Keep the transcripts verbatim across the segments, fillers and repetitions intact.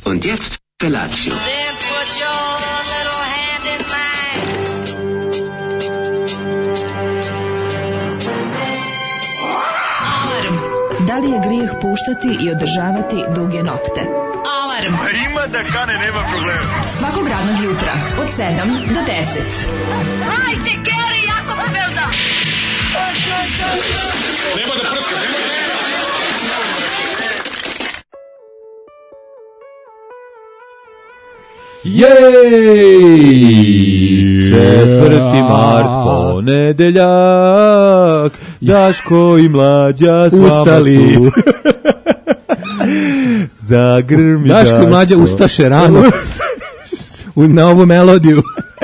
Und jetzt Felatio. Then put your little hand in mine. Alarm. Da li je grijeh puštati i održavati duge nokte? Alarm. A ima da kane, nema problema. Svakog radnog jutra od sedam do deset. Hajde, Geri, jako se velda. Nema da prska, nema da prska. Jej! Četvrti mart, ponedeljak, Daško i Mlađa s vama Ustali. su. Zagrmi Daško i Mlađa ustaše rano u, na ovu melodiju.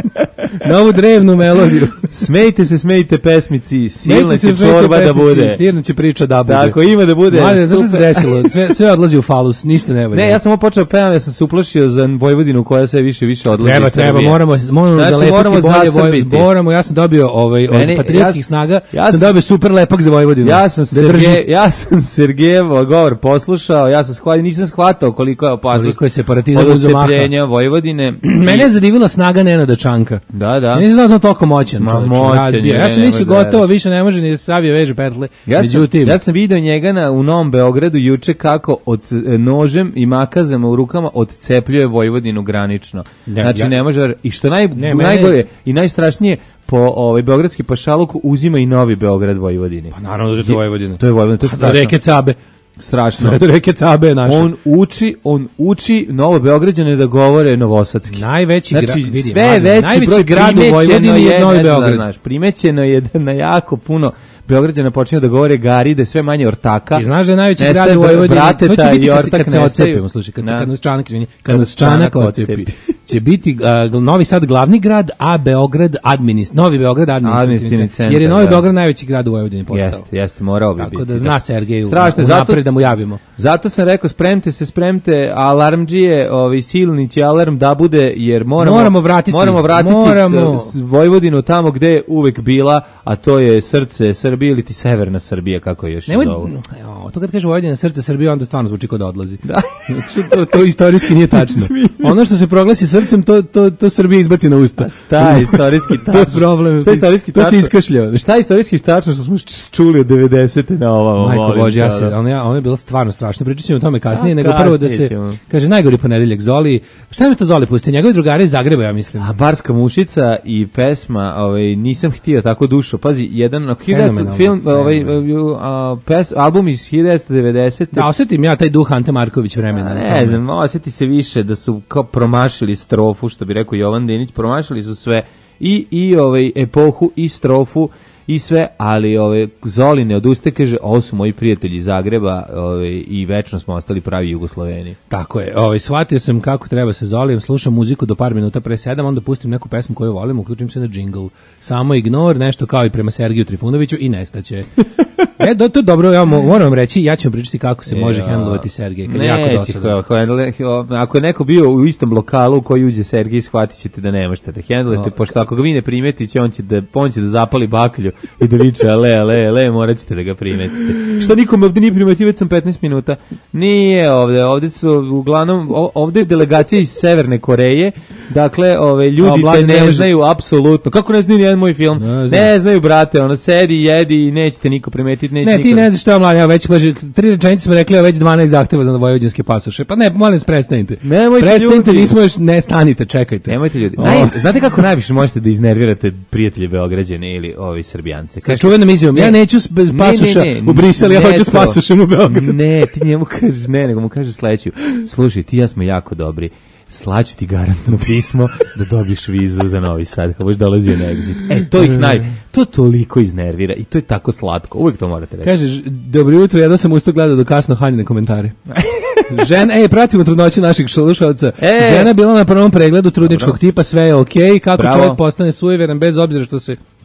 Na ovu drevnu melodiju. Smejte se, smejte pesmici, silna Smejte će čorba da bude. Stirno će priča da bude. Tako, ima da bude. Mlađe, znaš što se desilo? Sve, sve odlazi u falus, ništa ne valja. Ne, ja sam počeo pevam, ja sam se uplašio za Vojvodinu koja sve više više odlazi Treba, iz Srbije. treba, moramo, moramo Znači, zalepiti moramo bolje zasrbiti. Vojvodinu. Moramo, ja sam dobio ovaj, od Meni- patriotskih ja- snaga, ja sam sam- dobio super lepak za Vojvodinu. Ja sam da drži. Sergej, ja sam Sergejev govor poslušao, ja sam shvatio, nisam shvatao koliko je opasnost. Koliko je separatizam od uzeo maha. odcepljenja Vojvodine. Mene je zadivila snaga Nenada Čanka. Da, da. Ja nisam znao da je toliko moćan, Ma, čovječe, moćan razbija. je, Ja sam ne, mislio ne može da gotovo, radi. više ne može ni da savije veže petle. Ja sam, Međutim, ja sam vidio njega na, u Novom Beogradu juče kako od e, nožem i makazama u rukama odcepljuje Vojvodinu granično. Ja- Znači ja- ne može, i što naj, Ne, mene- najgore i najstrašnije, po ovaj beogradski pašaluk uzima i Novi Beograd Vojvodini. pa naravno da je to Vojvodina. To je Vojvodina, to je Do strašno. reke Cabe. strašno. Do reke Cabe je naša. On uči, on uči Novo Beograđane da govore novosadski. Najveći Znači, grad, vidi, sve mladen, veći najveći broj grad u primećeno Vojvodini je Novi ne znam, Beograd. znaš, primećeno je da na jako puno Beograđana počinju da govore gari, da je sve manje ortaka. Ti znaš da je najveći Nestaje grad u Vojvodini. brateta To će biti i kad, se- ortak kad se nestaju. odcepimo, slušaj, kad, se- Da. kad nas Čanak, izvini, kad nas Čanak Čanak odcepi. odcepi. Će biti uh, Novi Sad glavni grad, a Beograd administ, Novi Beograd administrativni Administrativni centar. centar, Jer je Novi da. Beograd najveći grad u Vojvodini postao. Jeste, jeste, morao bi Tako biti. da zna Sergej Strašno, unapred da mu javimo. Zato sam rekao, spremte se, spremte, alarmdžije, ovaj silni će alarm da bude, jer moramo, Moramo vratiti. moramo vratiti Moramo. eh, s- Vojvodinu tamo gde je uvek bila, a to je srce Srbije ili ti severna Srbija, kako je još Nemoj, zovu. jo, to kad kaže Vojvodina srce Srbije, onda stvarno zvuči kao da odlazi. Da. Zato što to, to istorijski nije tačno. Ono što se proglasi srcem, to, to, to Srbija izbaci na usta. Šta je istorijski tačno? To je problem. Šta je istorijski To se tačno? iskašljava. Šta je istorijski tačno što smo č- čuli od devedesete na ovamo? Majko molim Bože, ja te, se, da. ono, ja, ono je bilo stvarno strašno. Pričat ćemo o tome kasnije, A, nego prvo da kasnije se, ćemo. kaže, najgori ponedeljak Zoli. Šta nam je to Zoli pusti? Njegovi drugari iz Zagreba, ja mislim. A Barska mušica i pesma, ovaj nisam htio tako dušo. Pazi, jedan Fenomenalno, film, ovaj fenomenalno. a, pes, album iz hiljadu devetsto devedesete. Da, osjetim ja taj duh Ante Marković vremena. A na ne tome. znam, osjeti se više da su kao promašili strofu, što bi rekao Jovan Denić, promašili su sve i i ovaj epohu i strofu i sve, ali ove Zoli ne odustaje, kaže, ovo su moji prijatelji iz Zagreba, ovaj i večno smo ostali pravi Jugosloveni. Tako je. Ovaj shvatio sam kako treba se Zolijem, slušam muziku do par minuta pre sedam, onda pustim neku pesmu koju volim, uključim se na džingl. Samo ignor, nešto kao i prema Sergiju Trifunoviću i nestaće. E, do, to je dobro, ja mo- moram vam reći, ja ću vam pričati kako se može Ja. hendlovati Sergej, kad je jako Neće, dosadan. ko- ko- ako je neko bio u istom lokalu u koji uđe Sergij, shvatit ćete da ne možete da hendlujete, No, pošto ako ga vi ne primetite, on će da, on će da zapali baklju i da viče ale, ale, ale, morat ćete da ga primetite. Što nikome ovdje nije primetio, već sam petnaest minuta. Nije ovdje, ovdje su uglavnom, o- ovdje je delegacija iz Severne Koreje, dakle, ove, ljudi A, te Mladen ne ne može. znaju apsolutno. Kako ne znaju ni jedan moj film? Ne Ne, znaju. znaju, brate, ono, sedi, jedi i nećete niko primetiti, neće Ne, niko... ti ne znaš šta je mladen, ja već kaže, tri rečenice smo rekli, a već dvanaest zahteva za vojvođanske pasoše. Pa ne, molim vas, prestanite. Nemojte, Prestanite, ljudi. nismo još, ne stanite, čekajte. Nemojte ljudi. O. Naj, znate kako najviše možete da iznervirate prijatelje Beograđane ili ovi Srbijance? Sa čuvenom izjavom, ja neću s bez Ne, pasoša ne, ne, u Brisel, ja ne hoću s to. pasošem u Beograd. Ne, ti njemu kažeš ne, nego mu kažeš sledeću. Slušaj, ti i ja smo jako dobri. Slaću ti garantno pismo da dobiješ vizu za Novi Sad, kako budeš dolazio na exit. E, to ih naj... To toliko iznervira i to je tako slatko. Uvijek to morate reći. Kažeš, dobro jutro, jedno sam usto gledao do kasno Hanjine komentare. Žena, ej, pratimo trudnoću naših slušalca. E. Žena je bila na prvom pregledu trudničkog Dobro. tipa, sve je okej, kako Bravo. čovjek postane sujeveran bez obzira što se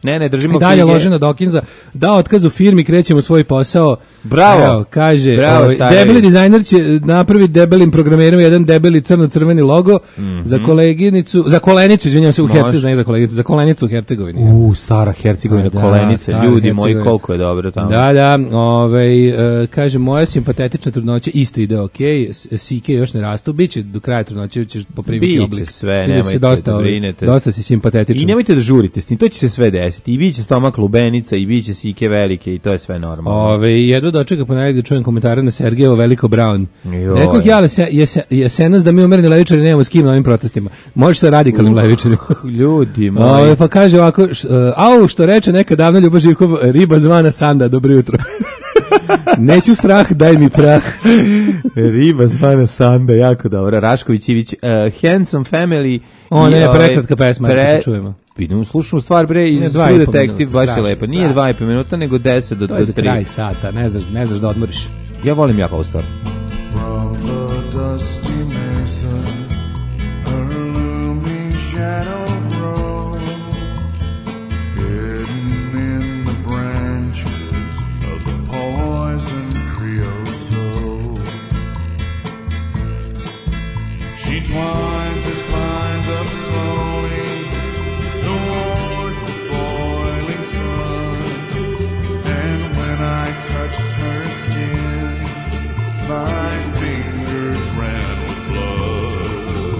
Ne, ne, držimo I dalje knjige. lože na Dokinza, da otkaz u firmi, krećemo u svoj posao. Bravo. Evo, kaže, Bravo, ovaj, carevi. debeli dizajner će napraviti debelim programerom jedan debeli crno-crveni logo Mhm. za koleginicu, za kolenicu, izvinjavam se, u Može. Hercegovini, za koleginicu, za kolenicu u Hercegovini. U, stara Hercegovina, Da, kolenice, stara ljudi moji, Hercegovina. koliko je dobro tamo. Da, da, ovaj, e, kaže, moja simpatetična trudnoća isto ide okej, s- sike još ne rastu, biće do kraja trudnoće, ćeš poprimiti Biće oblik. sve, Vidi nemojte se dosta, da ovaj, brinete. dosta si simpatetičan. I nemojte da žurite s tim, to će se sve desiti. I biće stomak lubenica, i biće sike velike, i to je sve normalno. Ove, jedno dočeka ponedjeljak da čujem komentare na Sergejevo Veliko Brown. Joj. Rekoh ja, ali se, jese, jesenas da mi umereni levičari nemamo s kim na ovim protestima. Može sa radikalnim levičarima. Ljudi moji. Ove, pa kaže ovako, š, uh, au, što reče neka davna Ljuba Živkov, riba zvana Sanda, dobro jutro. Neću strah, daj mi prah. Riba zvana Sanda, jako dobro. Rašković Ivić, uh, Handsome Family. O, i, ne, ovaj, prekratka pesma, pre... se čujemo. Idemo slušnu stvar, bre, iz Ne, dva True i po Detective, minuta, baš je strašno, lepo. Nije strašno. dva i po minuta, nego deset do To je za tri. kraj sata, ne znaš, ne znaš da odmoriš. Ja volim jako ovu stvar. From the dusty mesa, her looming shadow grows, hidden in the branches of the poison creosote. She twines her spines up slowly towards the boiling sun, and when I touched her skin, my fingers ran with blood.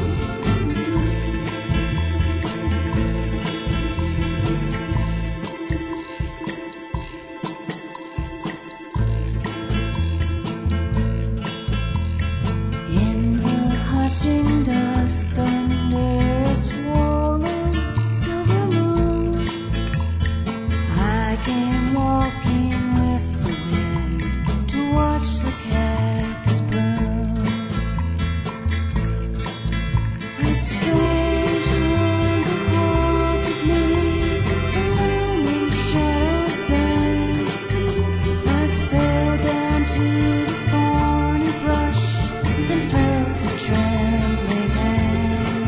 In the hushing dusk under a swollen silver moon, I came walking with the wind to watch the cactus bloom. A strange hunger haunted me, the looming shadows danced. I fell down to the thorny brush and felt a trembling hand.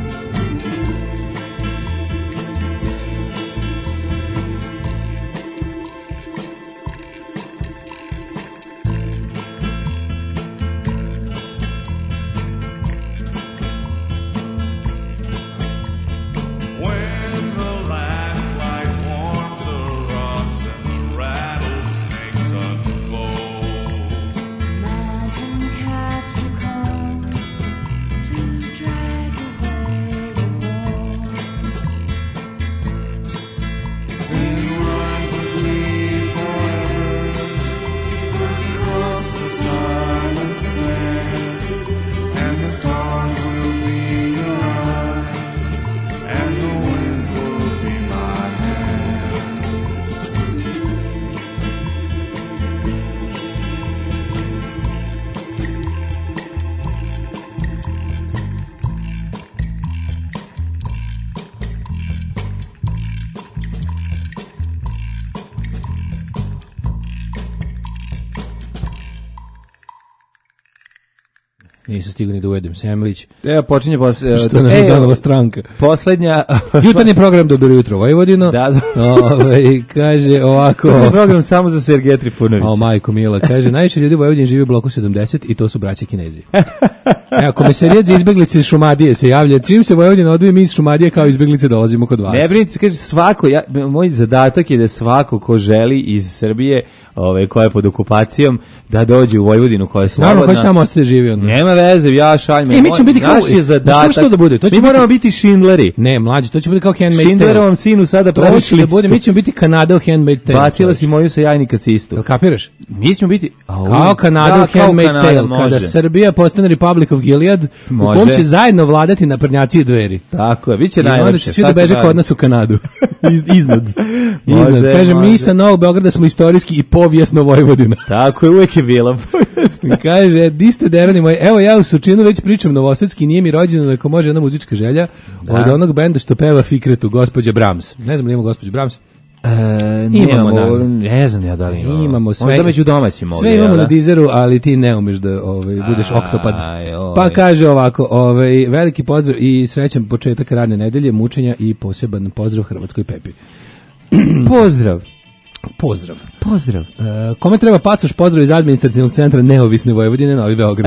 When the last light warms the rocks and the rattlesnakes unfold, Mountain cats will come to drag away the bones. then runs with me forever across the silent sand, and the stars will be your eyes, and the wind will be my hand. Nisam stigao ni da uvedem sandvič. Evo, počinje pos... Što nam je donala stranka. Poslednja... Jutarnji program Dobro jutro Vojvodino. Da, da. Ovaj, kaže ovako. Ovo je program samo za Sergeja Trifunovića. O, majko Mila, kaže, najviše ljudi u Vojvodini živi u bloku sedamdeset i to su braće Kinezi. Evo, komisarijat za izbeglice iz Šumadije se javlja. Čim se Vojvodina odvoji, mi iz Šumadije kao izbeglice dolazimo kod vas. Ne brinite, kaže svako, ja, moj zadatak je da svako ko želi iz Srbije, ove, koja je pod okupacijom, da dođe u Vojvodinu koja je slobodna. Naravno, ko će tamo ostati da živi onda? Nema veze, ja šaljem. E, mi ćemo biti kao- Naš je Znaš kako zadatak. će to da bude? To će mi biti- moramo biti Schindleri. Ne, mlađi, to će biti kao Handmaid's Tale. Schindlerovom sinu sada To praviš će da bude, mi listu. ćemo biti Kanada u Handmaid's Tale. Bacila si moju sa jajnika cistu. Jel kapiraš? Mi ćemo biti... Au, Kao Kanada da, u kao Handmaid's Kanada, Tale, kada može. Srbija postane Republic of Gilead, u Može. kom će zajedno vladati naprednjaci i dveri. Tako je, bit će I onda najlepše. će svi da tako beže da. kod nas u Kanadu. Iz, iznad. Može, iznad. Kaže, mi može. sa Novog Beograda smo istorijski i povijesno Vojvodina. Tako je, uvijek je bila. Kaže, di ste derani moji, evo ja u Sučinu već pričam novosadski, nije mi rođeno, ako može jedna muzička želja od onog benda što peva Fikretu, gospođa Brahms. Ne znam li ima gospođa Brahms? E, Imamo, nemamo, da. ne znam ja da li imamo. Imamo sve. Možda među domaćim ovdje. Sve imamo jel na da? Dizeru, ali ti ne umeš da ovaj, budeš Aj, oktopad. oj. Pa kaže ovako, ovaj, veliki pozdrav i srećan početak radne nedelje, mučenja i poseban pozdrav Hrvatskoj Pepi. Pozdrav. Pozdrav. Pozdrav. E, kome treba pasoš, pozdrav iz administrativnog centra Neovisne Vojvodine, Novi Beograd.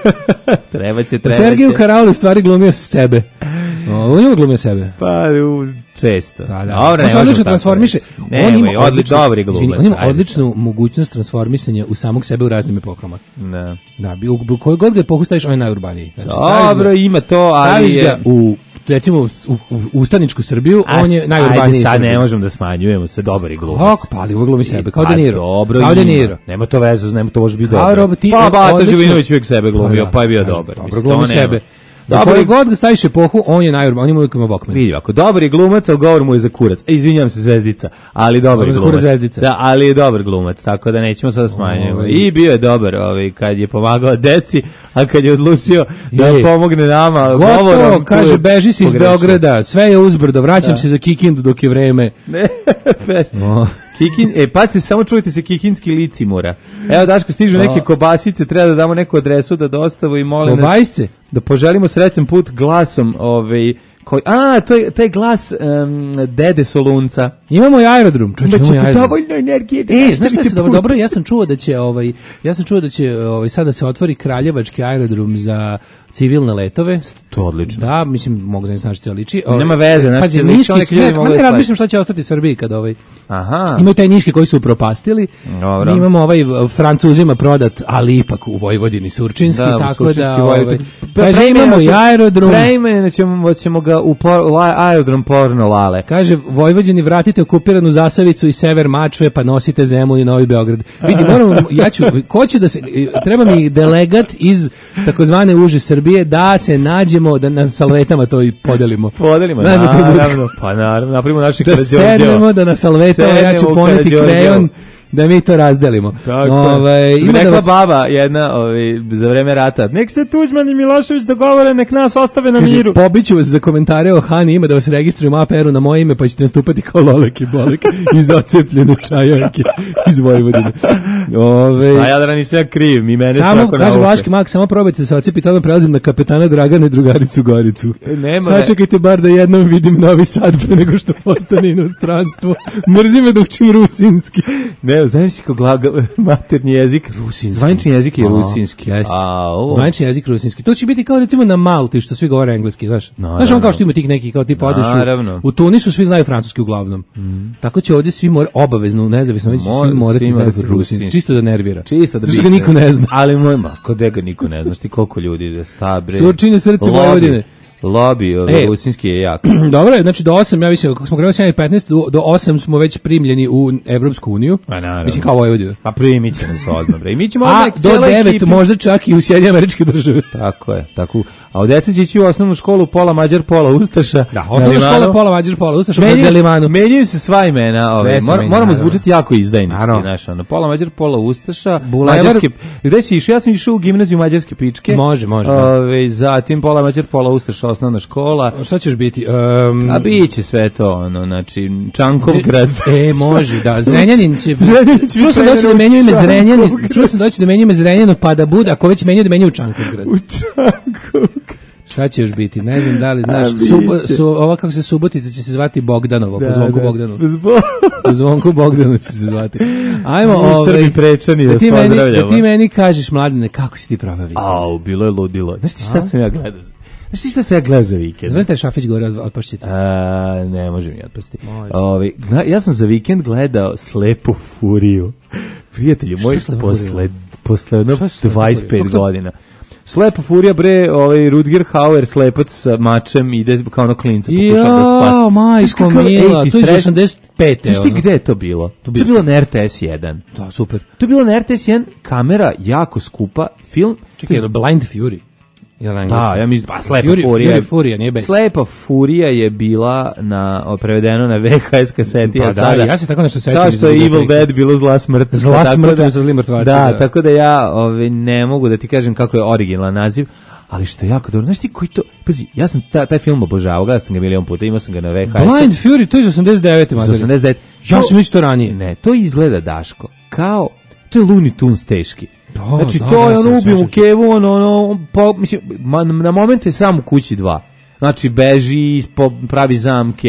Treba će, treba Sergiju će. Karaulu stvari glumio sebe. O, on je glumio sebe. Pa, u, često. Da, da. Dobro, On ne se možemo odlično tako transformiše. reći. On Nemoj, ima odli- odličnu, dobri glumac, izvini, on ima ajde odličnu mogućnost transformisanja u samog sebe u raznim epokama. Da. Da, bi, u, u kojoj god ga epohu staviš, on je najurbaniji. Znači, staviš Dobro, ga- ima to, ali staviš je... ga u, recimo, u, u ustaničku Srbiju, A, on je najurbaniji. Ajde, sad Srbin. ne možemo da smanjujemo se, dobar je glumac. Kako, pa ali uvijek glumi sebe, kao Pa De Niro. Dobro, kao De ima. Niro. Nema to vezu, nema to može biti Kao dobro. Rob- ti- Pa Bata odlično. Živinović uvijek sebe glumio, da, pa je bio kažem, dobar. Dobro, Mislim, glumi to nema. sebe. U Dobar kojoj je- god ga staviš epohu, on je najurbaniji, on ima uvijek ima Walkman. Vidi ovako, dobar je glumac, ali govor mu je za kurac. E, izvinjam se, Zvezdica, ali dobar je Za glumac. kurac Zvezdica. Da, ali je dobar glumac, tako da nećemo sada smanjujemo. Ovaj. I bio je dobar, ovaj, kad je pomagao deci, a kad je odlučio da Je. pomogne nama Gotovo, govorom, tu kaže, je beži si iz pogrešio. Beograda, sve je uzbrdo, vraćam se za Kikindu dok je vreme. Ne, pes- O. Kikin, e, pasite, samo čujte se kikinski licimora. Evo, Daško, stižu neke kobasice, treba da damo neku adresu da dostavu i molim nas Kobajsce? da poželimo srećan put glasom, ovaj, koji, a, to je, to je glas um, Dede Solunca. Imamo i aerodrom, čovječe, imamo i Imaćete aerodrom. dovoljno energije da E, znaš nastavite šta se dobro, put. dobro, ja sam čuo da će ovaj ja sam čuo da će ovaj sada se otvori Kraljevački aerodrom za civilne letove. To odlično. Da, mislim, mogu da ne znaš šta liči. Nema veze, znaš, pazi, će liči, niški neki su- ljudi ne, mogu ma da ne slaju. razmišljam šta će ostati Srbiji kad ovaj Aha. imaju taj niški koji su upropastili. Dobro. Mi imamo ovaj v- Francuzima prodat, ali ipak u Vojvodini Surčinski, Da, tako Surčinski da Vojvodin. ovaj, Pre- kaže, preimena imamo i ćemo- aerodrom. Preimena ćemo, ćemo ga u por, u a- aerodrom porno lale. Kaže, Vojvođani, vratite okupiranu Zasavicu i sever Mačve, pa nosite Zemun i Novi Beograd. Vidi, moramo, ja ću, ko će da se, treba mi delegat iz takozvane uže Srbije da se nađemo, da na salvetama to i podelimo. Podelimo, Znaš da to bude- naravno, pa naravno, napravimo naših Da sednemo, da na salvetama ja ću Sednemo u poneti Karađorđevo. krejon, da mi to razdelimo. Tako Ovaj, je. Što bi ima da rekla vas- baba jedna ovaj, za vreme rata. Nek se Tuđman i Milošević dogovore, nek nas ostave na Kaže, miru. pobiću vas za komentare o Hani, ima da vas registrujem A P R-u na moje ime, pa ćete nastupati kao Lolek i Bolek iz ocepljene čajanke iz Vojvodine. Ove, A ja da nisam ja kriv, mi mene samo, svako kaže nauče. Vlaški mak, samo probajte da se ocepiti, odmah prelazim na kapetana Dragana i drugaricu Goricu. E, nema, Sačekajte bar da jednom vidim Novi Sad pre nego što postane inostranstvo. Mrzi me da učim rusinski. Ne, znaš si kao glaga, maternji jezik? Rusinski. Zvanični jezik je A, rusinski. jeste. A, o. Zvanični jezik rusinski. To će biti kao recimo na Malti što svi govore engleski, znaš. Naravno. Znaš on kao što ima tih neki kao tipa odeš Naravno. u, u Tunisu svi znaju francuski uglavnom. Tako će ovdje svi morati obavezno, nezavisno, ovdje će Mora- svi morati svi znati morati rusinski, rusinski. čisto da nervira. Čisto da Zato što bi- ga niko ne zna. Ali moj, ma, kod ga niko ne znaš ti koliko ljudi da sta, bre. Surčine srce Lobby- Vojvodine. Lobby, ovaj, E. rusinski je jak. Dobro je, znači do osam, ja mislim, kako smo krenuli sedam i petnaest, do, do osam smo već primljeni u Evropsku uniju. Pa naravno. Mislim kao Vojvodinu. Pa primit će nas odmah, bre. I mi ćemo A odmah do cijela devet ekipa- možda čak i u Sjedinjene Američke Države. Tako je, tako. A u deca će ići u osnovnu školu pola Mađar, pola Ustaša. Da, Na osnovna Limanu. škola pola Mađar, pola Ustaša, Menjaju na se- Limanu. Menjaju se sva imena, ovaj, se mor, menja, moramo naravno. zvučati jako izdajnički, Naravno. znaš, ono, pola Mađar, pola Ustaša, Bulevar- mađarske, gde si išao? Ja sam išao u gimnaziju Mađarske pičke. Može, može, da. Ove, zatim pola Mađar, pola Ustaša, osnovna škola. Šta ćeš biti? Um, A biće sve to, ono, znači, Čankovgrad. E, može, da. Zrenjanin će... Zrenjanin će Čuo sam biti doći da u menjaju ime Čankovgrad. Zrenjanin. Čuo sam doći da menjaju ime Zrenjaninu, pa da bude, ako već menjaju da menjaju u Čankovgrad. U Čankovgrad. Šta će još biti? Ne znam da li znaš. A, Sub, biće. su, ova kako se Subotica će se zvati Bogdanovo, po zvonku Bogdanu. Zbog... Po zvonku Bogdanu će se zvati. Ajmo, Mi ovaj, Srbi prečani da vas ti, meni, da pozdravljamo. ti meni kažeš, Mladine, kako si ti proveo vikend? Au, bilo je ludilo. Znaš ti šta sam ja gledao? Znaš ti šta sam ja gledao za vikend? Zvrtaj Šafić gore od, od pašćita. A, ne može mi otpasti. Može. Ovi, gla- ja sam za vikend gledao Slepu furiju. Prijatelju, Šta moj je Slepa posle, furija? posle jedno Šta je Slepa dvadeset pet furija? Kako to- godina. Slepa furija, bre, ovaj Rutger Hauer, slepac sa mačem, ide kao ono klinca, pokušava da spasi. Jao, majko Znaš kako- mila, ej, ti to je iz stres- osamdeset pete. Znaš ti ono. gde je to bilo? To, bio je bilo na R T S jedan. Da, super. To je bilo na R T S jedan, kamera jako skupa, film. Čekaj, je li Blind Fury? Jel na engleskom? Da, ja mislim, pa Slepa Fury, furija. Fury, Furija, nije bez. Slepa furija je bila na, o, prevedeno na V H S kaseti, Pa a da, sada, ja se tako nešto sećam kao iz što je Evil biblioteke. Dead bilo zla smrt. Zla tako smrt da- sa zli mrtvaci, Da, da. tako da ja ove, ne mogu da ti kažem kako je originalan naziv, ali što je jako dobro. Znaš ti koji to, pazi, ja sam ta, taj film obožavao, gledao sam ga milion puta, imao sam ga na V H S-u. Blind Fury, to je iz osamdeset devete. Iz materi. osamdeset devet. Ja sam mislio to ranije. Ne, to izgleda, Daško, kao, to je Looney Tunes teški. Da, Znači, da, to da, je sam- ono, ubijem u sećam se. kevu, ono, ono, po, mislim, ma, na momente je sam u kući dva. Znači, beži, po, pravi zamke,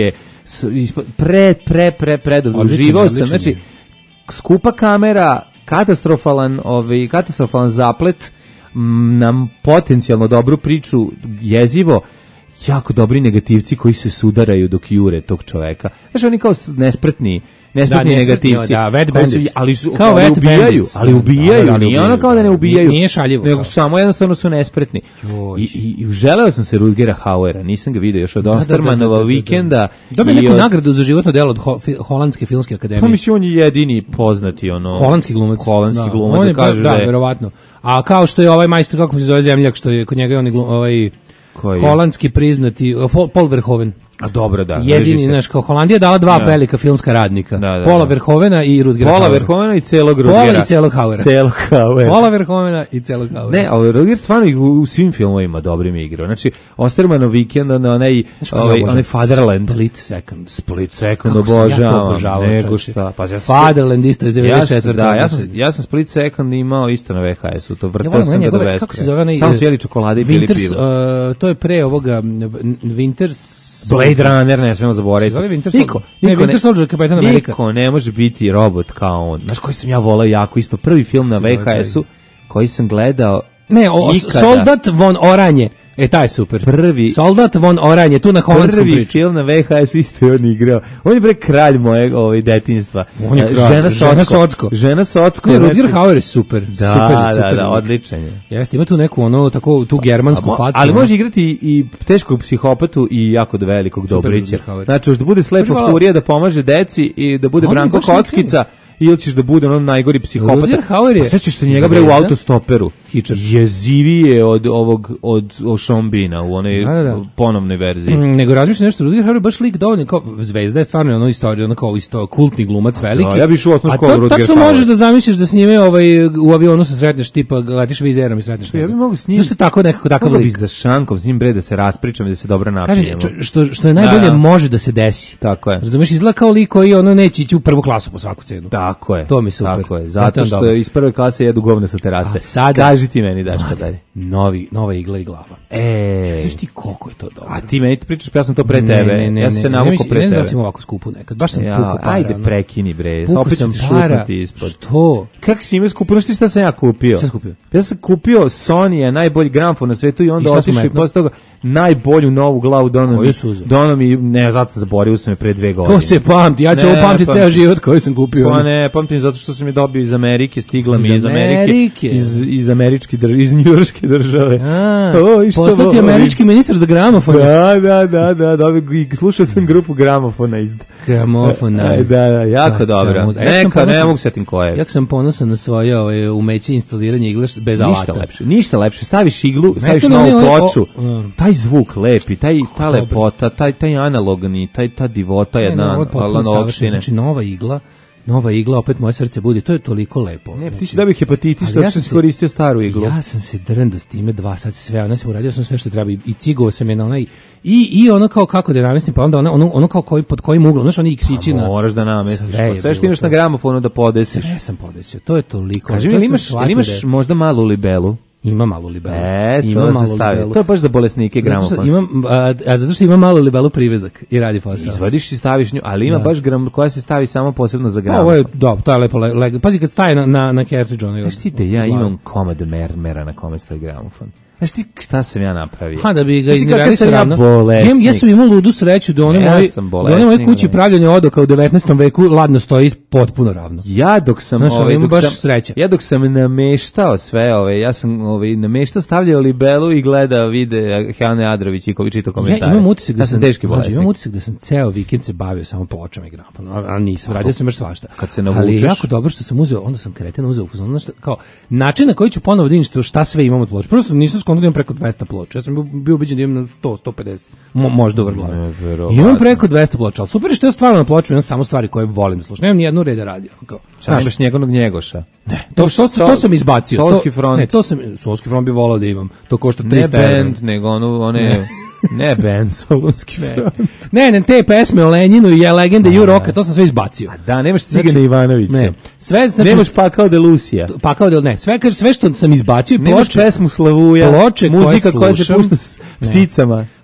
s- ispa- pre, pre, pre, pre, dobro. Odličan, Uživao sam, odličan znači, je. skupa kamera, katastrofalan, ovaj, katastrofalan zaplet, m, nam potencijalno dobru priču, jezivo, jako dobri negativci koji se sudaraju dok jure tog čoveka. Znaš, oni kao s- nespretni, nespretni Da, nespretni, negativci. da, wet koji su- bandits. ali su, Kao ali wet ubijaju, bandits. ali ubijaju, Da, da, ali nije ono ubijaju, kao da ne da. ubijaju. Nije šaljivo, Nego kao. samo jednostavno su nespretni. Joj. I, i, i želeo sam se Rutgera Hauera, nisam ga vidio još od Da, da, da, Ostermanova da, da, da. vikenda. Dobio i neku od- nagradu za životno delo od Ho- fi- Holandske filmske akademije. Pa mislim, on je jedini poznati, ono... Holandski glumac. Holandski Da. glumac, On da je, kažeš da, da je... verovatno. A kao što je ovaj majstor, kako se zove Zemljak, što je kod njega on je glum, ovaj Koji? holandski priznati, uh, Paul- Paul Verhoeven. A dobro, da. Jedini, režiser. znaš, kao Holandija je dala dva Da. velika filmska radnika. Da, da, Paula da. Verhovena i Rutgera Pola Hauera. Verhovena i celog Pola Rutgera. i celog Hauera. Celog Hauera. Paula Verhovena i celog Hauera. Ne, ali Rutger stvarno i u, u svim filmovima dobrim igrao. Znači, Ostermanov vikend, onda onaj, Znaš kako ja ovaj, obožavam? onaj Fatherland. Split Second. Split Second Kako sam ja to obožavam. obožavao, Nego čoveče. šta. Pa, ja sam, Fatherland isto iz ja devedeset sam, četvrte. da, ja sam, ja sam Split Second imao isto na V H S-u. To vrtao Ja volim sam one ga do njegove, beskraja. kako se zove onaj... Stalno su jeli čokolade i pili Winters, pivo. uh, to je pre ovoga m, Winters... Blade Runner, ne smemo zaboraviti. Zove Winter Niko, Soldier. Ne, niko Winter Soldier, Kapetan Amerika. Niko ne može biti robot kao on. Znaš koji sam ja volao jako isto? Prvi film na V H S-u koji sam gledao Ne, o, ikada. Soldat von Oranje. E, taj je super. Prvi- Soldat von Oranje, tu na holandskom Prvi priču. film na V H S isto je on igrao. On je bre kralj moje ovaj detinjstva. On je E, kralj. Žena Žena Socko. Socko. Žena Socko. Ne, znači- Rutger Hauer je super. Da, super, da, super da, lik. odličan je. Jeste, ima tu neku ono, tako, tu germansku Mo- facu. ali ono. može igrati i teškog psihopatu i jako do velikog Dobrića. Rutger Hauer. Znači, da bude slepa Može malo- furija da pomaže deci i da bude On je Branko baš lik Kockica ili ćeš da bude ono najgori psihopata. Rutger Hauer je Pa sećaš se njega bre u zvezda. Autostoperu. Hičar. Jezivije od ovog od Ošombina u onoj Da, da, da. ponovnoj verziji. Mm, nego razmišljam nešto, Rutger Hauer je baš lik dovoljno kao zvezda je stvarno ono istorija, ono kao isto kultni glumac veliki. Da, ja bi išao u osnovnu A školu to Rutger tačno Hauer. možeš da zamisliš da s njime ovaj, u avionu se sretneš, tipa letiš vizerom i sretneš. Ja njega. bi mogu s njim- Zašto je tako nekako takav Kako bi lik? za šankom s njim bre da se raspričam i da se dobro Kažem, napijemo. čo- što, što je najbolje Da, da. može da se desi. Tako je. Razumeš, izgleda kao lik koji ono neće ići u prvu klasu po svaku cenu. Tako je. To mi je super. Tako je. Zato Zato je što dobro. iz prve klase jedu govne sa terase. A sada- Kaži ti meni, Daška, dalje. Novi, nova igla i glava. E, Znaš ti koliko je to dobro? a ti meni pričaš, pa ja sam to pre tebe. Ne, ne, ne, ja sam se ne, navukao mislim- pre ne znam tebe. da sam ovako skupu nekad. Baš sam Ja, pukao para. ajde, ono. prekini bre. Pukao Opet ću sam ti para. šutnuti ispod. Što? Kako si imao skupio? Znaš ti šta sam ja kupio? Šta si kupio? Ja sam kupio Sony, najbolji gramofon na svetu i onda I šta si otišao i metnuo? posle toga najbolju novu glavu dono Koju mi. si uzeo? Dono mi, ne, zato sam zaboravio sam je pre dve godine. To se pamti, ja ću Ne, ovo pamtiti pamtim. ceo život koji sam kupio. Pa ne, pamtim zato što sam je dobio iz Amerike, stigla mi Iz iz Amerike, Amerike? iz, iz američke države, iz njujorške države. A, O, i što poslati voli? američki ministar za gramofon. Da, da, da, da, dobio, i slušao sam grupu gramofona iz... Gramofon, E, da, da, jako Kad sam dobro. uz- a ja sam Neka, ne ponosan- mogu setim ko je. Jak sam ponosan na svoje ovaj, umeće instaliranja igle bez alata. Ništa lepše, ništa lepše. Staviš iglu, staviš to ne, novu ne, o- ploču, o- taj zvuk lepi, taj, ta dobro. lepota, taj, taj analogni, taj, ta divota Ne, ne, jedna, ovo je potpuno ono, savršeno. opštine. Znači, nova igla, nova igla, opet moje srce budi, to je toliko lepo. Ne, ti Znači, si dobio hepatitis, ali što ja si sam se- koristio staru iglu. Ja sam se drndo s time dva sata sve, ona sam uradio sam sve što treba i, i cigovao sam je na onaj i i ono kao kako da je namestim, pa onda ono ono, ono kao koji pod kojim uglom, znaš oni iksići na. Moraš da namestiš, Sve je pa sve što bilo imaš to. na gramofonu da podesiš. Sve sam podesio. To je toliko. Kaži mi, to jel sam imaš, jel shvatio imaš da je- možda malu libelu? ima malu libelu. E, ima to da malu se stavi. libelu. To je baš za bolesnike Zato što gramofonski. imam, a, a zato što ima malu libelu privezak i radi posao. Izvadiš i staviš nju, ali ima Da. baš gram koja se stavi samo posebno za Pa, gramofon. ovo je, da, to je lepo. Le, le, pazi kad staje na, na, na cartridge, onaj. Znaš ti da ja imam komad mermera na kome stoji gramofon? Znaš ti šta sam ja napravio? Ha, da bi ga Znaš ti kakav izniveli sam sa ja ravno. bolesnik? Ja, ja sam imao ludu sreću da one Ja moji, sam da one moje bolesnik, kući da. pravljanje odoka u devetnaestom veku ladno stoji potpuno ravno. Ja dok sam Znaš, ovaj ima dok baš sam sreće. ja dok sam nameštao sve, ove, ja sam ovaj nameštao, stavljao libelu i gledao vide Hane Adrović i Ković čitao komentare. Ja imam utisak da ja sam teški znači, bolesnik. imam utisak da sam ceo vikend se bavio samo pločama i gramofonom, a, a nisam, radio sam još svašta. kad se Ali navučeš- je jako dobro što sam uzeo, onda sam kreten uzeo u fazonu, znaš šta, kao način na koji ću ponovo da vidim šta sve imam od ploča. Prvo sam nisam skontao da imam preko dvesta ploča. Ja sam bio, bio ubeđen da imam na sto, sto pedeset. Mo, možda uvrlo. Neverovatno. Imam preko dvesta ploča, ali super je što ja stvarno na ploču imam samo stvari koje volim da slušam. Nemam ni jednu reda radio. Kao, Šta znaš, imaš njegovog Njegoša? to, to, to, to sam izbacio. Solski to, front. Ne, to sam, Solski front bi volao da imam. To košta Ne trista evra. band, nego onu, one... Ne band, Solunski front. Ne, ne, te pesme o Lenjinu i je legende Ju Roka, to sam sve izbacio. Da, nemaš Cigana Znači, Ivanovića. Ne, sve, znači, Nemaš Pakao de Lucija. pa kao da ne, sve, kaže, sve što sam izbacio i Nemaš ploče, pesmu Slavuja. ploče koje Muzika koja se slušam. pušta s Ne. pticama.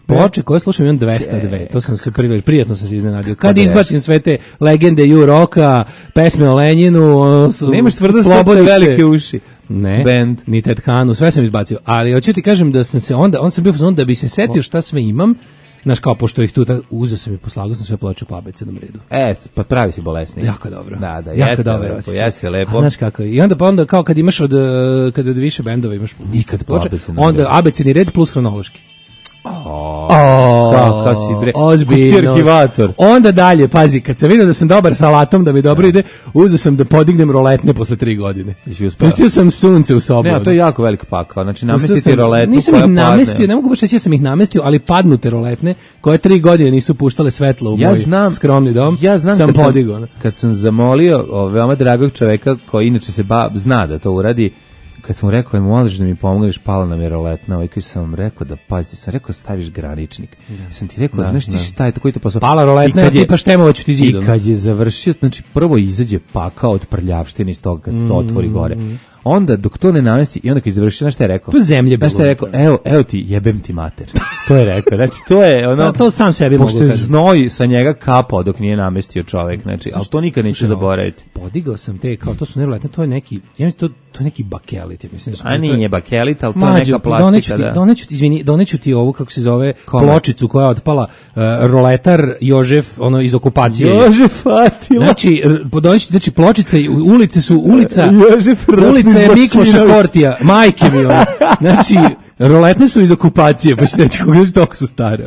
Ploče koje slušam imam dvesta dve, to sam se prvi, prijatno sam se iznenadio. Kad Pa izbacim sve te legende ju roka, pesme o Lenjinu, ono su Nemaš tvrdo srce, Slobodište. velike uši. Ne, Band. ni Ted Hanu, sve sam izbacio. Ali hoću ti kažem da sam se onda, on sam bio fazon da bi se setio šta sve imam, znaš kao, pošto ih tu, ta, uzeo sam i poslagao sam sve ploče po abecednom redu. E, pa pravi si bolesnik. Jako dobro. Da, da, jako jeste dobro. lepo, osjećaj. jeste lepo. A znaš kako je. I onda pa onda kao kad imaš od eh, kada od više bendova imaš Nikad po ploče, abecednom onda redu. abecedni red plus hronološki. O, O, kao, kao si bre, ozbiljnost. pusti arhivator. Onda dalje, pazi, kad sam vidio da sam dobar sa alatom, da mi dobro ide, uzeo sam da podignem roletne posle tri godine. Jesi uspeo? Pustio sam sunce u sobu. Ne, a to je jako velik pakao. Znači, Pustio namestiti sam- roletnu Nisam koja ih namestio, padne. ne mogu baš reći da sam ih namestio, ali padnute roletne, koje tri godine nisu puštale svetlo u Ja moj znam, skromni dom, ja znam sam kad podigao. sam, kad sam zamolio o, veoma dragog čoveka koji inače se ba, zna da to uradi, kad sam mu rekao, možeš da mi pomogneš, pala nam je roletna, ovaj koji sam vam rekao da, pazite, sam rekao staviš graničnik. Sam ti rekao, Da, znaš ti da. šta je to, koji to posao? Pala roletna, I kad ja tipa štemovaću ti zidom. I kad je završio, znači prvo izađe pakao od prljavštine iz toga kad se to otvori gore. Onda dok to ne namesti i onda kad je završio, znaš šta je rekao? To je zemlje Znaš šta je rekao? Evo, evo ti, jebem ti mater. To je rekao. Znači to je ono. Pa, to sam sebi pošto mogu je kažem. znoj sa njega kapao dok nije namestio čovek, znači, ali to nikad neće Slušaj, zaboraviti. Podigao sam te, kao to su neroletne, to je neki, ja mislim to, to je neki bakelit, ja mislim. da su- A nije bakelit, ali to je Mađo, neka doneću plastika, ti, da. doneću ti, izvini, doneću ti ovu, kako se zove, Kome? pločicu koja je otpala, uh, roletar Jožef, ono, iz okupacije. Jože Fatila. Znači, r- doneću ti, znači, pločice, i ulice su, ulica, Jožef Ratni ulica je Mikloša zločinac. Kortija, majke mi ono. Znači, roletne su iz okupacije, pa ćete reći kako je toliko su stare.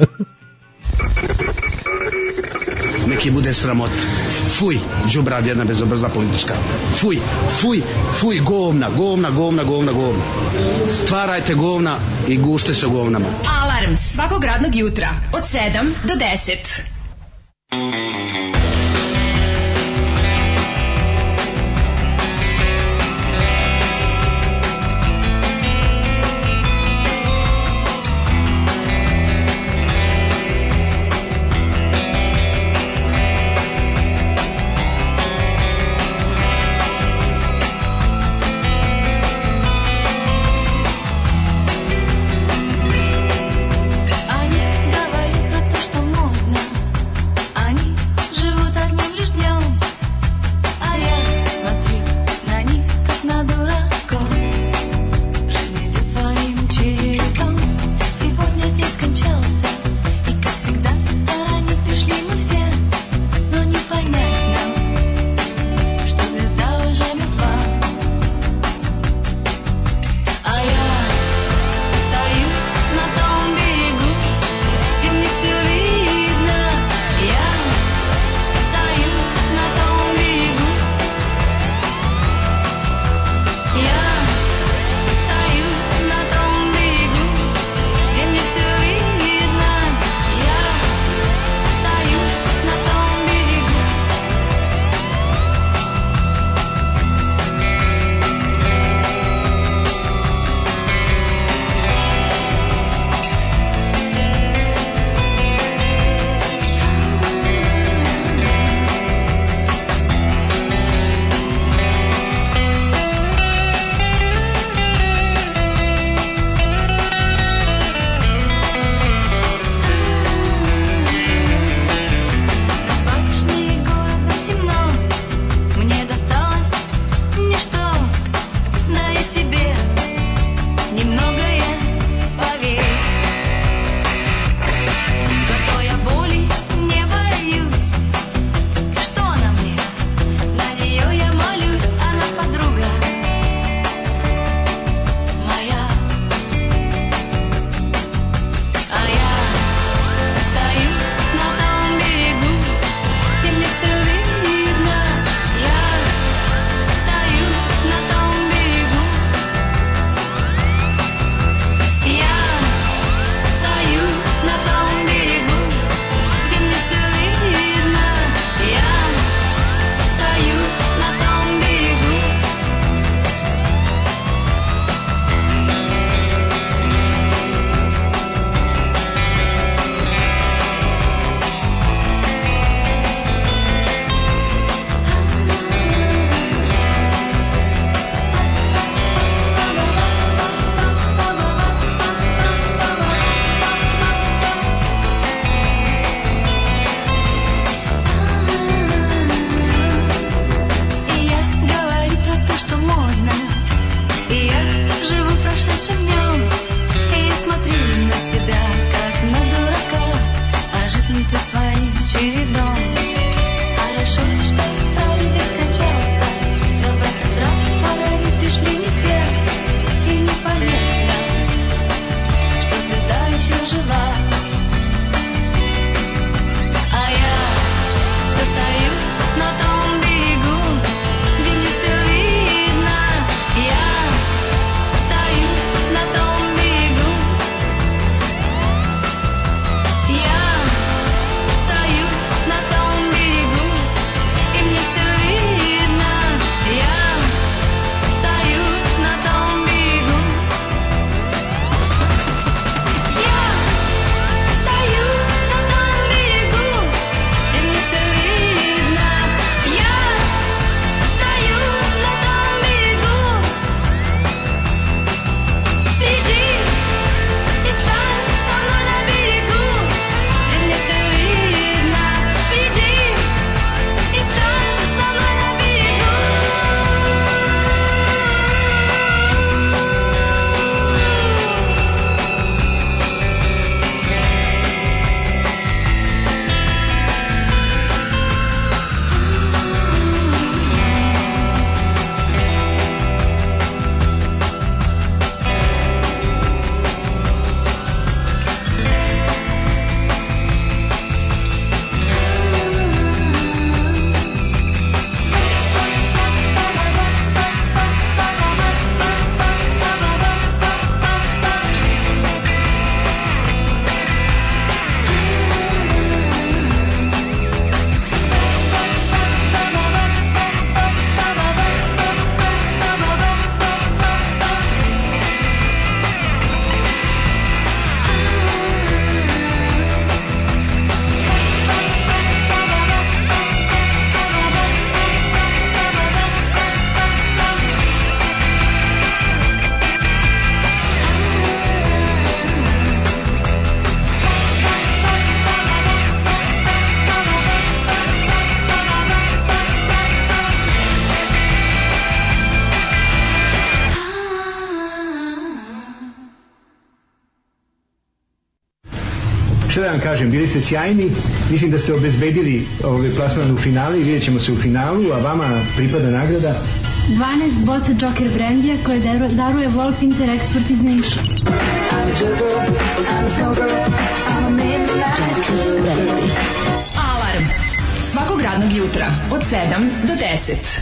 Neki bude sramota. Fuj, đubrad jedna bezobrazna politička. Fuj, fuj, fuj, govna, govna, govna, govna, govna. Stvarajte govna i gušte se govnama. Alarm svakog radnog jutra od sedam do deset. Они говорят про то, что модно. Они живут и дом. Хорошо, что старый век скончался, но в этот раз пора не пришли не все. И непонятно, что звезда еще жива. А я все стою на том берегу, где мне все видно. Я стою на том берегу. Я стою на том берегу, и мне все видно. Я стою на том берегу. Я стою на том берегу, и мне все видно. Я стою на том берегу. Приди и встань со мной на берегу, где мне все видно. Приди и встань со мной на берегу. Šta da vam kažem, bili ste sjajni, mislim da ste obezbedili ovaj plasman u finale i vidjet ćemo se u finalu, a vama pripada nagrada. dvanaest boca Joker brandija koje daru- daruje Wolf Inter Export iz Niša. Alarm svakog radnog jutra od sedam do deset.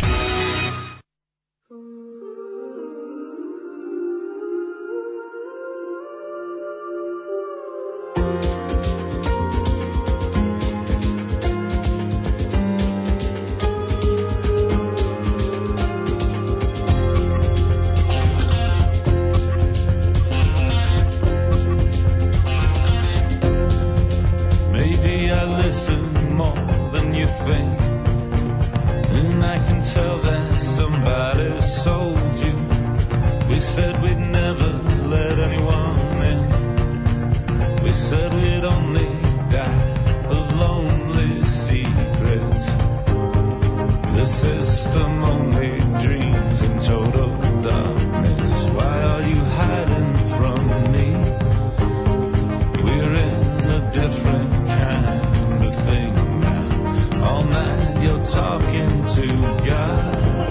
Maybe I listen more than you think, and I can tell that somebody sold you. We said we'd never let anyone in. We said we'd only die of lonely secrets. The system only dreams in total darkness. Why are you hiding from me? We're in a different kind of thing now. All night you're talking to God.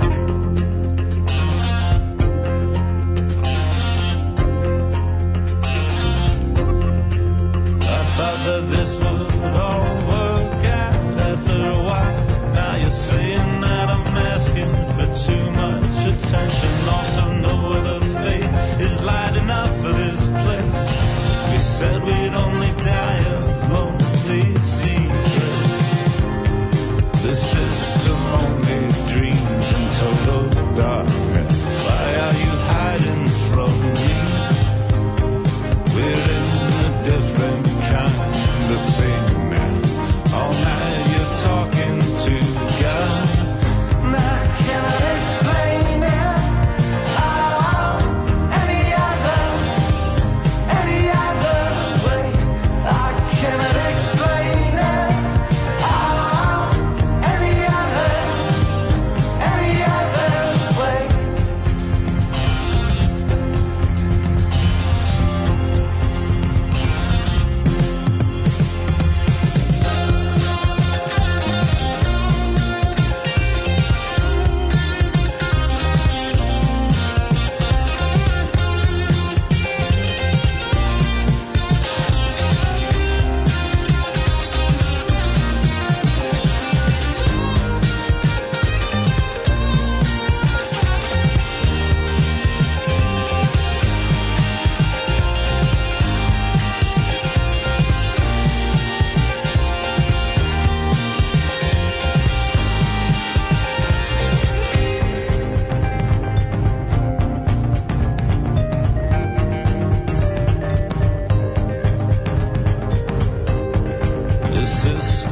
I thought that this would all work out after a while. Now you're saying that I'm asking for too much attention. Also know the faith is light enough for this place. We said we'd only die of lonely secrets. The system only dreams in total darkness. Why are you hiding from me? We're in a different kind of thing now. All night you're talking to God. And I cannot explain it. Oh, any other, any other way. I cannot explain it. Oh, any other, any other way.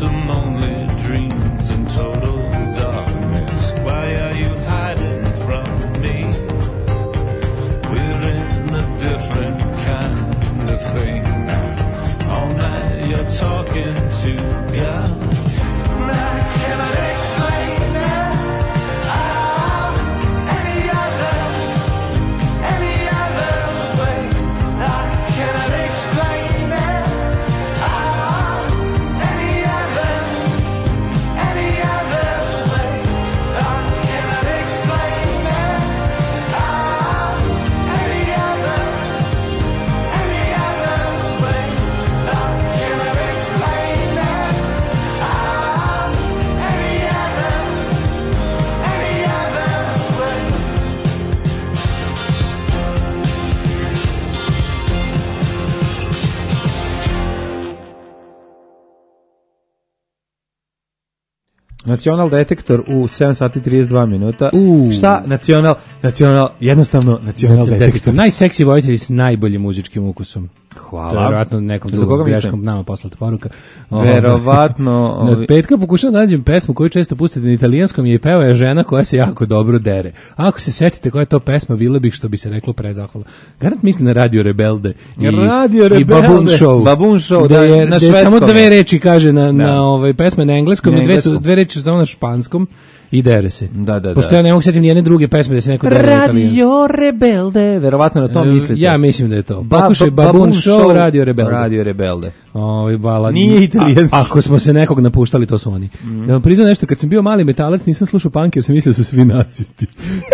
some only dreams in total darkness. Why are you hiding from me? We're in a different kind of thing. All night you're talking to God. And I cannot explain it. Oh, any other, any other way. I cannot explain it. Oh, any other, any other way. I cannot explain it. Oh, any other, any other way. I cannot explain it. Oh, any other, any other way. Nacional detektor u sedam sati trideset dva minuta. U. Šta? Nacional, nacional, jednostavno nacional detektor. Najseksi vojitelji s najboljim muzičkim ukusom. Hvala. To je verovatno nekom Za drugom koga mislim? greškom nama poslata poruka. Verovatno. Od petka pokušam da nađem pesmu koju često pustite na italijanskom i peva je žena koja se jako dobro dere. Ako se setite koja je to pesma, bilo bih što bi se reklo prezahvala. Garant misli na Radio Rebelde i, Radio i Rebelde. Baboon Show. Baboon Show, da, da, je, na da je samo švedskom. dve reči kaže na, Da. na ovaj, pesme na engleskom Na i dve, su, engleskom. dve reči su samo na španskom i dere se. Da, da, da. Pošto ja ne mogu setiti nijedne druge pesme da se neko dere na italijanskom. Radio Rebelde. Verovatno na to mislite. Ja mislim da je to. Ba- Pokušaj ba- Baboon Baboon Show, Show, Radio Rebelde. Radio Rebelde. Ovaj bala. Nije italijanski. A- Ako smo se nekog napuštali, to su oni. Da vam priznam nešto, kad sam bio mali metalac, nisam slušao punk jer sam mislio da su svi nacisti.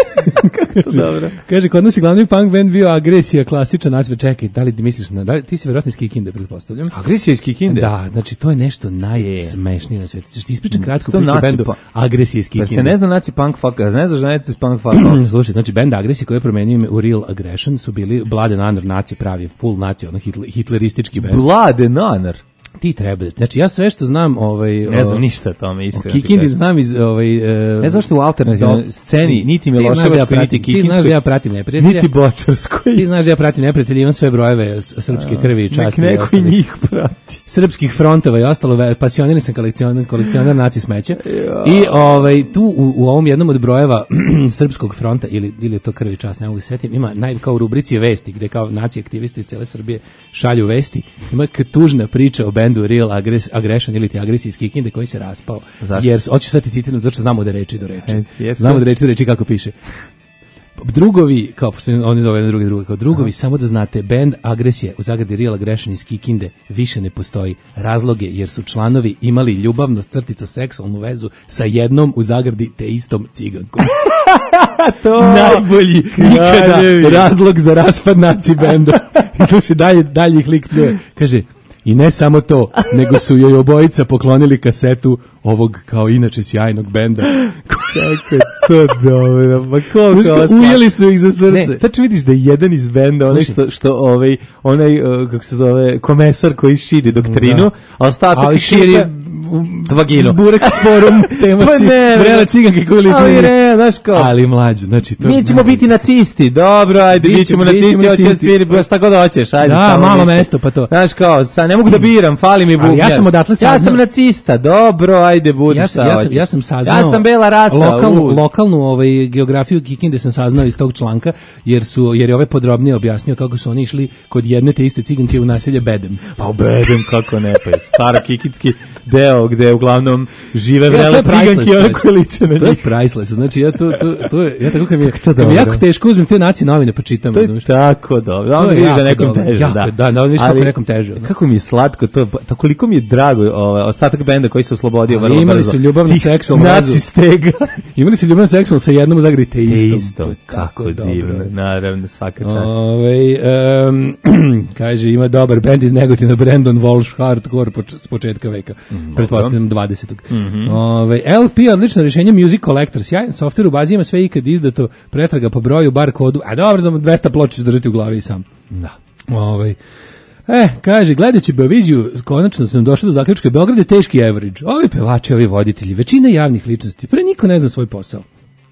Kako dobro. Kaže, kod nas je glavni punk band bio Agresija, klasičan naciv. Čekaj, da li ti misliš na, da li, ti si verovatno iz Kikinde, pretpostavljam? Agresija iz Kikinde? Da, znači to je nešto najsmešnije na svetu. Ćeš ti ispričam kratko To priču o naci bendu pa- Agresija iz Da Kikinde. se ne zna naci punk fuck, ne znaš da ne znaš punk fuck. Slušaj, znači band Agresija koji je promenio ime u Real Aggression su bili Blood and Honor naci pravi, full naci, ono hitler, hitleristički band. Blade nanar. Ti treba. Znači ja sve što znam, ovaj Ne znam o- ništa o tome, iskreno. o ti Kikindi kažem. znam iz ovaj e, Ne zašto u alternativnoj do- sceni niti Ti znaš da ja Miloševačkoj, pratim- niti Ti znaš da Kikinskoj, ja pratim neprijatelje. niti Bočarskoj. Ti znaš da ja pratim neprijatelje, imam sve brojeve s- srpske krvi i Nek časti. i neko i ostalih. njih prati. Srpskih frontova i ostalo, ve- pasionirani sam kolekcioner, kolekcioner naci smeća. I ovaj tu u, u ovom jednom od brojeva srpskog fronta ili ili je to krvi i čast, ne mogu se setim, ima naj kao u rubrici vesti gde kao naci aktivisti iz cele Srbije šalju vesti. Ima k- tužna priča o bendu Real Agres- Aggression ili ti Agresija iz Kikinde koji se raspao. Zašto? Jer hoću sad ti citiram zato što znamo da reči do reči. E, jesu. Znamo da reči do reči kako piše. Drugovi, kao pošto oni zove drugi drugi, kao drugovi, samo da znate, band Agresije u zagradi Real Aggression iz Kikinde više ne postoji. Razloge jer su članovi imali ljubavno crtica seksualnu vezu sa jednom u zagradi te istom cigankom. To Najbolji ikada kraljevi. razlog za raspad naci benda. I slušaj, dalje, dalje ih lik pljuje. Kaže, i ne samo to, nego su joj obojica poklonili kasetu ovog kao inače sjajnog benda. Kako je to dobro, ma koliko Znaš kao, ovo slatko. ujeli su ih za srce. Ne, tačno vidiš da je jedan iz benda, onaj Slušaj. što, što ovaj, onaj, uh, kako se zove, komesar koji širi doktrinu, Da. a ostatak Ali širi vaginu. burek forum tema Pa ci- ne, vrela ne. ciganke koji liči Ali na- ne, znaš kao. Ali mlađe, znači to Mi ćemo biti nacisti, dobro, ajde, Bićemo- mi ćemo bićemo nacisti, hoćeš nacisti. sviri, šta god hoćeš, ajde, Da, samo malo više. mesto, pa to. Znaš kao, sad ne mogu da biram, fali mi Ali bukljar. ja sam odatle Ja saznao- sam nacista, dobro, ajde, budi ja šta sam, ja sam, hoćeš. ja sam saznao Ja sam bela rasa, lokalnu, u. lokalnu ovaj, geografiju Kikinde sam saznao iz tog članka jer su jer je ove podrobnije objasnio kako su oni išli kod jedne te iste ciganke u naselje Bedem. Pa u Bedem, kako ne, pa je staro kikitski deo gde uglavnom žive Ja, to vrele je priceless, ciganke, one znači. koje liče na To je njih. priceless. Znači ja to to to je ja tako kad mi je, to kad mi je dobro. jako teško uzmem te naci novine pa čitam, To je razumeš? tako dobro. Da, To onda je vidiš da jako nekom dobro. teže, Jako da. je, da, da, vidiš kako Ali je nekom teže, ono. Kako mi je slatko to, pa, to koliko mi je drago ovaj, ostatak benda koji se oslobodio Ali vrlo imali brzo. su ljubavnu Tih seksualnu vezu. nacistega. Imali su ljubavnu seksualnu sa jednom u zagradi te Te istom. isto, To je kako dobro. divno, naravno, svaka čast. Ovaj em, kaže ima dobar bend iz Negotina, Brandon Walsh Hardcore poč- s početka veka, pretpostavljam dvadesetog. Ovaj L P odlično rješenje, Music Collector, sjajan softver u bazi ima sve ikad izdato, pretraga po broju, bar kodu, a dobro, za dvesta ploča ću držati u glavi i sam. Da. Ovaj E, kaže, gledajući Beoviziju, konačno sam došao do zaključka, Beograd je teški average. Ovi pevači, ovi voditelji, većina javnih ličnosti, pre niko ne zna svoj posao.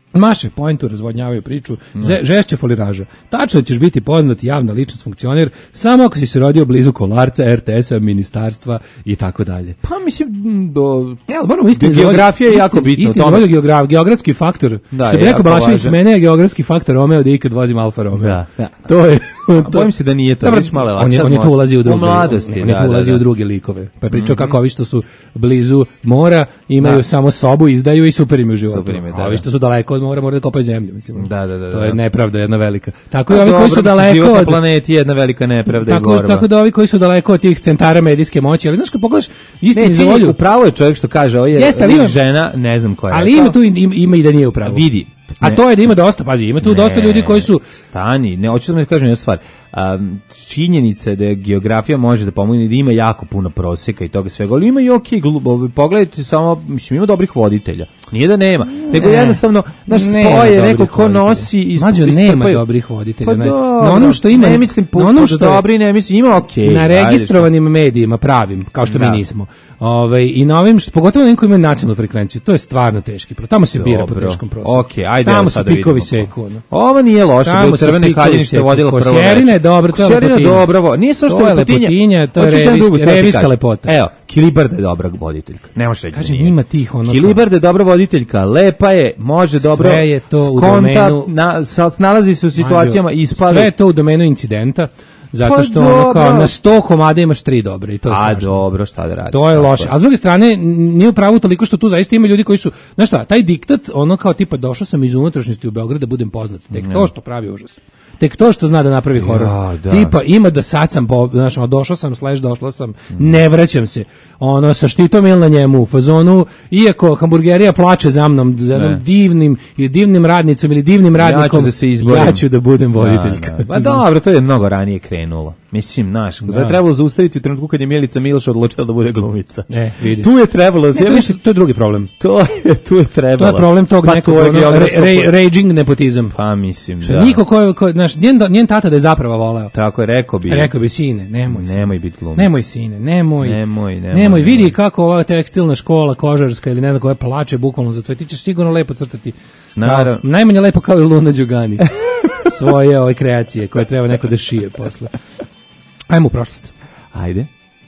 Maše poentu, razvodnjavaju priču, ze- žešće foliraža. Tačno ćeš biti poznat javna ličnost, funkcioner, samo ako si se rodio blizu Kolarca, er te esa, ministarstva i tako dalje. Pa mislim, do... Ja, moramo istini geografija je jako bitna. Istini zavodio geograf, geografski faktor. Da, što bi je rekao jako Balašević, važan. mene je geografski faktor Romeo da ikad vozim Alfa Romeo. Da, da. To je... A bojim se da nije to, Dobro, viš malo on je, on je tu ulazi u druge, u mladosti, on je da, tu ulazi da, da. u druge likove. Pa je pričao Mhm. kako ovi što su blizu mora imaju Da. samo sobu, izdaju i super im je u životu. Super im je, da, A ovi da. što su daleko od mora moraju da kopaju zemlju, mislim. Da, da, da, To da. je nepravda jedna velika. Tako i Pa ovi koji dobro, su mislim, daleko život na od planeti je jedna velika nepravda i tako, borba. tako da ovi koji su daleko od tih centara medijske moći, ali znaš kad pogledaš istini Ne, za čini, volju, upravo je čovjek što kaže, ovo je Jeste, ali ima- žena, ne znam koja je. ali rekla. ima tu ima, ima i da nije u pravu. Vidi. A Ne. to je da ima dosta, pazi, ima tu dosta Ne, ljudi koji su stani, ne hoću da mi kažem jednu stvar. Um, činjenica je da je geografija može da pomogne, da ima jako puno proseka i toga svega, ali ima i okej, okay, pogledajte samo, mislim, ima dobrih voditelja. Nije da nema, nego Ne. jednostavno naš Nema spoje dobrih neko ko voditelja. nosi i Mlađo, nema dobrih voditelja. Pa Na- dobro, na onom što ima- ne mislim na onom pod što je- dobri, ne mislim, ima okej. na ajde, registrovanim medijima pravim, kao što Da. mi nismo. Ovaj i na ovim što pogotovo na onim koji imaju nacionalnu frekvenciju, to je stvarno teški. pro- Tamo se bira po Dobro. teškom proseku. Okej, ajde, Tamo evo se sad da pikovi vidimo. seku. Ono. Ovo nije loše, Tamo bilo se Crvene pikovi haljine što je seku. vodila prvo Kosjerina je dobro, to je Kosjerina je lepotinja. dobro, nije sve što To je je lepotinja. lepotinja, to je Hoćeš jednu revijska- drugu stvar ti revijska kažem. lepota. Evo, Kilibarda je dobra voditeljka. Ne možeš reći da Kažem, nije. ima tih ono kao- Kilibarda je dobra voditeljka, lepa je, može dobro, Sve je to u skonta, domenu- na, sa, nalazi se u situacijama, Mađo, ispali. Sve je to u domenu incidenta. Zato Pa što ono kao dobro. na sto komada imaš tri dobre i to je A strašno. dobro, šta da radiš? To je tako loše. A s druge strane, n- nije u pravu toliko što tu zaista ima ljudi koji su, znaš šta, taj diktat, ono kao tipa došao sam iz unutrašnjosti u Beograd da budem poznat. Tek to što pravi užas. Tek to što zna da napravi horor. Ja, da. Tipa ima da sad sam, po, znaš, ono, došao sam, slash došla sam, ne vraćam se. Ono, sa štitom ili na njemu, u fazonu, iako hamburgerija plače za mnom, za jednom Ne. divnim, ili divnim radnicom ili divnim radnikom, Ja ću da se izborim. ja ću da budem voditeljka. Da, da. Pa dobro, to je mnogo ranije krenulo. Mislim, znaš, da. Da. je trebalo zaustaviti u trenutku kad je Milica Miloš odlučila da bude glumica. E, vidiš. Tu je trebalo, Ne, ja to, je, mislim, to je drugi problem. to je, tu je trebalo. To je problem tog pa nekog to je ono, geografsko re, po- re, raging nepotizam. Pa mislim, Što da. niko ko, ko znaš, njen, njen tata da je zapravo voleo. Tako je, rekao bi. Rekao bi, sine, nemoj sine. Nemoj biti glumica. Nemoj sine, nemoj. Nemoj, nemoj, Nemoj, vidi nemoj. kako ova tekstilna škola, kožarska ili ne znam koja plače bukvalno za tvoje. Ti ćeš sigurno lepo crtati. Naravno. Kao- najmanje lepo kao i Luna Đugani. Svoje ove kreacije koje treba neko da šije posle. Ajmo u prošlost. Ajde.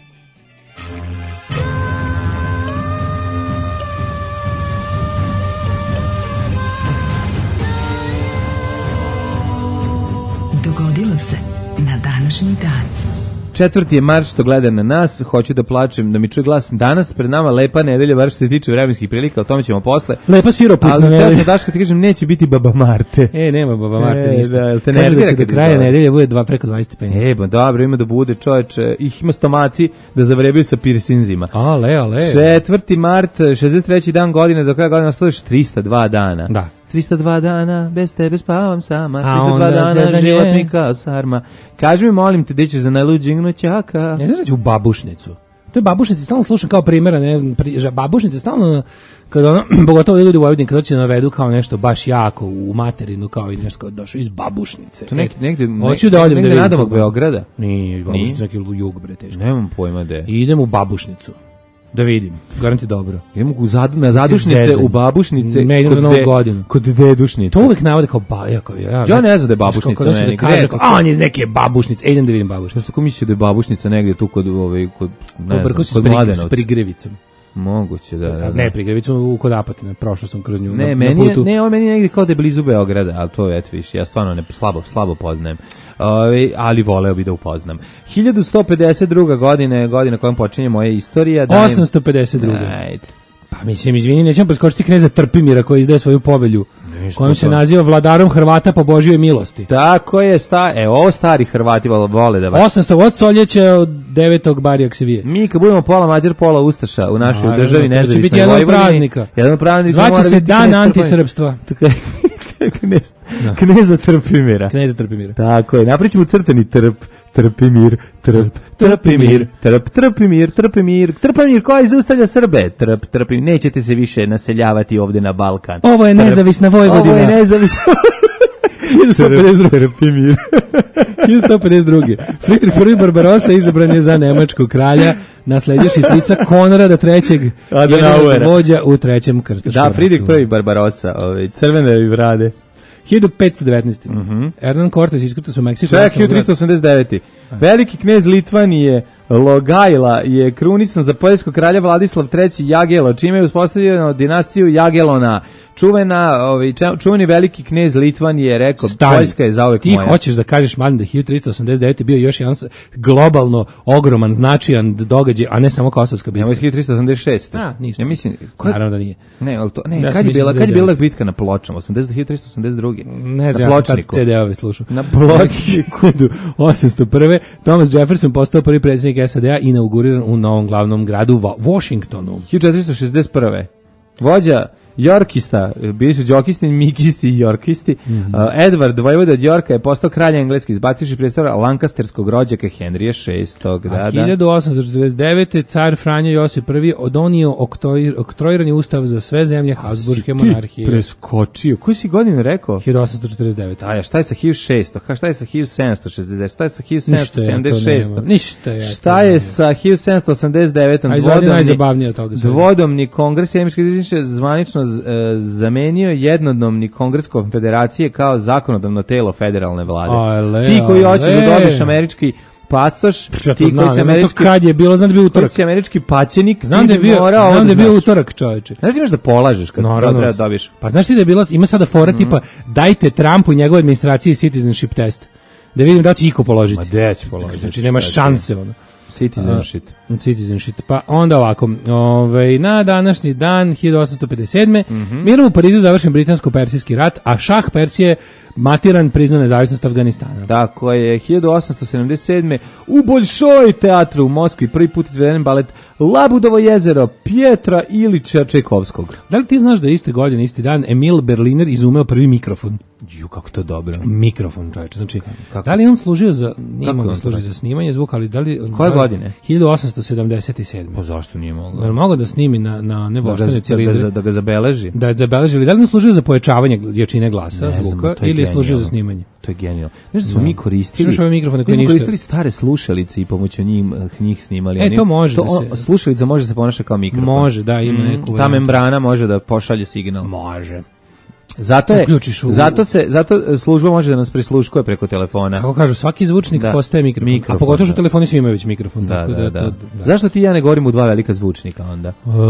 Dogodilo se na današnji dan. Četvrti je mart što gleda na nas, hoću da plačem, da mi čuje glas. Danas pred nama lepa nedelja, bar što se tiče vremenskih prilika, o tome ćemo posle. Lepa siropusna Ali nedelja. ja sam Daško ti kažem, neće biti Baba Marte. E, nema Baba Marte E, ništa. da, jel te Kaže nervira da se kad do kraja izgovara? nedelje bude dva preko dvadeset stepeni. E, ba dobro, ima da bude čoveče, ih ima stomaci da zavrebaju sa pirsinzima. Ale, ale. Četvrti mart, šezdeset treći dan godine, do kraja godine ostalo još trista dva dana. Da. trista dva dana, bez tebe spavam sama, A trista dva onda dana, zezanje. život mi kao sarma. Kaži mi, molim te, gde ćeš za najluđeg noćaka? Ne znaš u babušnicu. To je babušnica, stalno slušam kao primjera, ne znam, pri, ža- babušnica stalno, kada ono, pogotovo ljudi u Vojvodini, kada će navedu kao nešto baš jako u materinu, kao i nešto kao došao iz babušnice. To negde, negde, Hoću da odem negde da vidim. nadomak Beograda. Nije, babušnica neki jug, bre, teško. Nemam pojma gde. I idem u babušnicu. Da vidim, garanti dobro. Idemo u zadu, na zadušnice, Zezanje. u babušnice, Ne, idem kod za Novu de- godinu. Kod dedušnice. To uvek navode kao ba, ja kao ja. Ja ne znam da je Znaš, babušnica kako dođe meni, da kaže, gde je kao, to? a on je iz neke babušnice. E, idem da vidim babušnicu. Što tako mislio da je babušnica negdje tu kod, ovaj, kod, ne znam, Obrko se kod s, pri, Mladenovca. s prigrevicom. Moguće, da, da, da. Ne, prigrevicom u kod Apatina. Prošao sam kroz nju. Ne, na, meni na je, putu. ne, ovo meni je negdje kao da je blizu Beograda, ali to je, eto viš, ja stvarno ne, slabo, slabo poznajem. Ove, ali voleo bi da upoznam. hiljadu sto pedeset druga godina je godina kojom počinje moja istorija. Dajem- osamsto pedeset druga. Ajde. Pa mislim, izvini, nećemo preskočiti kneza Trpimira koji izdaje svoju povelju, Ništa kojom se to. naziva vladarom Hrvata po Božjoj milosti. Tako je, sta, e, ovo stari Hrvati vole- vole da vas. osamsto od Soljeća od devetog Barijak se vije. Mi kad budemo pola Mađar, pola Ustaša u našoj Naravno, državi to će nezavisnoj biti jedan od Vojvodini. praznika. Jedan od praznika. Zvaće mora se biti Dan knez Trpimir. antisrpstva. Knez, Da. kneza Trpimira. Kneza Trpimira. Tako je, napričamo crtani trp, Trpimir, trp, Trpimir, trp, Trpimir, Trpimir, Trpimir koji zaustavlja Srbe, trp, Trpimir, nećete se više naseljavati ovdje na Balkan. Ovo je Trp. nezavisna Vojvodina. Ovo je nezavisna hiljadu sto pedeset druge. Trpi mir. hiljadu sto pedeset druge. Friedrich prvi Barbarossa izabran je za nemačkog kralja, nasledivši strica Konrada trećeg, Adenauera. vođa u trećem krstaškom Da, Friedrich ratu. prvi Barbarossa, ovaj, crvene brade. hiljadu petsto devetnaeste. Hernan Cortes iskrcao su u Meksiku. Čak, hiljadu tristo osamdeset devete. Veliki knez Litvanije Logajla je krunisan za poljskog kralja Vladislav treći Jagelo, čime je uspostavljeno dinastiju Jagelona. Čuvena, ovaj, čuveni veliki knez Litvanije je rekao, Stani. Poljska je zauvek Ti moja. hoćeš da kažeš, man, da hiljadu tristo osamdeset devete bio još jedan globalno ogroman, značajan događaj, a ne samo Kosovska bitka. Nemo hiljadu tristo osamdeset šeste. A, ništa. Ja mislim, Naravno da nije. Ne, ali to, ne, Ja kad sam je mislio bila, da kad je je bila devedeset. bitka na Pločama, osamdeset hiljadu tristo osamdeset druge. Ne znam, na ja sam tad Pločniku. C D-ove slušao. Na Pločniku. osamsto prve. Thomas Jefferson postao prvi predsjednik S A D-a i inauguriran u novom glavnom gradu Wa- Washingtonu. hiljadu četiristo šezdeset prve. Vođa Yorkista, bili su džokisti, mikisti i jorkisti. Mhm. uh, Edward, vojvoda od Yorka, je postao kralj engleski, izbacivši predstavlja Lancasterskog rođaka Henrija šestog. Da, A da. hiljadu osamsto četrdeset devete. car Franjo Josip prvi odonio oktoj- oktroirani ustav za sve zemlje Habsburške monarhije. Ti preskočio. Koji si godinu rekao? hiljadu osamsto četrdeset devete. A ja, šta je sa hiljadu šesto? Ha, šta je sa hiljadu sedamsto šezdeset? Šta je sa hiljadu Ništa sedamsto ja to sedamdeset šest? nemam. Ništa ja to Šta je nemam. sa hiljadu sedamsto osamdeset devet? A izvodi najzabavnije od toga svega. Dvodomni kongres Sjemičke izvišnje zvanično z- e, zamenio jednodomni kongres konfederacije kao zakonodavno telo federalne vlade. Ale, Ti koji hoćeš ale. da dobiješ američki pasoš, Ja to ti koji znam, si ne znam to američki, kad je bilo, znam da je bio koji utorak. si američki paćenik, Znam ti da je bi bio, morao ovo znam da je bio znaš. utorak, čoveče. Znaš ti imaš da polažeš kad Naravno. treba da dobiješ? Pa znaš ti da je bila, ima sada fora tipa dajte Trumpu i njegove administraciji citizenship test. Da vidim da će iko položiti. Ma gde će položiti? Znači nema šanse ono. Citizenship. A, Citizenship. Pa onda ovako, ovaj, na današnji dan hiljadu osamsto pedeset sedme. Mhm. mirom u Parizu završen britansko-persijski rat, a šah Persije matiran priznao nezavisnost Afganistana. Tako je, hiljadu osamsto sedamdeset sedme u Boljšoj teatru u Moskvi prvi put izveden balet Labudovo jezero Pjetra Ilića Čajkovskog. Da li ti znaš da je iste godine, isti dan, Emil Berliner izumeo prvi mikrofon? Ju, kako to dobro. Mikrofon, čovječe. Znači, Kako? da li je on služio za, nije Kako mogao on da služi to za snimanje zvuka, ali da li... Koje da- godine? hiljadu osamsto sedamdeset sedme. Pa zašto nije mogao? Da li mogao da snimi na, na Da nevoštene ga, da, cilindre? ga, da ga zabeleži? Da je zabeležili, da li on služio za pojačavanje jačine glasa, Ne znam, zvuka, to je ili je služio za genijalno. snimanje? To je genijalno. Znaš da smo Da. mi koristili... Slušaj ove mikrofone koji mi smo ništa- koristili stare slušalice i pomoću njih, njih snimali. E, Oni- to može da on- se- Slušalica može da se ponaša kao mikrofon. Može, da, ima Mm, neku Ta varijantu. membrana može da pošalje signal. Može. Zato je, Uključiš u- zato se, zato služba može da nas prisluškuje preko telefona. Kako kažu, svaki zvučnik Da. postaje mikrofon. Mikrofon, A pogotovo što da. telefoni svi imaju već mikrofon. Da, tako da, da. to- Zašto ti i ja ne govorimo u dva velika zvučnika onda?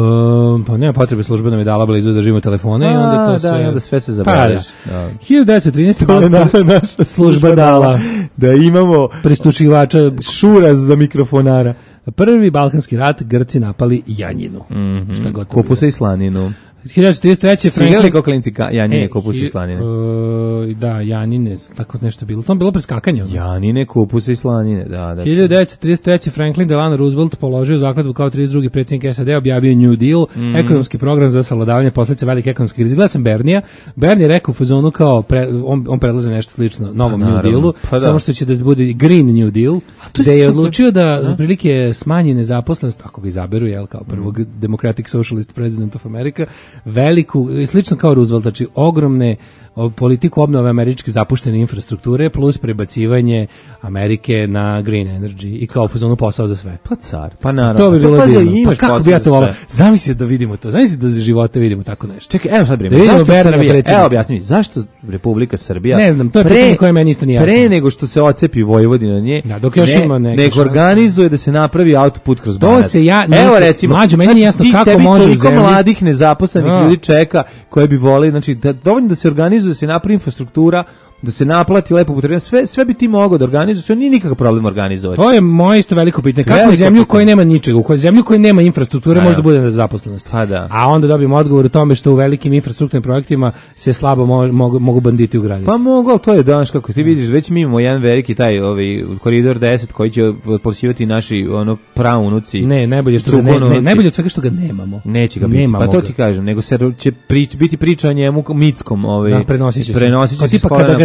Um, pa nema potrebe, služba nam je dala blizu da držimo telefone i onda to A, sve... da, i onda sve se zabeleži. Pa, da. Da. hiljadu devetsto trinaeste. To je naša, naša služba dala da imamo pristušivača. šuraz za mikrofonara. Prvi Balkanski rat, Grci napali Janjinu. Šta god to Kupusa i slaninu. hiljadu devetsto trideset treće. Si igrali kao klinci ka, Janine, E, kupus i hi- slanine? e, da, Janine, tako nešto bilo. To je bilo preskakanje. ono. Janine, kupus i slanine, da, da. hiljadu devetsto trideset treće. Franklin Delano Roosevelt položio zakletvu kao trideset drugi predsjednik S A D, objavio New Deal, Mhm. ekonomski program za savladavanje posljedica velike ekonomske krize. Gledao sam Bernija. Bernie je rekao u fazonu kao pre, on on predlaže nešto slično novom Pa, New naravno. Dealu, Pa da. samo što će da bude Green New Deal, to je gde je super. odlučio da otprilike smanji nezaposlenost, ako ga izaberu, jel, kao prvog Mhm. Democratic Socialist President of America, veliku, slično kao Roosevelt, znači ogromne o, politiku obnove američke zapuštene infrastrukture plus prebacivanje Amerike na green energy i kao u fazonu posao za sve. Pa car, pa naravno. To bi bilo pazi, divno. imaš Pa kako posao bi ja za to volao? sve. Zamisli da vidimo to. Zamisli da za živote vidimo tako nešto. Čekaj, evo sad Da brime. vidimo Zašto Bernija Srbija? predsjednika. Evo objasni mi, zašto Republika Srbija? Ne znam, to je pitanje koje meni isto nije jasno. Pre nego što se ocepi Vojvodina od nje, Da, dok još ne, ima neke nek šanse. organizuje da se napravi autoput kroz To Banat. se ja- Evo nikad- recimo, mlađo, meni nije jasno ti- kako tebi može u toliko zemlji- mladih nezaposlenih Da. ljudi čeka koje bi voleli, znači da, dovoljno da se organizuje, da se napravi infrastruktura, da se naplati lepo putarina, sve, sve bi ti mogao da organizuješ, to nije nikakav problem organizovati. To je moje isto veliko pitanje. Kako Veliko u zemlju u kojoj pitanje. nema ničega, u kojoj zemlju u kojoj nema infrastrukture A, može ja. da bude nezaposlenost. Pa da. A onda dobijemo odgovor u tome što u velikim infrastrukturnim projektima se slabo mo- mogu, mogu banditi ugraditi. Pa mogu, ali to je danas kako ti vidiš, već mi imamo jedan veliki taj ovaj koridor deset koji će posivati naši ono praunuci. Ne, najbolje što ga ne, ne, čukunuci. najbolje od svega što ga nemamo. Neće ga biti, Nemamo pa to ga. ti kažem, nego se će prič, biti priča o njemu mitskom, ovaj, Da, prenosit će se. prenosit će Kao se tipa s kolena kada ga na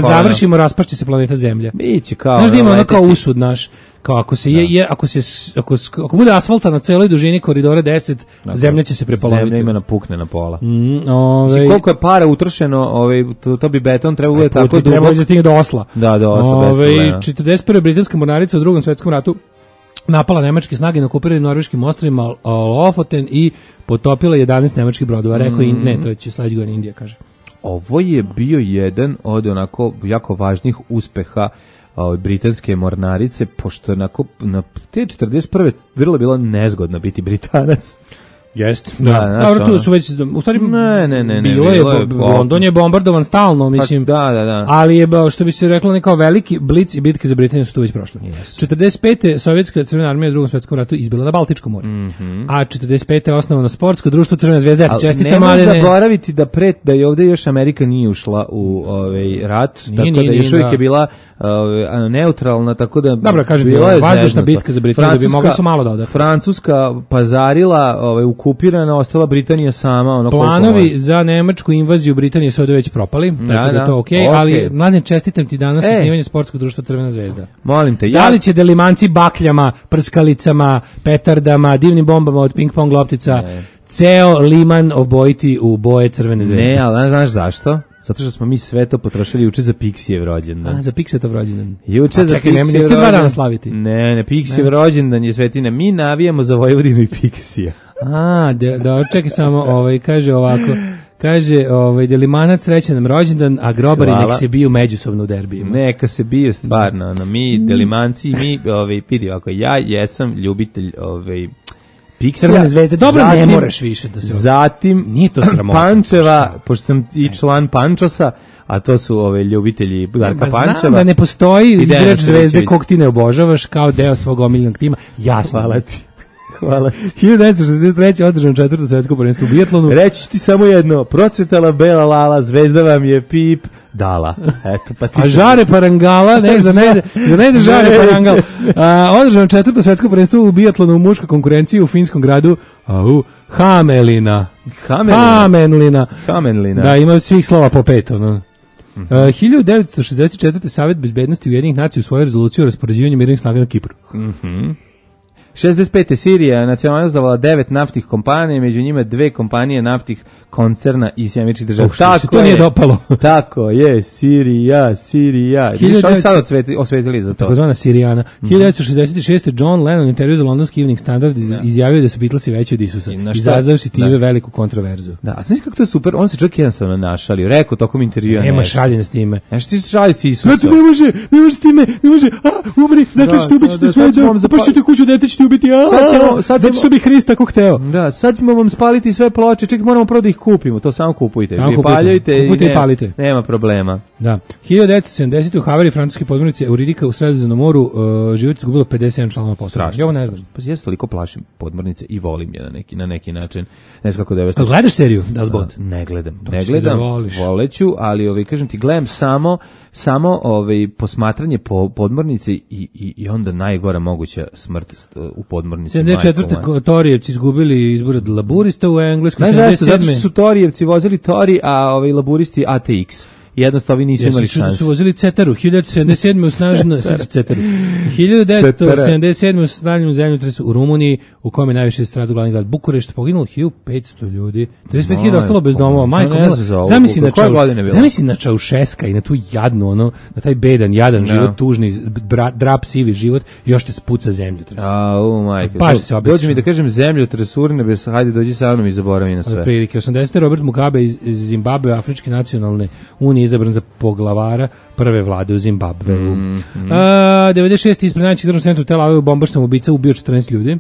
koleno. završimo, raspašće se planeta Zemlja. Biće kao. Znaš da ima ono kao leteći- usud naš, kao ako se je, je ako se s- ako, s- ako bude asfalta na celoj dužini koridora deset, Dakle, Zemlja će se prepoloviti. Zemlja ima napukne na pola. Mm, ovaj, Mislim, koliko je para utrošeno, ovaj, to, to bi beton trebao bude tako put bi trebalo dubok. da stigne do Osla. Da, do Osla, bez Ovaj, problema. četrdeset prva britanska mornarica u Drugom svetskom ratu napala nemačke snage na okupiranim norveškim ostrvima Lofoten i potopila jedanaest nemačkih brodova. Rekao i ne, to će sledeće godine Indija, kaže. Ovo je bio jedan od onako jako važnih uspeha ove britanske mornarice, pošto onako na te četrdeset prve vrlo je bilo nezgodno biti Britanac. Jeste. Da, Da, znaš, dobro, tu ono- su već u stvari Ne, ne, ne, ne, bilo je, bilo je bo- po- London je bombardovan stalno, mislim. Pa, da, da, da. Ali je bao, što bi se reklo, nekao veliki blic i bitke za Britaniju su tu već prošle. četrdeset pete sovjetska crvena armija u Drugom svetskom ratu izbila na Baltičkom moru. A četrdeset pete je osnovano sportsko društvo Crvena zvezda. Ali Čestite nemoj mladene. zaboraviti da pred da je ovdje još Amerika nije ušla u ovaj rat, Nije, tako nije, da još nije, uvijek da. je bila ovaj, neutralna, tako da Dobro, kažem ti, bila je vazdušna zeznuto. bitka za Britaniju, da bi Francuska- mogli su malo da odahnu. Francuska pazarila, ovaj, okupirana, ostala Britanija sama. Ono koliko Planovi može. za nemačku invaziju Britanije su ovdje već propali, tako da, da, je to okej, okej. ali mladen, čestitam ti danas E. osnivanje sportskog društva Crvena zvezda. Molim te, Da ja... li će delimanci bakljama, prskalicama, petardama, divnim bombama od ping-pong loptica, ceo liman obojiti u boje Crvene zvezde? Ne, ali znaš zašto? Zato što smo mi sve to potrošili juče za Pixijev rođendan. A, za Piksetov rođendan. Juče A za čekaj, nema- Pixijev niste dva dana rođendan- slaviti? Ne, ne, Pixijev Ne. rođendan je Svetina. Mi navijamo za Vojvodinu i Pixija. A, da, da čekaj samo, ovaj, kaže ovako, kaže, ovaj, delimanac srećan nam rođendan, a grobari Hvala. nek se biju međusobno u derbijima. Neka se bije stvarno, ono, mi delimanci, mi, ovaj, vidi ovako, ja jesam ljubitelj, ovaj, Pixija. Crvene zvezde, dobro, ne zatim- moraš više da se... Zatim, Nije to sramota. Pančeva, pošto sam i član Pančosa, a to su ove ljubitelji Darka Pa znam Pančeva. da ne postoji I Dejan igrač zvezde Srećević. kog ti ne obožavaš kao deo svog omiljenog tima. Jasno. Hvala ti. Hvala ti. hiljadu devetsto šezdeset treće održano četvrto svetsko prvenstvo u biatlonu. Reći ću ti samo jedno, procvetala bela lala, zvezda vam je pip dala. Eto, pa ti A žare parangala, ne, za ne, za ne ide žare Ne. parangal. A, održano četvrto svetsko prvenstvo u biatlonu u muškoj konkurenciji u finskom gradu au, Hamelina. Hamelina. Hamelina. Hamelina. Da, ima od svih slova po pet, ono. Uh, hiljadu devetsto šezdeset četvrte Savet bezbednosti Ujedinjenih nacija u svojoj rezoluciji o raspoređivanju mirnih snaga na Kipru. Mhm. šezdeset pete Sirija nacionalizovala devet naftnih kompanija, među njima dve kompanije naftnih koncerna iz Sjemičkih država. Oh, što se to nije dopalo. Tako je, Sirija, Sirija. Vidiš, hiljadu oni devetsto sad osveti, osvetili za to. Takozvana Sirijana. hiljadu devetsto šezdeset šeste John Lennon u intervju za londonski Evening Standard iz, izjavio da su Beatlesi veći od Isusa, I na šta- izazavši time da. veliku kontroverzu. Da, a znaš kako to je super? On se čovjek jednostavno našalio. Rekao tokom intervjua Nema nešto. šaljenja s time. Znaš, ti se šalici Isusa. Znate, ne može, ne može s time, ne može, a, umri, zato Da, ćete ubiti da, ćete da, sve, sad ćemo da, vam zapa- upašćete kuću, dete ćete ubiti, a, Sad ćemo- sad zato ćemo- što bi Hrist tako hteo. Da, sad ćemo vam spaliti sve ploče. Čekaj, moramo prvo da ih kupimo. To samo kupujte. Samo Vi kupujte. paljujte Kupujte i nema- palite. Nema problema. Da. hiljadu devetsto sedamdesete u Havari francuske podmornice Euridika u Sredozemnom moru uh, život izgubilo pedeset jedan članova posade. Strašno. Ja ovo ne znam. Pa ja se toliko plašim podmornice i volim je na neki, na neki način. Ne znam kako da je... Jel gledaš seriju Das Boot? Ne gledam, To ne ćeš gledam, da voliš. voleću, ali ovaj, kažem ti, gledam samo, samo ovaj, posmatranje po podmornice i, i, i onda najgora moguća smrt uh, u podmornici. sedamdeset četvrte majko moja. Torijevci izgubili izbor od laburista u Engleskoj. Znaš zašto? Zato sedamdeset sedme što su Torijevci vozili Tori, a ovaj, laburisti A T X. Jednostavno ovi nisu Jesu imali čudo šanse. su vozili Cetaru, hiljadu devetsto sedamdeset sedme u snažno Cetaru. hiljadu devetsto sedamdeset sedme u snažnom zemljotresu u Rumuniji, u kome najviše stradao glavni grad Bukurešt, poginulo hiljadu petsto ljudi. trideset pet hiljada ostalo bez domova. Majko, Majko, ne mila, znam za ovo. zamisli na Koje Čau, godine je bilo? zamisli na Čaušeska i na tu jadnu, ono, na taj bedan, jadan Da. život, tužni, bra, drap sivi život, još te spuca zemljotres. A, u, majke. Baš Do- se obesiš. Dođi mi da kažem zemlju, tresurne, bez, hajde dođi sa mnom i zaboravi na sve. Otprilike osamdesete Robert Mugabe iz iz Zimbabwe, Afričke nacionalne unije, izabran za poglavara prve vlade u Zimbabveu. Mm, A, devedeset šeste ispred najvećeg državnog centra Tel Avivu bombar sam ubica ubio četrnaest ljudi.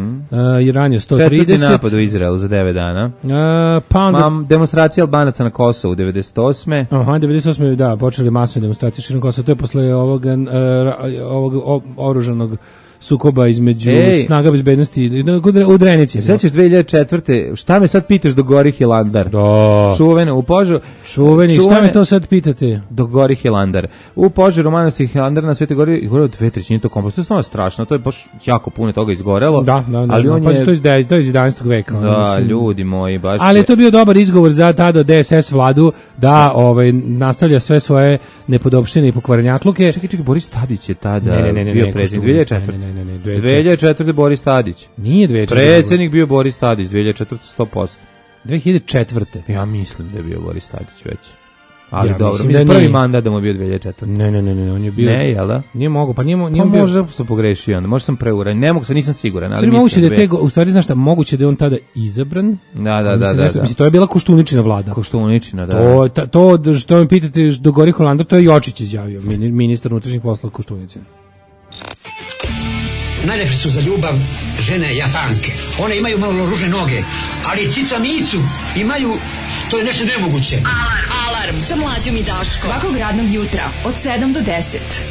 A, Iran je sto Četvrti trideset. napad u Izraelu za devet dana. A, pa onda... Mam demonstracija Albanaca na Kosovu devedeset osme. Aha, devedeset osme da, počeli masovne demonstracije širom Kosova. To je posle ovog, uh, ovog o- oružanog sukoba između Ej. snaga bezbednosti u Drenici. Sećaš dve hiljade četvrte. Šta me sad pitaš do gori Hilandar? Da. Čuvene u Požaru. Čuveni, šta čuvene- me to sad pitate? do gori Hilandar. U Požaru manastir Hilandar na Svetoj gori izgorelo dve trećine tog kompleksa. To je stvarno strašno. To je baš jako puno toga izgorelo. Da, da, da. ali da, on pa je... to je iz de- to je iz jedanaestog veka. ono, Da, mislim. ljudi moji, baš Ali je je... to bio dobar izgovor za tada D S S vladu da ovaj nastavlja sve svoje nepodopštine i pokvarenjakluke. Čekaj, čekaj, Boris Tadić je tada Ne, ne, ne, ne, bio ne, predsjednik. ko dve hiljade što- četvrte. ne, ne, ne, ne, dve hiljade četvrte Boris Tadić. Nije dve hiljade četvrte. Predsjednik bio Boris Tadić, dve hiljade četvrte sto posto. dve hiljade četvrte. Ja mislim da je bio Boris Tadić već. Ali Ja dobro, mislim mislim, da prvi nije. mandat da mu je bio dve hiljade četvrte. Ne, ne, ne, ne, on je bio. Ne, jel da? Nije mogu, pa nije, mo- Pa nije on bio. možda sam pogrešio, onda možda sam preuran. Ne mogu se, nisam siguran, ali Sve mislim moguće da je dve- te, go- u stvari znaš šta, moguće da je on tada izabran. Da, da, Ali da, mislim, da, nešto- da. Mislim, to je bila Koštuničina vlada. Koštuničina, da. To, ta, to da što mi pitate do Gori Holandar, to je Jočić izjavio, mini- ministar unutrašnjih poslova Koštunice. Najlepše su za ljubav žene Japanke. One imaju malo ružne noge, ali cica micu imaju, to je nešto nemoguće. Alarm. Alarm sa mlađom i Daškom. Svakog radnog jutra od sedam do deset.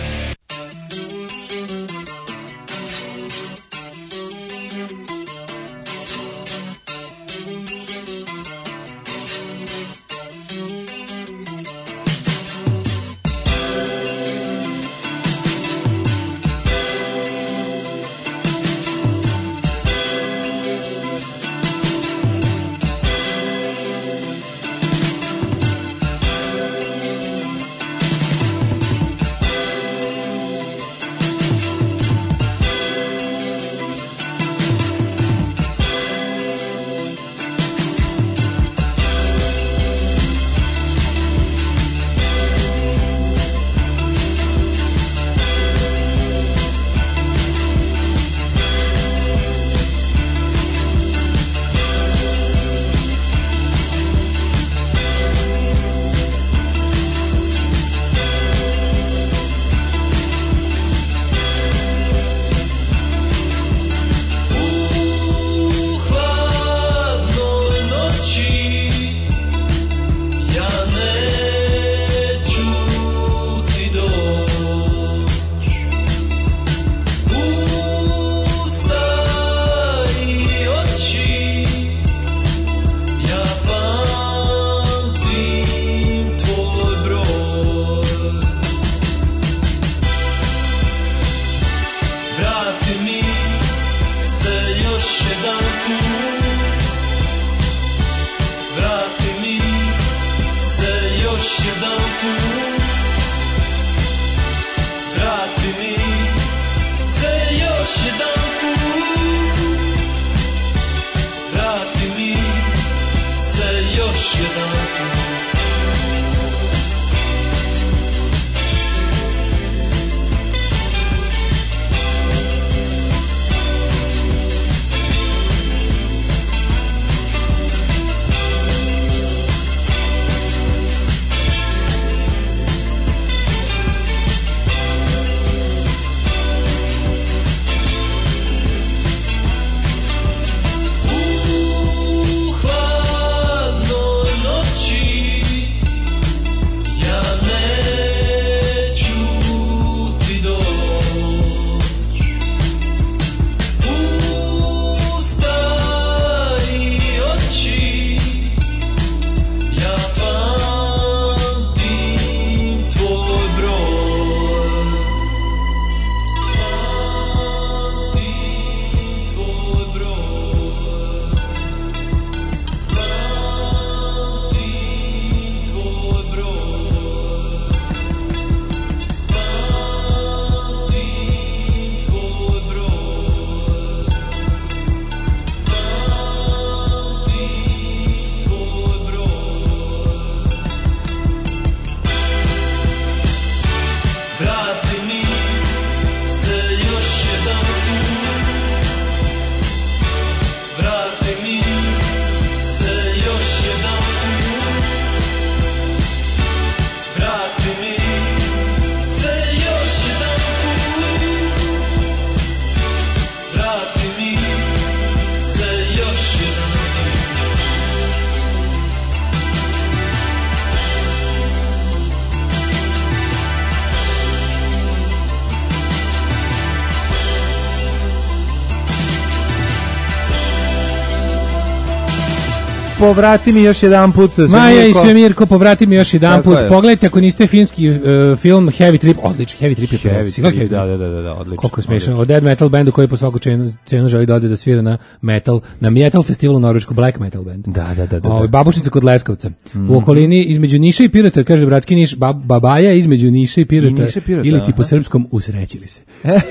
povrati mi još jedan put. Maja i Svemirko, povrati mi još jedan Tako put. je. Pogledajte ako niste finski uh, film Heavy Trip, odličan, Heavy Trip je Heavy pravo. Si gledao Trip, Heavy da, Trip? da, da, da, odlično. Koliko je smiješno. O dead metal bandu koji po svaku cenu, cenu želi da ode da svira na metal, na metal festivalu u Norvečku, black metal band. Da, da, da. da, O, da. babušnica kod Leskovca. Mhm. U okolini između Niša i Pirota, kaže bratski Niš, bab, babaja između Niša i Pirota, I Niša i Pirota, ili ti po aha. srpskom usrećili se.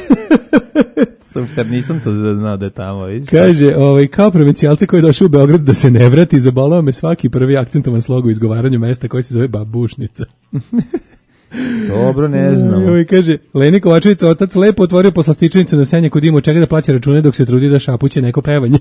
Super, nisam to znao da je tamo, vidiš. Kaže, ovaj, kao provincijalce koji je došao u Beograd da se ne vrati, zabolao me svaki prvi akcentovan slog u izgovaranju mesta koji se zove Babušnica. Dobro, ne znam. Ovaj, kaže, Leni Kovačević, otac, lepo otvorio poslastičnicu na senje kod ima od čega da plaća račune dok se trudi da šapuće neko pevanje.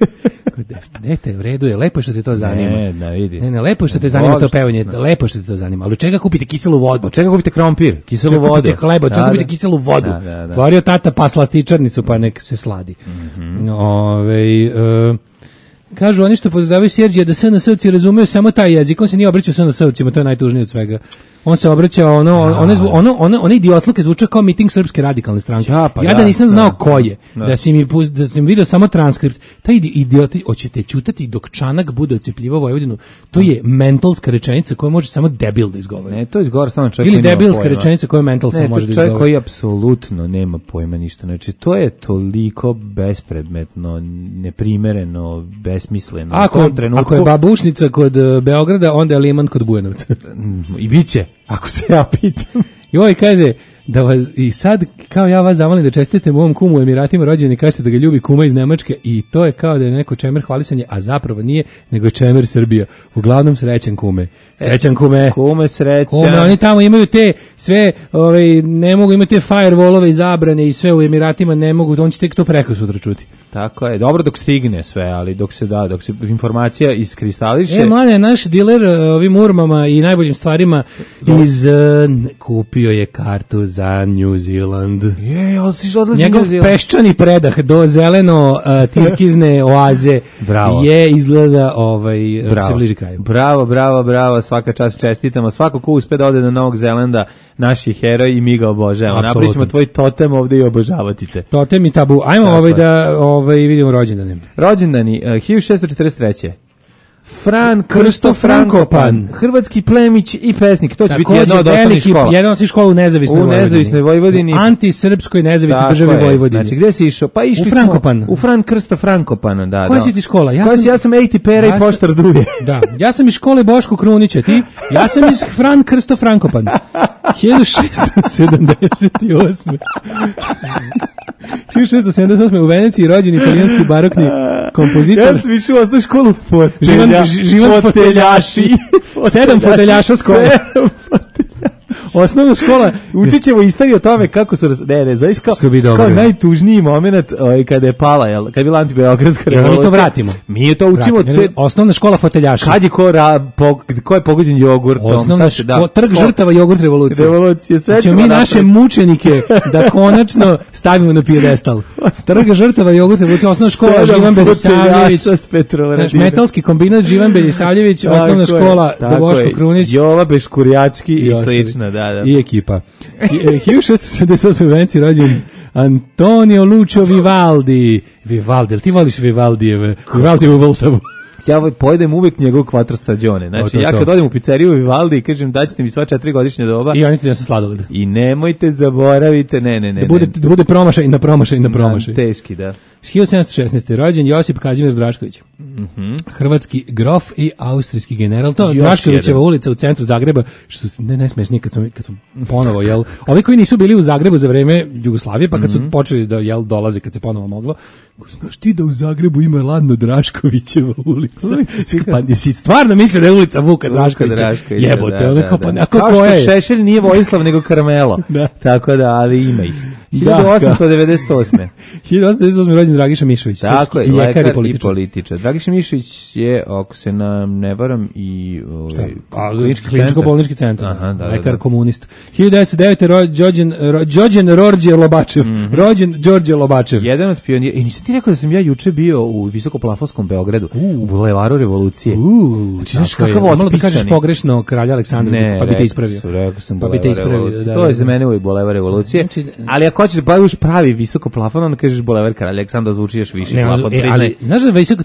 Dete, u redu je, lepo je što te to zanima. Ne, ne, vidi. Ne, ne, lepo je što te zanima to pevanje, lepo je što te to zanima, ali od čega kupite kiselu vodu? Od čega kupite krompir? Kiselu Čega vodu? kupite hleba, od čega Da, kupite da. kiselu vodu? Da, da, da. Otvorio tata pa slastičarnicu, pa nek se sladi. Mhm. Ovaj, e, kažu oni što pozdravaju Serđija da S N S-ovci razumeju samo taj jezik, on se nije obraćao S N S-ovcima, to je najtužnije od svega. On se obraćao ono, one, zvu, ono, ono, one idiotluke zvuče kao miting Srpske radikalne stranke. Ja, pa ja da, da nisam znao da, ko je, da. da si mi puz- da sam vidio samo transkript. Taj idi- idioti hoćete ćutati dok Čanak bude ocepljivao Vojvodinu. To je mentalska rečenica koju može samo debil da izgovori. Ne, to izgovara samo čovjek Ili koji nema debilska pojma. rečenica koju mental samo Ne, to može je da čovjek izgovori. koji apsolutno nema pojma ništa. Znači, to je toliko bespredmetno, neprimereno, besmisleno. U Ako, tom trenutku, ako je babušnica kod e, Beograda, onda je liman kod Bujanovca. I bit će, ako se ja pitam. I ovaj kaže da vas i sad kao ja vas zamolim da čestite mom kumu u Emiratima rođeni, kažete da ga ljubi kuma iz Nemačke i to je kao da je neko čemer hvalisanje, a zapravo nije, nego je čemer Srbija. Uglavnom srećan kume. Srećan kume. Kume srećan. Kume, oni tamo imaju te sve, ovaj, ne mogu imati te firewallove i zabrane i sve u Emiratima ne mogu, on će tek to preko sutra čuti. Tako je, dobro dok stigne sve, ali dok se da, dok se informacija iskristališe. E, mlade, naš diler e, ovim urmama i najboljim stvarima iz, e, n- kupio je kartu za New Zealand. Je, odlazi, odlazi Njegov New Zealand. peščani predah do zeleno e, tirkizne oaze Bravo. je izgleda ovaj, e, Bravo. se bliži kraju. Bravo, bravo, bravo, svaka čast čestitamo. Svako ko uspe da ode do Novog Zelanda, naši heroj i mi ga obožavamo. Apsolutno. Napravit ćemo tvoj totem ovdje i obožavati te. Totem i tabu. Ajmo Tako ovaj je. da ovaj, vidimo rođendane. Rođendani, uh, hiljadu šessto četrdeset treće. Fran Krsto Krsto Frankopan. Frankopan, hrvatski plemić i pesnik. To će biti Takođe, jedna od osnovnih veliki, škola. jedna od svih škola u nezavisnoj U Vojvodini. nezavisnoj Vojvodini. U antisrpskoj nezavisnoj Tako državi je. Vojvodini. Znači, gde si išao? Pa išli U Frankopan. smo u Fran Krsto Frankopan, da. Koja da. si ti škola? Ja Koja sam- si, ja sam Ejti Pera Ja i sam- Poštar Duje. Da, ja sam iz škole Boško Krunića, ti? Ja sam iz Fran Krsto Frankopan. hiljadu šeststo sedamdeset osme. hiljadu šeststo sedamdeset osme u Veneciji rođen italijanski barokni kompozitor. Ja sam išao u osnovnu školu fotelja. Živan, ži- živan foteljaši. Sedam foteljaša skoro. Osnovna škola. Učit ćemo istoriju o tome kako su... raz- Ne, ne, zaista kao, Što bi dobro. kao najtužniji moment ovaj, kada je pala, jel, kad je bila antibeogradska Jel mi revolucija. to vratimo? Mi to učimo od Vrati, sve... Osnovna škola foteljaša. Kad je ko, ra, po, ko je pogođen jogurtom? Osnovna sad se da- škola, trg škola- žrtava jogurt revolucije. Revolucije, sve Znači ćemo mi napraviti. naše mučenike da konačno stavimo na pijedestal. Trg žrtava jogurt revolucije, osnovna škola Sedam Živan foteljaša Belisavljević. s Petrovaradina. Znaš, metalski kombinat Živan Belisavljević, Tako osnovna je, škola tako Boško je. Krunić. Jova Beškurjački i, ostali. slično, da, da. I ekipa. I, e, hiljadu šeststo sedamdeset osme u Veneciji rođen Antonio Lucio Vivaldi. Vivaldi, jel ti voliš Vivaldijeve? Vivaldijevu Voltavu. Ja ovaj pojedem uvek njegov quattro stagione. Znači, O, to je ja to. kad odem u pizzeriju u Vivaldi i kažem daćete mi sva četiri godišnja doba I oni ti nesu sladoled. i nemojte zaboravite, ne, ne, ne. Da bude, ne. da bude promašaj na promašaj na promašaj. Teški, da. hiljadu sedamsto šesnaeste. rođen Josip Kazimir Drašković. Hrvatski grof i austrijski general. To je Još Draškovićeva jedan. ulica u centru Zagreba, što su ne najsmešnije kad smo, kad smo ponovo, jel, ovi koji nisu bili u Zagrebu za vreme Jugoslavije, pa kad su počeli da, jel, dolaze, kad se ponovo moglo, ko, znaš ti da u Zagrebu ima ladno Draškovićeva ulica? Pa nisi stvarno mislio da je ulica Vuka Draškovića? Draškovića, Jebote, da, ono da, kao, da. pa ako Kao koja što je? Šešelj nije Vojislav nego Karmelo. Da. Tako da, ali ima ih. hiljadu osamsto devedeset osme. hiljadu osamsto devedeset osme. rođen Dragiša Mišović. Tako je, srpski lekar ljekar i i političar. političar. Dragiša Mišović je, ako se nam ne varam, i ovaj, A, klinički kliničko-bolnički centar, Aha, da, da, lekar da. komunist. hiljadu devetsto devete. ro, Đorđen ro, Đorđen Rorđe Lobačev. Rođen Đorđe Lobačev. Jedan od pionira. I nisam ti rekao da sam ja juče bio u visokoplafonskom Beogradu, u Bulevaru Revolucije. Uuu, Znači, znaš tako je. kakav Malo da otpisani. kažeš pogrešno kralja Aleksandra, Ne, pa bi te rekao ispravio. sam, rekao sam Pa bi te Bulevar ispravio, Revolucije. da, To da, je za da. mene uvijek Bulevar Revolucije. Znači, ali ako hoćeš da baviš pravi visoko plafon, onda kažeš Bulevar Kralja Aleksandra, zvuči još više. Ne, plafon, e, priznaj. ali znaš da visoko ti ti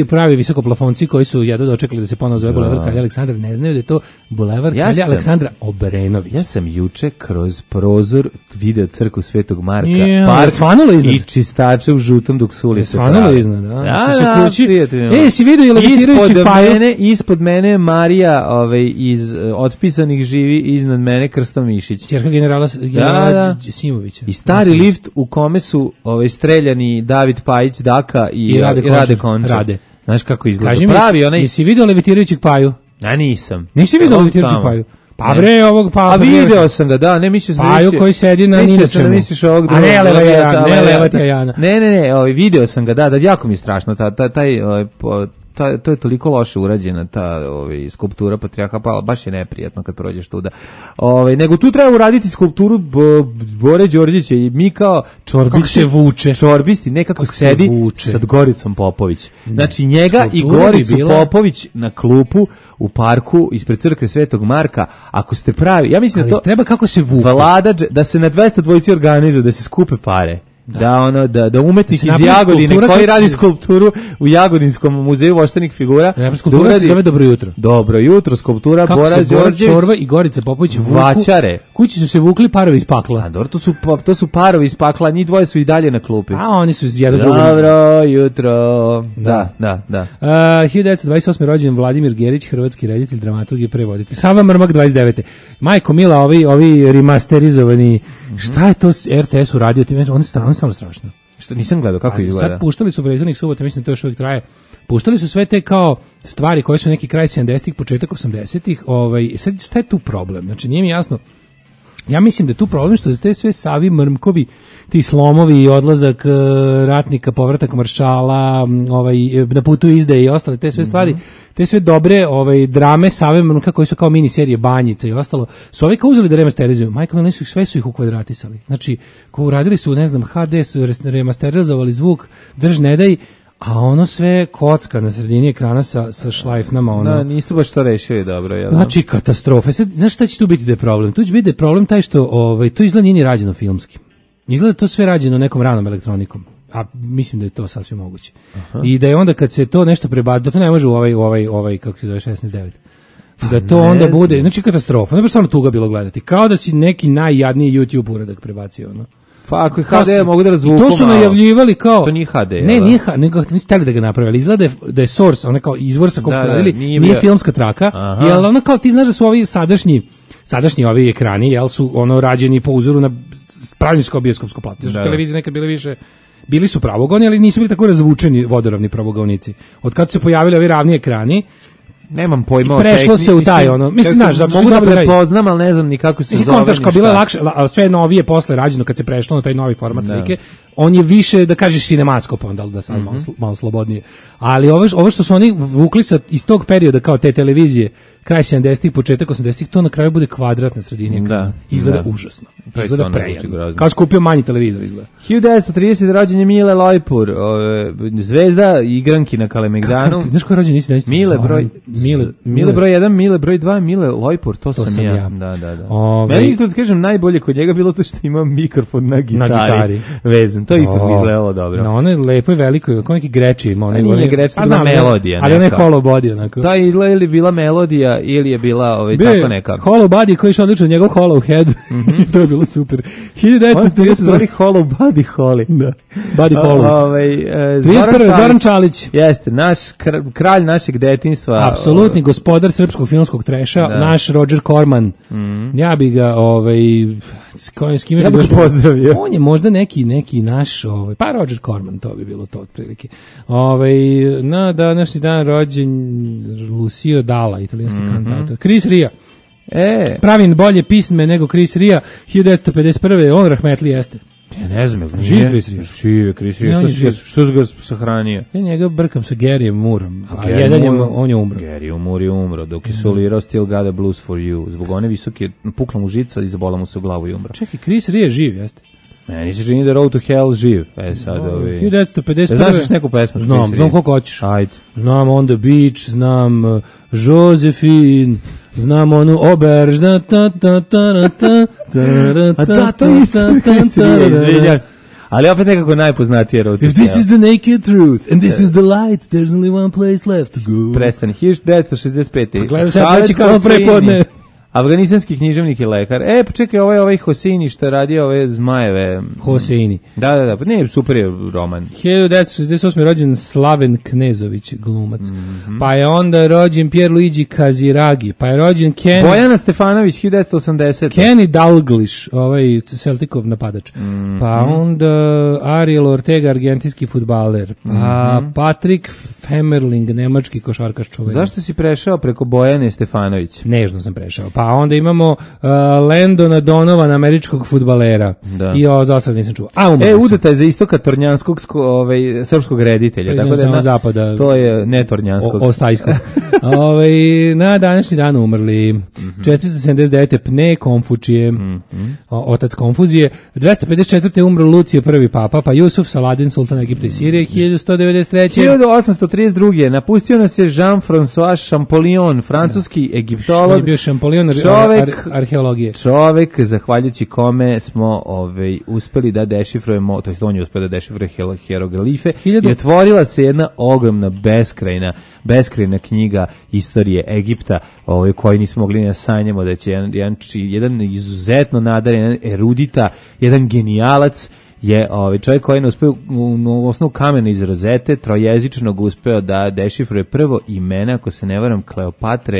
pravi visokoplafonci koji su jedno dočekali da se ponovo zove Bulevar Kralja Aleksandra, ne znaju da je to Bulevar Ja Kralja sam- Aleksandra Obrenovića. Ja sam juče kroz prozor video crkvu Svetog Marka, Je, park svanulo iznad? i čistače u žutom dok su ulice Svanulo prave. iznad, da. Da, Su se da, kući- prijatelju. E, si vidio i levitirajući Ispod paju? mene, ispod mene je Marija ovaj, iz uh, Otpisanih živi, iznad mene Krsto Mišić. Ćerka generala, generala da. Đ- Simovića. I stari lift u kome su ovaj, streljani David Pajić, Daka i, I Rade i Rade Končar. Končar. Rade. Znaš kako izgleda? Kaži mi, Pravi jesi, onaj... jesi vidio levitirajućeg paju? Ja nisam. Nisi vidio On levitirajućeg tamo. paju? Pa Ne. bre, ovog pa. A video sam ga, da, ne misliš da Paju misliš- koji sedi na mislio ni na sam da čemu. misliš ovog A drugog. ne leva da, Jana, da, ne da, leva da. Jana. Ne, ne, ne, ovaj, video sam ga, da, da, jako mi je strašno, ta, ta, taj, ovaj, po- ta, to je toliko loše urađena, ta ovaj, skulptura Patrijarha Pavla, baš je neprijatno kad prođeš tuda. Ovaj, nego tu treba uraditi skulpturu Bo, Bore Đorđića i mi kao čorbisti. Kako se vuče. Čorbisti, nekako Kako se sedi vuče. sa Goricom Popović. Znači njega i Skulptura bi Goricu bila- Popović na klupu u parku ispred crkve Svetog Marka. Ako ste pravi, ja mislim Ali da to treba kako se vuku. Vlada, dž- da se na dvesta dvojici organizuju, da se skupe pare. Da, ono, da, da umetnik Da se iz napravi Jagodine skulptura koji kako radi se- skulpturu u Jagodinskom muzeju voštanih figura. Da napravi skulptura se zove Dobro jutro. Dobro jutro, skulptura Kako Bora se Bora Đorđević. Čorba i Gorica Popović vuku. Vaćare. Kući su se vukli parovi iz pakla. A dobro, to su, pa- to su parovi iz pakla, njih dvoje su i dalje na klupi. A oni su jedan drugom. Dobro jutro. Da, da, da. Uh, hiljadu devetsto dvadeset osme rođen Vladimir Gerić, hrvatski reditelj, dramaturg i prevoditelj. Sava Mrmak dvadeset devete Majko Mila, ovi, ovi remasterizovani, šta je to s R T S uradio? Ti, oni su stvarno stvarno strašno. Što nisam gledao, kako A izgleda? Sad puštali su prethodnih subota, mislim da to još uvijek traje. Puštali su sve te kao stvari koje su neki kraj sedamdesetih, početak osamdesetih. Ovaj, sad šta je tu problem? Znači nije mi jasno. Ja mislim da je tu problem što te sve Savi Mrmkovi, ti slomovi i odlazak e, ratnika, povratak maršala, m, ovaj, e, na putu izdaje i ostale te sve stvari, te sve dobre ovaj, drame Save Mrmka koji su kao miniserije Banjica i ostalo, su ovi kao uzeli da remasterizuju. Majka Mila, su ih sve su ih ukvadratisali. Znači, ko uradili su, ne znam, H D su res- remasterizovali zvuk, drž ne daj, a ono sve kocka na sredini ekrana sa, sa šlajfnama, ono. Da, nisu baš to rešili dobro, jel? da? Znači katastrofe. Sad, znaš šta će tu biti da je problem? Tu će biti da je problem taj što ovaj, to izgleda nije ni rađeno filmski. Izgleda to sve rađeno nekom ranom elektronikom. A mislim da je to sasvim moguće. I da je onda kad se to nešto prebaci, da to ne može u ovaj, u ovaj, ovaj kako se zove, šesnaest devet Da to ne onda znam. bude, znači katastrofa. Ne bi stvarno tuga bilo gledati. Kao da si neki najjadniji YouTube uradak prebacio, ono. Pa ako je Kao H D, se- mogu da razvuku I to su malo. najavljivali kao... To nije H D, Ne, jel da? nije H D, nego nisu hteli da ga naprave, ali izgleda da je, da je source, ono kao izvor sa kog Da, su da, radili, nije nije, bio- filmska traka, Aha. jer ono kao ti znaš da su ovi sadašnji, sadašnji ovi ekrani, jel su ono rađeni po uzoru na pravilničko bioskopsko platno. Zašto Da. televizije nekad bile više, bili su pravogoni, ali nisu bili tako razvučeni vodoravni pravogonici. Od kad su se pojavili ovi ravni ekrani, Nemam pojma I o prešlo tehni- se u taj, mislim, ono, mislim, kako- znaš, zato su mogu da dobro radili. prepoznam, ali ne znam ni kako se Mislim, zove. kontraš kao ni bilo je šta. lakše, la- sve novije posle rađeno kad se prešlo na taj novi format Da. slike, on je više, da kažeš, sinematsko, pa onda da sad malo, sl- malo slobodnije. Ali ovo, ovo što su oni vukli sa, iz tog perioda kao te televizije, kraj sedamdesetih, početak osamdesetih, to na kraju bude kvadrat na sredini ekrana. Da, Izgleda da. užasno. To je Izgleda stvarno zvuči prejedno. grozno. Kao skupio manji televizor izgleda. hiljadu devetsto tridesete rođen je Mile Lojpur, ove, zvezda igranki na Kalemegdanu. Kako ti- Znaš ko je rođen nisi da Mile Zoran- broj Mile, Mile broj jedan, Mile broj dva, Mile Lojpur, to, To sam, sam ja. ja. Da, da, da. Ove- Meni isto da kažem najbolje kod njega bilo to što ima mikrofon na gitari. gitari. Vezan, to je ipak O, izgledalo dobro. Na onoj lepoj velikoj, kao neki greči ima. Onaj, A nije onaj- greč, to pa je bila znam, melodija Ali ona je neka. hollow body, onako. Ta je izgleda ili bila melodija ili je bila ovaj, Bio je tako neka. Hollow Body koji je odlično, njegov Hollow Head. to je bilo super. hiljadu devetsto On se trideset zvali Hollow Body Holly. Da. Body Hollow. Ovaj, e, trideset prve. Zoran Čalić. Jeste, naš kr- kralj našeg detinjstva. Apsolutni gospodar srpskog filmskog treša, Da. naš Roger Corman. Ja bi ga, ovaj, s kojim, s kime Ja bi bih još- ga pozdravio. On je možda neki, neki naš, ovaj, pa Roger Corman, to bi bilo to otprilike. Ovaj, na današnji dan rođen Lucio Dalla, italijanski kantator. Chris Ria. E, Pravim bolje pisme nego Chris Ria, hiljadu devetsto pedeset prve. on rahmetli jeste. ja ne znam, jel Živ nije? Chris Ria. Živ je Chris Ria. Ne, on Što je si ga, živ. što si ga sahranio? Ja njega brkam sa Garyjem Moorom, a Gary jedan je, Moore- on je umro. Gary Moore je umro, dok je solirao Still Got a Blues for You. Zbog one visoke, pukla mu žica i zabola mu se u glavu i umro. Čekaj, Chris Ria je živ, jeste? Meni se čini da je Road to Hell živ. E sad ovi... hiljadu devetsto pedeset prve. Znaš još neku pesmu? Znam, Chris znam Ria? koliko hoćeš. Ajde. Znam On the Beach, znam uh, Josephine, znam onu Oberž, da ta ta ta ta ta ta ta A da, to je isto Chris Ria, izvinjam se. Ali opet nekako najpoznatije Road to If this Hell. is the naked truth and this is the light, there's only one place left to go. Prestani, hiljadu devetsto šezdeset pete. Gledam se treći kanal prepodne. Afganistanski književnik i lekar. E, pa čekaj, ovaj, ovaj Hosseini što je radio ove Zmajeve. Hosseini. Da, da, da, pa ne, super je roman. hiljadu devetsto šezdeset osme rođen Slaven Knezović, glumac. Mm-hmm. Pa je onda rođen Pierluigi Kaziragi, pa je rođen Kenny... Bojana Stefanović, hiljadu devetsto osamdesete. Kenny Dalglish, ovaj Celticov napadač. Mm-hmm. Pa onda Ariel Ortega, argentinski fudbaler. Pa Mm-hmm. Patrick Femerling, nemački košarkaš čuveni. Zašto si prešao preko Bojane Stefanović? Nežno sam prešao. Pa onda imamo uh, Landona Donovana, američkog fudbalera. Da. I ovo za ostalo nisam čuo. A, umrli E, su. udata je za istoka tornjanskog sko, ovaj, srpskog reditelja. Priznam Tako da samo na, zapada. To je ne tornjanskog. O, ostajskog. ovaj, na današnji dan umrli Mhm. četiristo sedamdeset devete Pne Konfučije, Mhm. o, otac Konfuzije. dvesta pedeset četvrte umro Lucije, prvi papa, pa Jusuf Saladin, sultan Egipta i Sirije. hiljadu sto devedeset treće hiljadu osamsto trideset druge napustio nas je Jean-François Champollion, francuski egiptolog. On je bio Champollion ar, čovek, ar, arheologije. čovek, zahvaljujući kome smo ovaj, uspeli da dešifrujemo, to jest on je uspio da dešifruje hieroglife, Hiljadu- i otvorila se jedna ogromna, beskrajna, beskrajna knjiga istorije Egipta, ovaj, koju nismo mogli da sanjamo da će jedan, jedan, či- jedan izuzetno nadaren, jedan erudita, jedan genijalac, je ovaj čovjek koji je uspeo u, u osnovu kamena iz rozete trojezičnog uspeo da dešifruje prvo imena, ako se ne varam, Kleopatre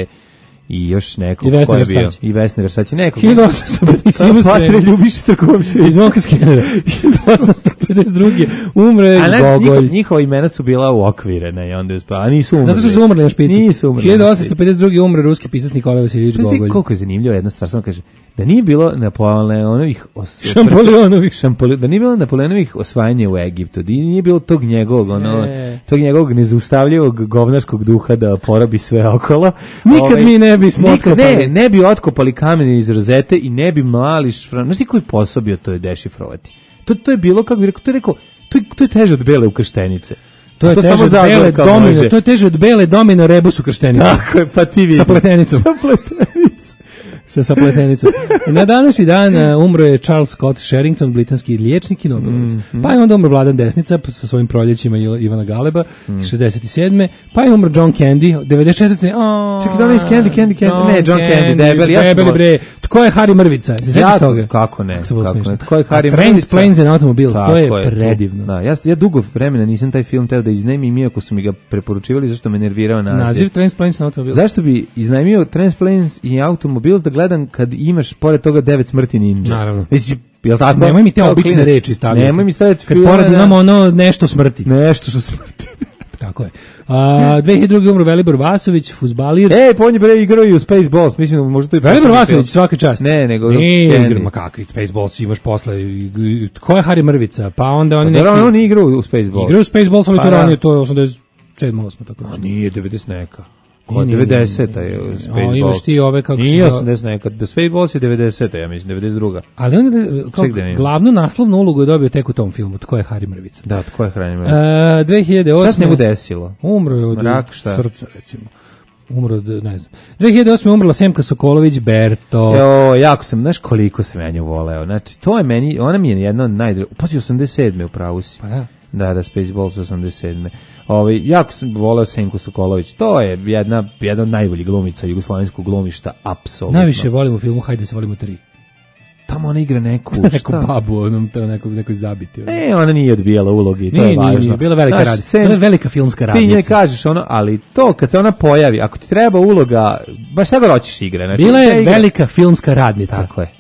i još nekog I Vesne ko je bio. Versace. I Vesne Versace. Nekog. hiljadu osamsto pedeset Kleopatre Ljubiša Trgovčević. iz Zvonka Skenera. hiljadu osamsto pedeset druge umre A znaš, Gogolj. njihova, njihova imena su bila uokvirena i onda je uspeo, a nisu umrli. Zato što su umrli na špici. Nisu umrli. hiljadu na osamsto špici. pedeset druge umre ruski pisac Nikolaj Vasiljević Znaš ti Gogolj. koliko je zanimljiva jedna stvar, samo kaže, da nije bilo Napoleonovih os... Šampolionovih. Šampoli... da nije bilo Napoleonovih osvajanja u Egiptu, da nije bilo tog njegovog, ono, Ne. tog njegovog nezaustavljivog govnarskog duha da porobi sve okolo. Nikad mi ne bismo nikad, otkopali. Ne, ne bi otkopali kamene iz rozete i ne bi mali šfran... Znaš ti koji posao bio to je dešifrovati? To, to je bilo, kako bi rekao, to je rekao, to je, to je teže od bele ukrštenice. To je A teže samo od bele Zagorka domino, može. to je teže od bele domino rebus u krštenici. Tako je, pa ti vidi. Sa pletenicom. Sa pletenicom. Sa sapletenicom. Na današnji dan uh, umro je Charles Scott Sherrington, britanski liječnik i nobelovac. Mhm. Pa je onda umro Vladan Desnica sa svojim proljećima Il- Ivana Galeba, Mhm. šezdeset sedme Pa je umro John Candy, devedeset četvrte Oh, Čekaj, da li je Candy, Candy, Candy? Ne, John Candy, debeli, ja sam debeli go- bre. Tko je Harry Mrvica? Se sećaš Ja- toga? Kako ne? to bilo Kako smešno. ne? Tko je Harry A Trains, Mrvica? Planes and Automobiles, to Tako je to- predivno. Da, ja, ja dugo vremena nisam taj film teo da iznajmim, iako su mi ga preporučivali, zašto me nervirao naziv. Naziv Trains, Planes and Automobiles. Zašto bi iznajmio Transplanes i Automobiles da gledam kad imaš pored toga devet smrti ninja? Naravno. Mislim, jel tako? Nemoj mi te Kao obične klinac. reči stavljati. Nemoj mi stavljati Kad filme, pored da- imamo ono nešto smrti. Nešto što smrti. Tako je. A, dve hiljade druge umro Velibor Vasović, fuzbalir. Ej, pa on je bre igrao i u Spaceballs, mislim da možda to i Velibor poslednji Vasović, film. svaka čast. Ne, nego Nije Candy. igra, ma kakvi Spaceballs imaš posle. i- i- Ko je Harry Mrvica? Pa onda oni Pa dobro, neki... on nije igrao u Spaceballs. Igraju Spaceballs, ali Pa to da. ranije, to je osamdeset sedma osma tako. A nije devedeset neka. Ko Nije, nije, devedeseta je nije. Spaceballs. A, imaš ti ove kako se Nije zove- osamdeset neka. The Spaceballs je devedeseta, ja mislim, devedeset druga. Ali on je, kao, Ček da vidim. glavnu naslovnu ulogu je dobio tek u tom filmu. Tko je Harry Mrvica? Da, tko je hranimo? E, dve hiljade osme Šta se njemu desilo? Umro je od Rak, šta? srca, recimo. Umro od, ne znam. dve hiljade osme umrla Semka Sokolović Berto. Jo, jako sam, znaš koliko sam ja nju voleo. Znači, to je meni, ona mi je jedna od najdra... Pa si osamdeset sedme u pravu si. Pa da. Da, da, Spaceballs osamdeset sedme Ovaj, jako sam voleo Senku Sokolović. To je jedna, jedna od najboljih glumica jugoslovenskog glumišta, apsolutno. Najviše volim u filmu Hajde se volimo tri. Tamo ona igra neku, Neku šta? babu, onom, to nekog, nekoj zabiti. Ono. E, ona nije odbijala uloge i to Nije, je nije, važno. nije, bila velika Znaš, radnica. sem- Bila je velika filmska radnica. Ti nje kažeš ono, ali to kad se ona pojavi, ako ti treba uloga, baš šta god hoćeš igra. Znači, Bila te je igra- velika filmska radnica. Tako je.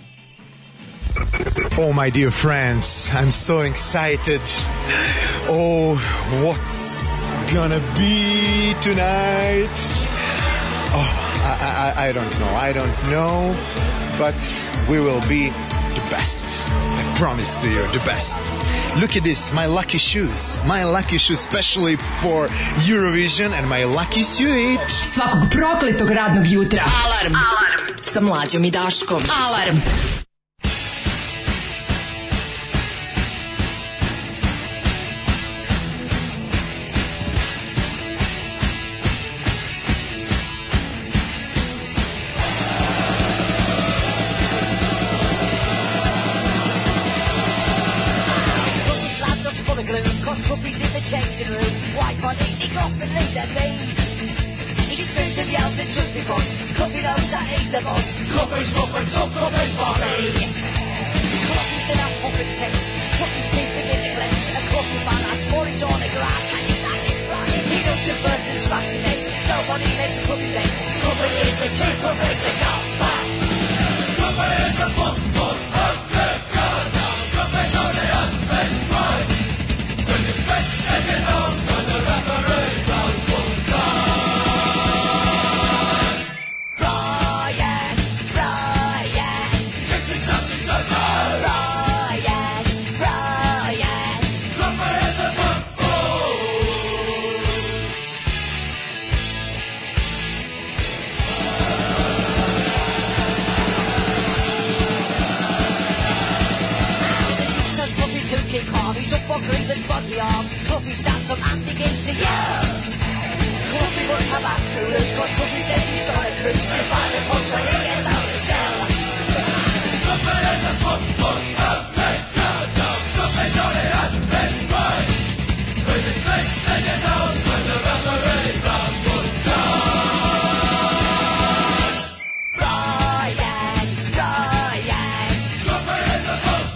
Oh, my dear friends, I'm so excited. Oh, what's gonna be tonight? Oh, I, I, I don't know. I don't know, but we will be the best. I promise to you, the best. Look at this, my lucky shoes. My lucky shoes specially for Eurovision and my lucky suit. Svakog prokletog radnog jutra. Alarm. Alarm. Sa Mlađom i Daškom. Alarm. on it, he often leaves at me. He screams and yells and just because Cluffy knows that he's the boss. Cluffy's rough and tough, Cluffy's body. Cluffy's an up-pumping taste. Cluffy's teeth begin to clench. A Cluffy man has porridge on a glass. Can you stand his blood? He goes to burst and scratch the necks. Nobody makes Cluffy legs. Cluffy is the truth, Cluffy's the gaffer. Cluffy is the pump, pump, pump, pump, pump. Cluffy's only on his mind. When the best taking notes when the referee blows full time. Brian, Brian. Kicks his nuts and says, Brian, Brian. Cluffy is the pump, to kick off, he's up for Cleveland's body arm. Cluffy stands up and begins to yell. Cluffy must have asked coolers, cause Cluffy says he's gonna crucify the pump so he gets out of the cell. Cluffy is a pump, pump, pump, pump, pump, pump. Cluffy's only at his mind. With his face in your nose when the referee blows full time. Brian, Brian. Cluffy is a pump.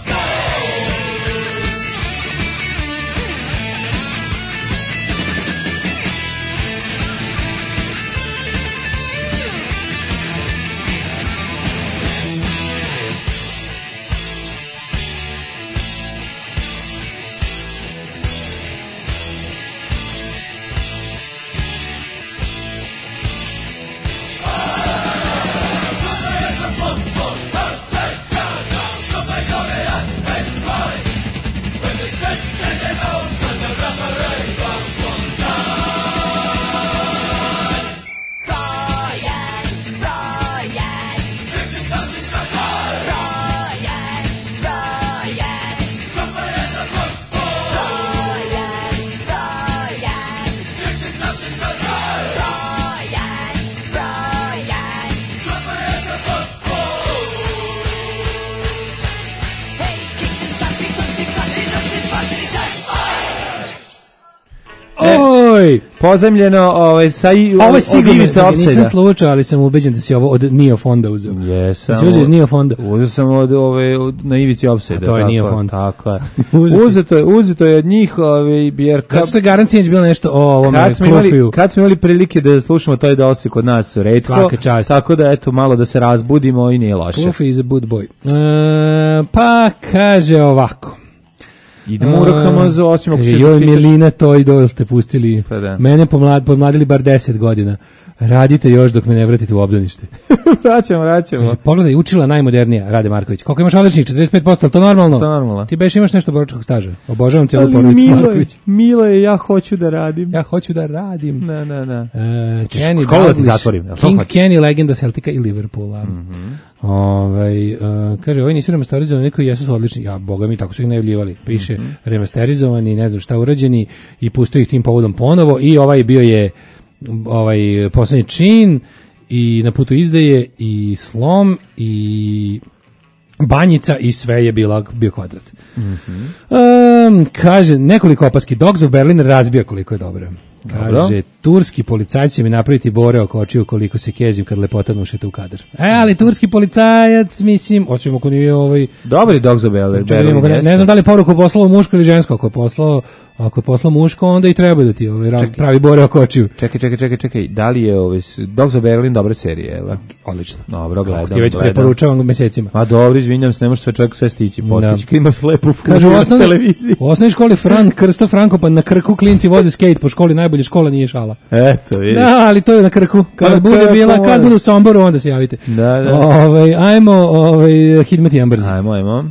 Pozemljeno, ovaj, sa i, ovo je sigurno, ivice znači, opsajda. nisam slučao, ali sam ubeđen da si ovo od Nio fonda uzeo. Jesam. Da si uzeo iz Nio fonda. Uzeo sam od, ove, od, na ivici opsajda. A to je tako, Nio fond. Tako je. Uzeto uzeto je, uzeto je od njih, ove, jer Zato što je garancija bilo nešto o ovome kad smo, imali, Klofiju. kad smo imali prilike da slušamo to je da osi kod nas retko, Svaka čast. tako da eto malo da se razbudimo i nije loše. Klofi is a good boy. E, pa kaže ovako. Idemo urakamo za osim ako ćeš da joj, čitaš. Milina, to i dojel ste pustili. Pa da. Mene pomlad, pomladili bar deset godina. Radite još dok me ne vratite u obdanište. vraćamo, vraćamo. Kaže, pogledaj, učila najmodernija, Rade Marković. Koliko imaš odličnih? četrdeset pet posto, ali to normalno? To normalno. Ti beš imaš nešto boročkog staža. Obožavam cijelu Ali porodicu Milo je, Marković. Milo je, ja hoću da radim. Ja hoću da radim. Da, da, da. Uh, Kenny školu da ti Dalglish, zatvorim, jel to King hoćeš? Kenny, legenda Celtica i Liverpoola. Mhm. Ovaj, uh, kaže, ovi nisu remasterizovani, neki jesu su odlični. Ja, boga mi, tako su ih najavljivali. Piše Mhm. remasterizovani, ne znam šta urađeni i pustio ih tim povodom ponovo i ovaj bio je ovaj poslednji čin i na putu izdaje i slom i banjica i sve je bila bio kvadrat. Mhm. Um, kaže, nekoliko opaski. Dogs of Berlin razbija koliko je dobro. Kaže, Dobro. turski policajac će mi napraviti bore oko očiju koliko se kezim kad lepota nušete u kadar. E, ali turski policajac, mislim, osim ako nije ovaj... Dobri dog za Berlin. Čekaj, vidimo ga, ne, ne znam da li je poruku poslao muško ili žensko. Ako je poslao, ako je poslao muško, onda i treba da ti ovaj, ra- pravi bore oko očiju. Čekaj, čekaj, čekaj, čekaj. Da li je ovaj Dog za Berlin dobra serija, jel? Odlično. Dobro, gledam. Ti već gledam. preporučavam mesecima. Ma dobro, izvinjam se, ne može sve čovjek sve stići. Postići, kad imaš lepu Kaže, u na osnovnoj, televiziji. u osnovnoj školi Frank, Krsto Frankopan, na Krku klinci voze skate, po školi najbolje škola nije šala. Eto, vidiš. Da, ali to je na Krku. Kad Pa na bude Krku, bila, kad moram. bude u Somboru, onda se javite. Da, da. Ovaj, ajmo, ovaj, Hidmet jedan brzi. Ajmo, ajmo.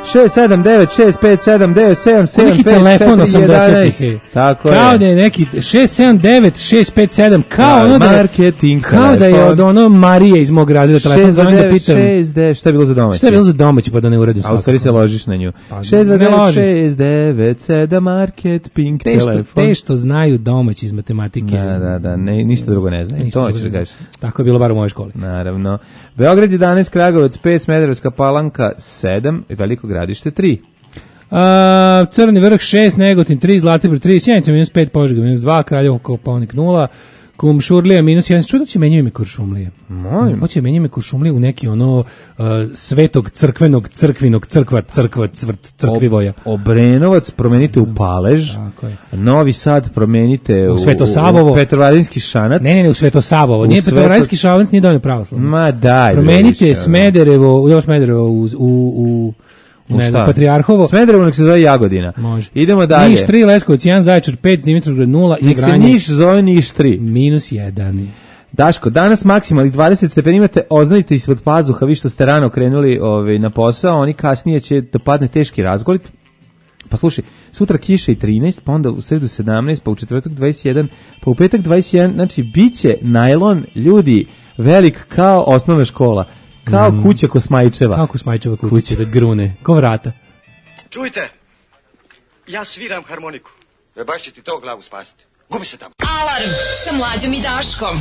šest sedam devet šest pet sedam devet sedam sedam neki pet telefon četiri jedanaest. osamdesetih. Tako kao je. da je neki šest sedam devet šest pet sedam kao Da, ono da je, marketing kao da je telefon. od ono Marije iz mog razreda telefon, šest zovem da devet pitam šest devet šta je bilo za domaći? šta je bilo za domaći pa da ne uradim A u stvari se ložiš na nju. Pa, šest ne devet ložim se. šest devet sedam market pink te što, telefon. te što znaju domaći iz matematike. Da, da, da, ne, ništa drugo ne znaju. Ništa To drugo ćeš ne da znaju. kažeš. Tako je bilo bar u mojoj školi. Naravno. Beograd jedanaest, Kragujevac pet, Smederevska Palanka sedam, Veliko Gradište tri. A, Crni vrh šest, Negotin tri, Zlatibor tri, Sjenica minus pet, Požega minus dva, Kraljevo Kopaonik nula, Kumšurlija minus jedan. Čudo će menjaju mi Kuršumlije. Molim. Hoće menjaju mi Kuršumlije u neki ono uh, svetog crkvenog crkvinog crkva crkva cvrt crkvivoja. Obrenovac promenite u Palež. Tako je. Novi Sad promenite u, U Svetosavovo. u Petrovaradinski Šanac. Ne, ne, ne, u Svetosavovo. U Nije Sveto- Petrovaradinski Šanac, nije dovoljno pravoslavno. Ma daj. Promenite više, ono. Smederevo, u Smederevo u u u U ne šta? znam, Patrijarhovo. Smederevo nek se zove Jagodina. Može. Idemo dalje. Niš tri, Leskovac jedan, Zaječar pet, Dimitrovgrad nula i Nek se Vranje Niš zove Niš tri. minus jedan. Daško, danas maksimalnih dvadeset stepeni imate, oznajte ispod pazuha, vi što ste rano krenuli ovaj, na posao, oni kasnije će da padne teški razgolit. Pa slušaj, sutra kiša i trinaest, pa onda u sredu sedamnaest, pa u četvrtak dvadeset jedan, pa u petak dvadeset jedan, znači bit će najlon ljudi velik kao osnovna škola, kao Mm. kuća Kosmajčeva. Kako Smajčeva kuća da grune, ko vrata. Čujte, ja sviram harmoniku. E baš će ti to glavu spasiti. Gubi se tamo. Alarm sa Mlađom i Daškom.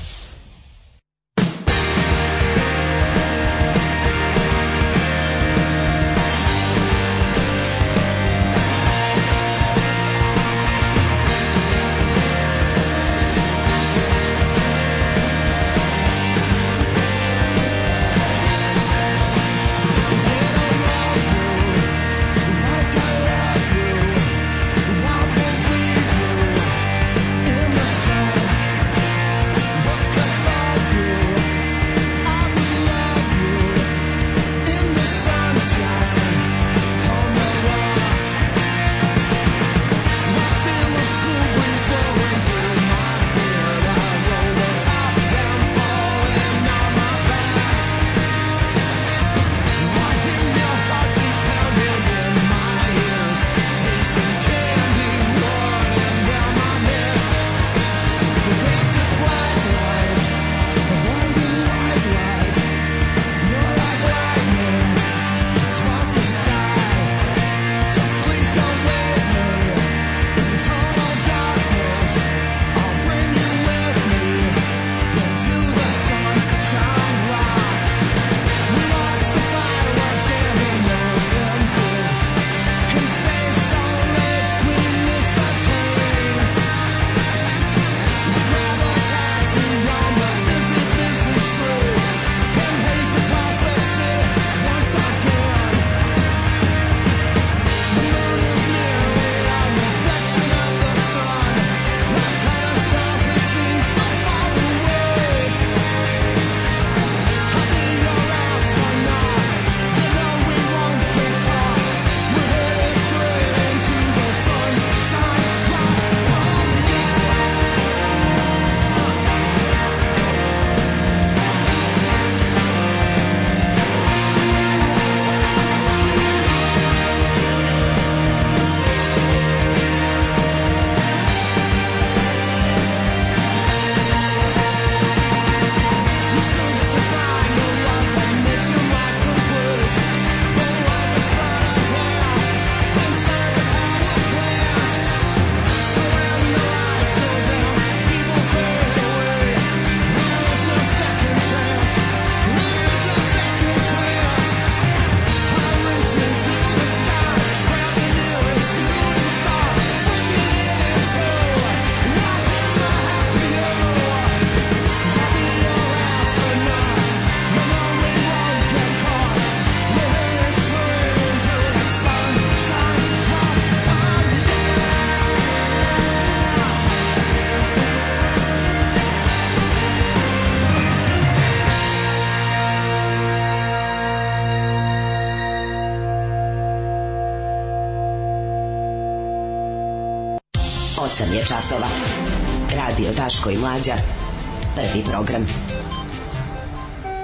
osam je časova. Radio Daško i Mlađa. Prvi program.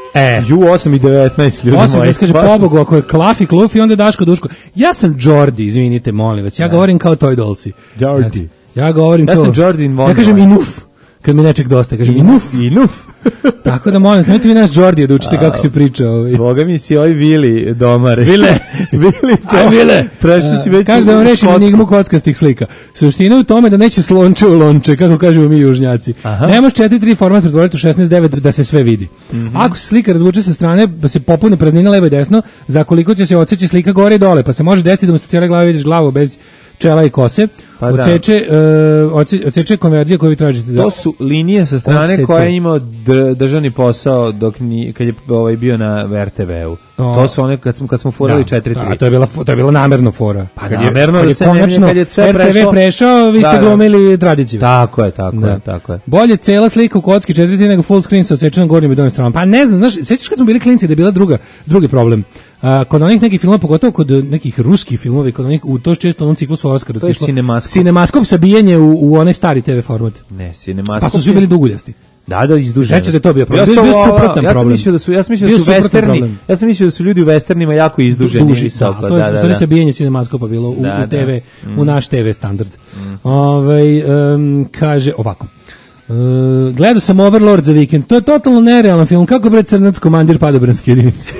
E. Ju osam i devetnaest ljudi osam moji. kaže, pobogu, ako je Klafi, Klufi, onda je Daško Duško. Ja sam Jordi, izvinite, molim vas. Ja Ne. govorim kao Toy Dolsi. Jordi. Ja govorim Ja to. sam Jordi in Ja kažem inuf. Kad mi nečeg dosta, kažem inuf. Inuf. Tako da molim, nemojte vi nas Jordi da učite kako se priča. Ovaj. Boga mi si ovi Vili domare. Vile. Vili Aj, Vile. Prešao si već Kaže da vam u rešim Škotsku. enigmu kockastih slika. Suština je u tome da neće slonče u lonče, kako kažemo mi južnjaci. Aha. Ne može četiri tri format pretvoriti u šesnaest devet da se sve vidi. Mhm. Ako se slika razvuče sa strane, da se popune praznina levo i desno, za koliko će se odseći slika gore i dole, pa se može desiti da mu se cijela glava vidiš glavu bez čela i kose. Pa da. Odseče, uh, odse, odseče konverzije koju vi tražite. Da. To su linije sa strane Odseca. koje je imao d- državni posao dok ni, kad je ovaj bio na er te veu. O. To su one kad smo kad smo furali Da, četiri tri. da, to je bila fo- to je bila namerno fora. Pa Kad je- namerno kad da je se ne konačno kad je sve er te ve prešlo. prešao, vi ste Da, da. glumili tradiciju. Tako je, tako Da. je, tako je. Bolje cela slika u kocki četiri tri nego full screen sa odsečenom gornjom i donjom stranom. Pa ne znam, znaš, sećaš kad smo bili klinci da je bila druga, drugi problem. A, kod onih nekih filmova, pogotovo kod nekih ruskih filmova, kod onih, u to često u onom ciklusu Oscara. To je Cinemaskop. Cinemaskop sabijanje u, u onaj stari te ve format. Ne, Cinemaskop. Pa su svi bili duguljasti. Da, da, izduženi. Sećaš da je to bio problem? Ja sam Bio- bio ovo- suprotan ja sam problem. mislio da su ja sam mislio Bio da su suprotan westerni. problem. Ja sam mislio da su ljudi u westernima jako izduženi Duži, visoko. da, to je da, da, sabijanje Cinemaskopa bilo u, Da, u te ve, da. Mm. u naš te ve standard. Ovaj em, kaže ovako. Uh, gledao sam Overlord za vikend. To je totalno nerealan film. Kako bre crnac komandir padobranske jedinice?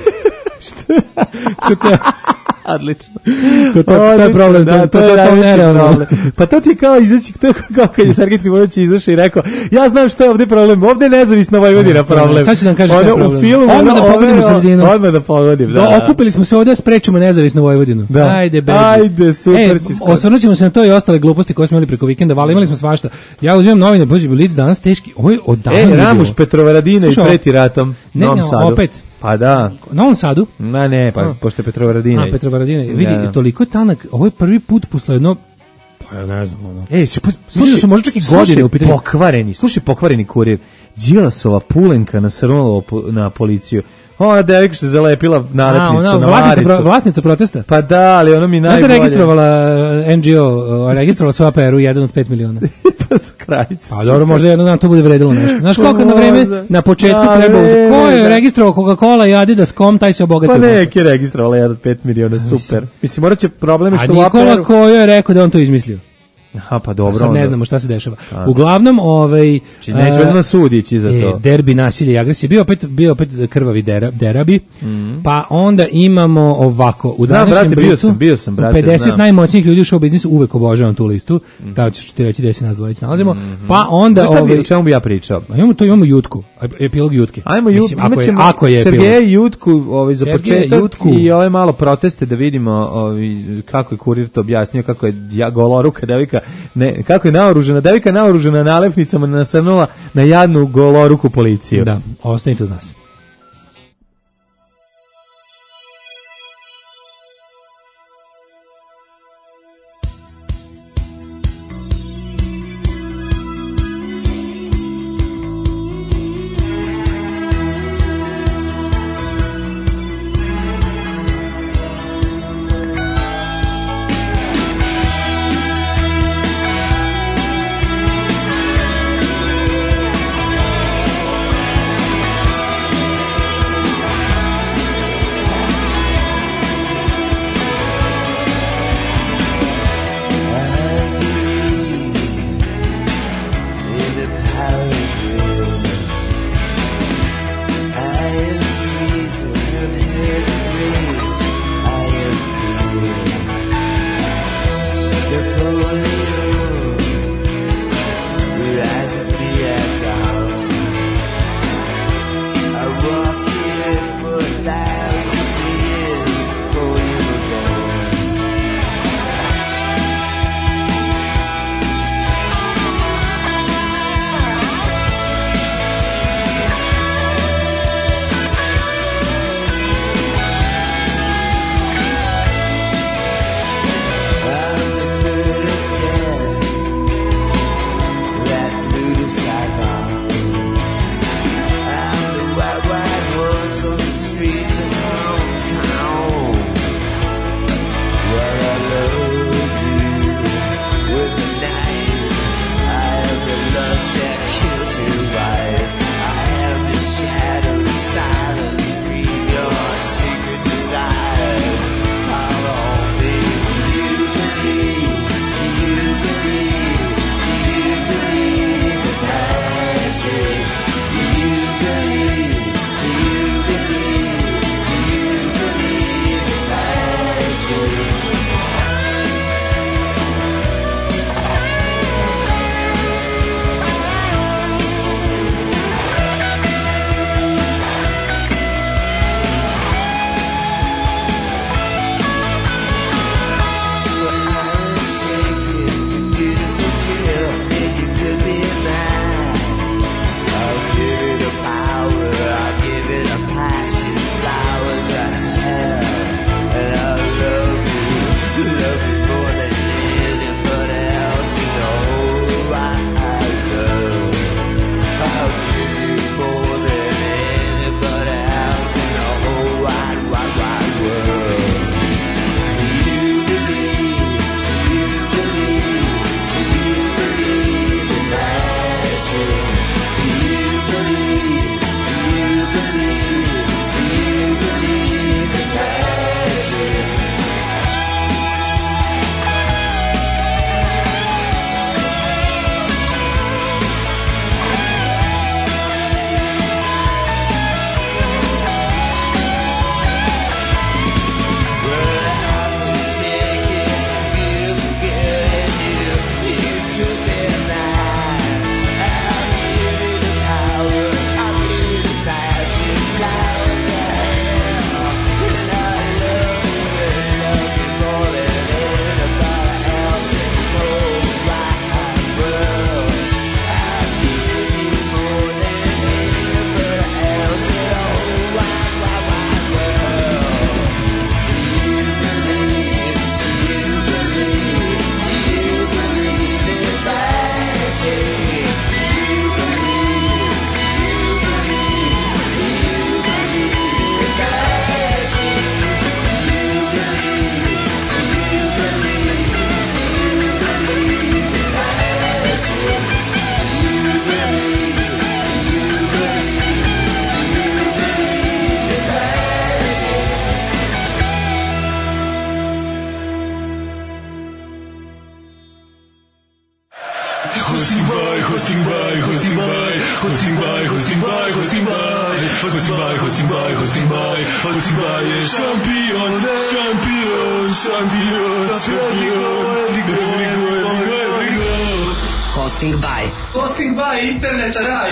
Šta? Odlično. To, to, to je problem, da, to, to, to, to, najveći nerealno. problem. Pa to ti je kao izaći, to je kao kad je Sergej Trifunović izašao i rekao, ja znam šta je ovdje problem, ovdje je nezavisna Vojvodina problem. Sad ću da vam kažem šta je Ono, problem. U filmu, Odmah da ono, pogodim u ono, sredinu. Odmah da pogodim, da. Da, okupili smo se ovdje da sprečimo nezavisnu Vojvodinu. Da. Ajde, beži. Ajde, super e, si skoro. osvrnut ćemo se na to i ostale gluposti koje smo imali preko vikenda, ali imali smo svašta. Ja uzimam novine, bože, Bilic danas teški. Ovo je odavno E, nije Ramuš bilo. Petrovaradina i Slušaj, preti ratom. Ne, Novom ne, Sadu. opet. Pa da. U Novom Sadu? Ma ne, pa A. pošto je Petrovaradina. A, Petrovaradina. Vidi, Da. toliko je tanak. Ovo je prvi put posle jedno, pa ja ne znam, ono. Ej, si, Slušaj, su možda čak i godine slušaj, u pitanju. pokvareni, slušaj, pokvareni kurir. Đilasova pulenka nasrnula po- na policiju. Ona devika što se zalepila A, nalepnicu ona, na vlasnica, pro, maricu. vlasnica protesta. Pa da, ali ono mi Znaš da je najbolje. registrovala eh, en ge o, registrovala svoju aperu jedan od pet miliona. Pa su kraljice. Pa dobro, možda jedno dan to bude vredilo nešto. Znaš koliko na vreme, Možda. na početku Da, treba, uz... vreme, ko je da. registrovao Coca-Cola i Adidas.com, taj se obogatio. Pa neki je registrovala jedan od pet miliona, super. Mislim, morat će problem je A što u Nikola aperu... Kojo je rekao da on to izmislio. Aha, pa dobro. Sad ne onda. znamo šta se dešava. A. Uglavnom, ovaj Či neće a, valjda na sud ići za e, to. derbi nasilje i agresije. Bio opet bio opet krvavi dera, derabi. Mhm. Pa onda imamo ovako u Znam, današnjem brate, bio Blicu, sam, bio sam, brate, u pedeset znam. najmoćnijih ljudi u show biznisu, uvek obožavam tu listu. Tamo ćeš ti reći gde se nas dvojica nalazimo. Pa onda Znaš šta bi, ovaj o čemu bi ja pričao? a imamo to imamo Jutku, epilog Jutke. Ajmo, Jut, Mislim, ako je, imaćemo ako je Sergeja epilog. i Jutku ovaj, za Sergeja, početak Jutku. i ove malo proteste da vidimo ovaj, kako je kurir to objasnio, kako je ja, goloruka devika, ne, kako je naoružena devika, naoružena nalepnicama nasrnula na jadnu goloruku policiju. Da, ostanite uz nas. hosting by, hosting by, hosting by, hosting by, hosting by, hosting by, hosting by, hosting by, hosting by, hosting by je šampion, šampion, šampion, šampion, every go, every go, every go. Hosting by. Hosting by Internet raj.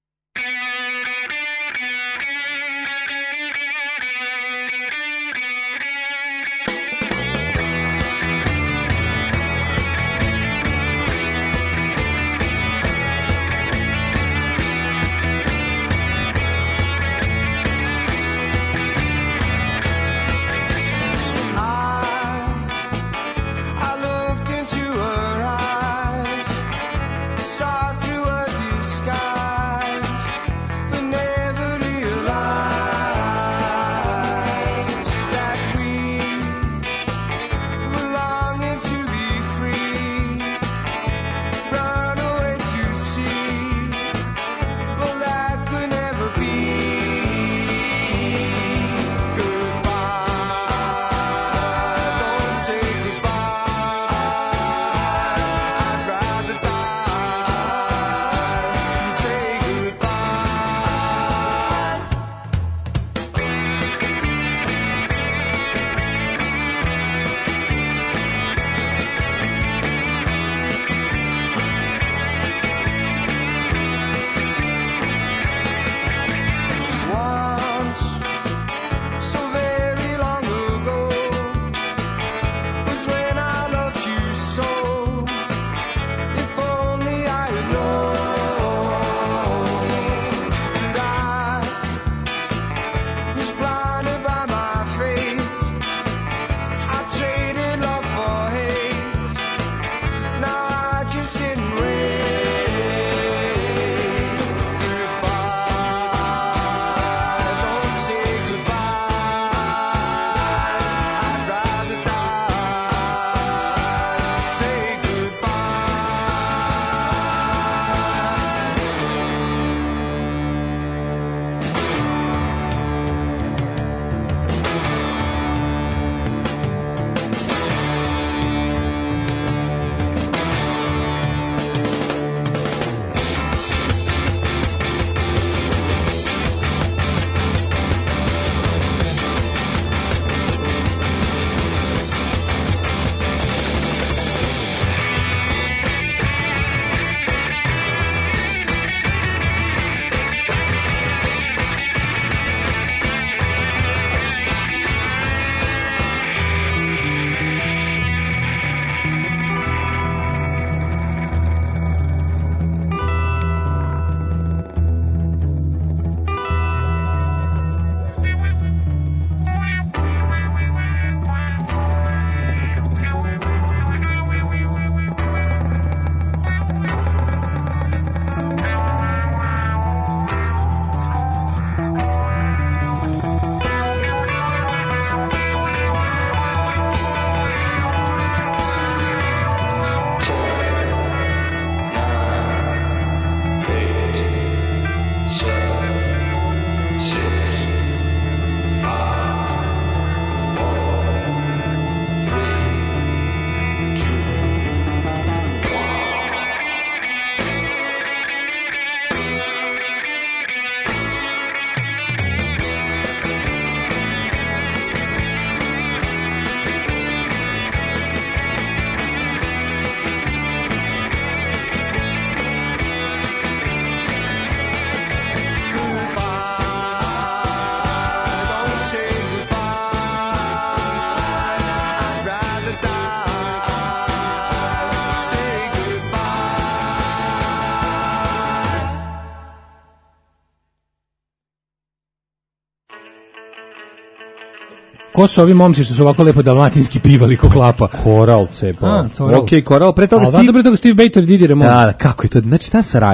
Ko su ovi momci što su ovako lepo dalmatinski pivali ko klapa? Koral cepao. A, Coral. Ok, Koral. Pre toga Ali Steve... pre toga Steve Bator i Didi Ramon. Da, da, kako je to? Znači, ta saradnja.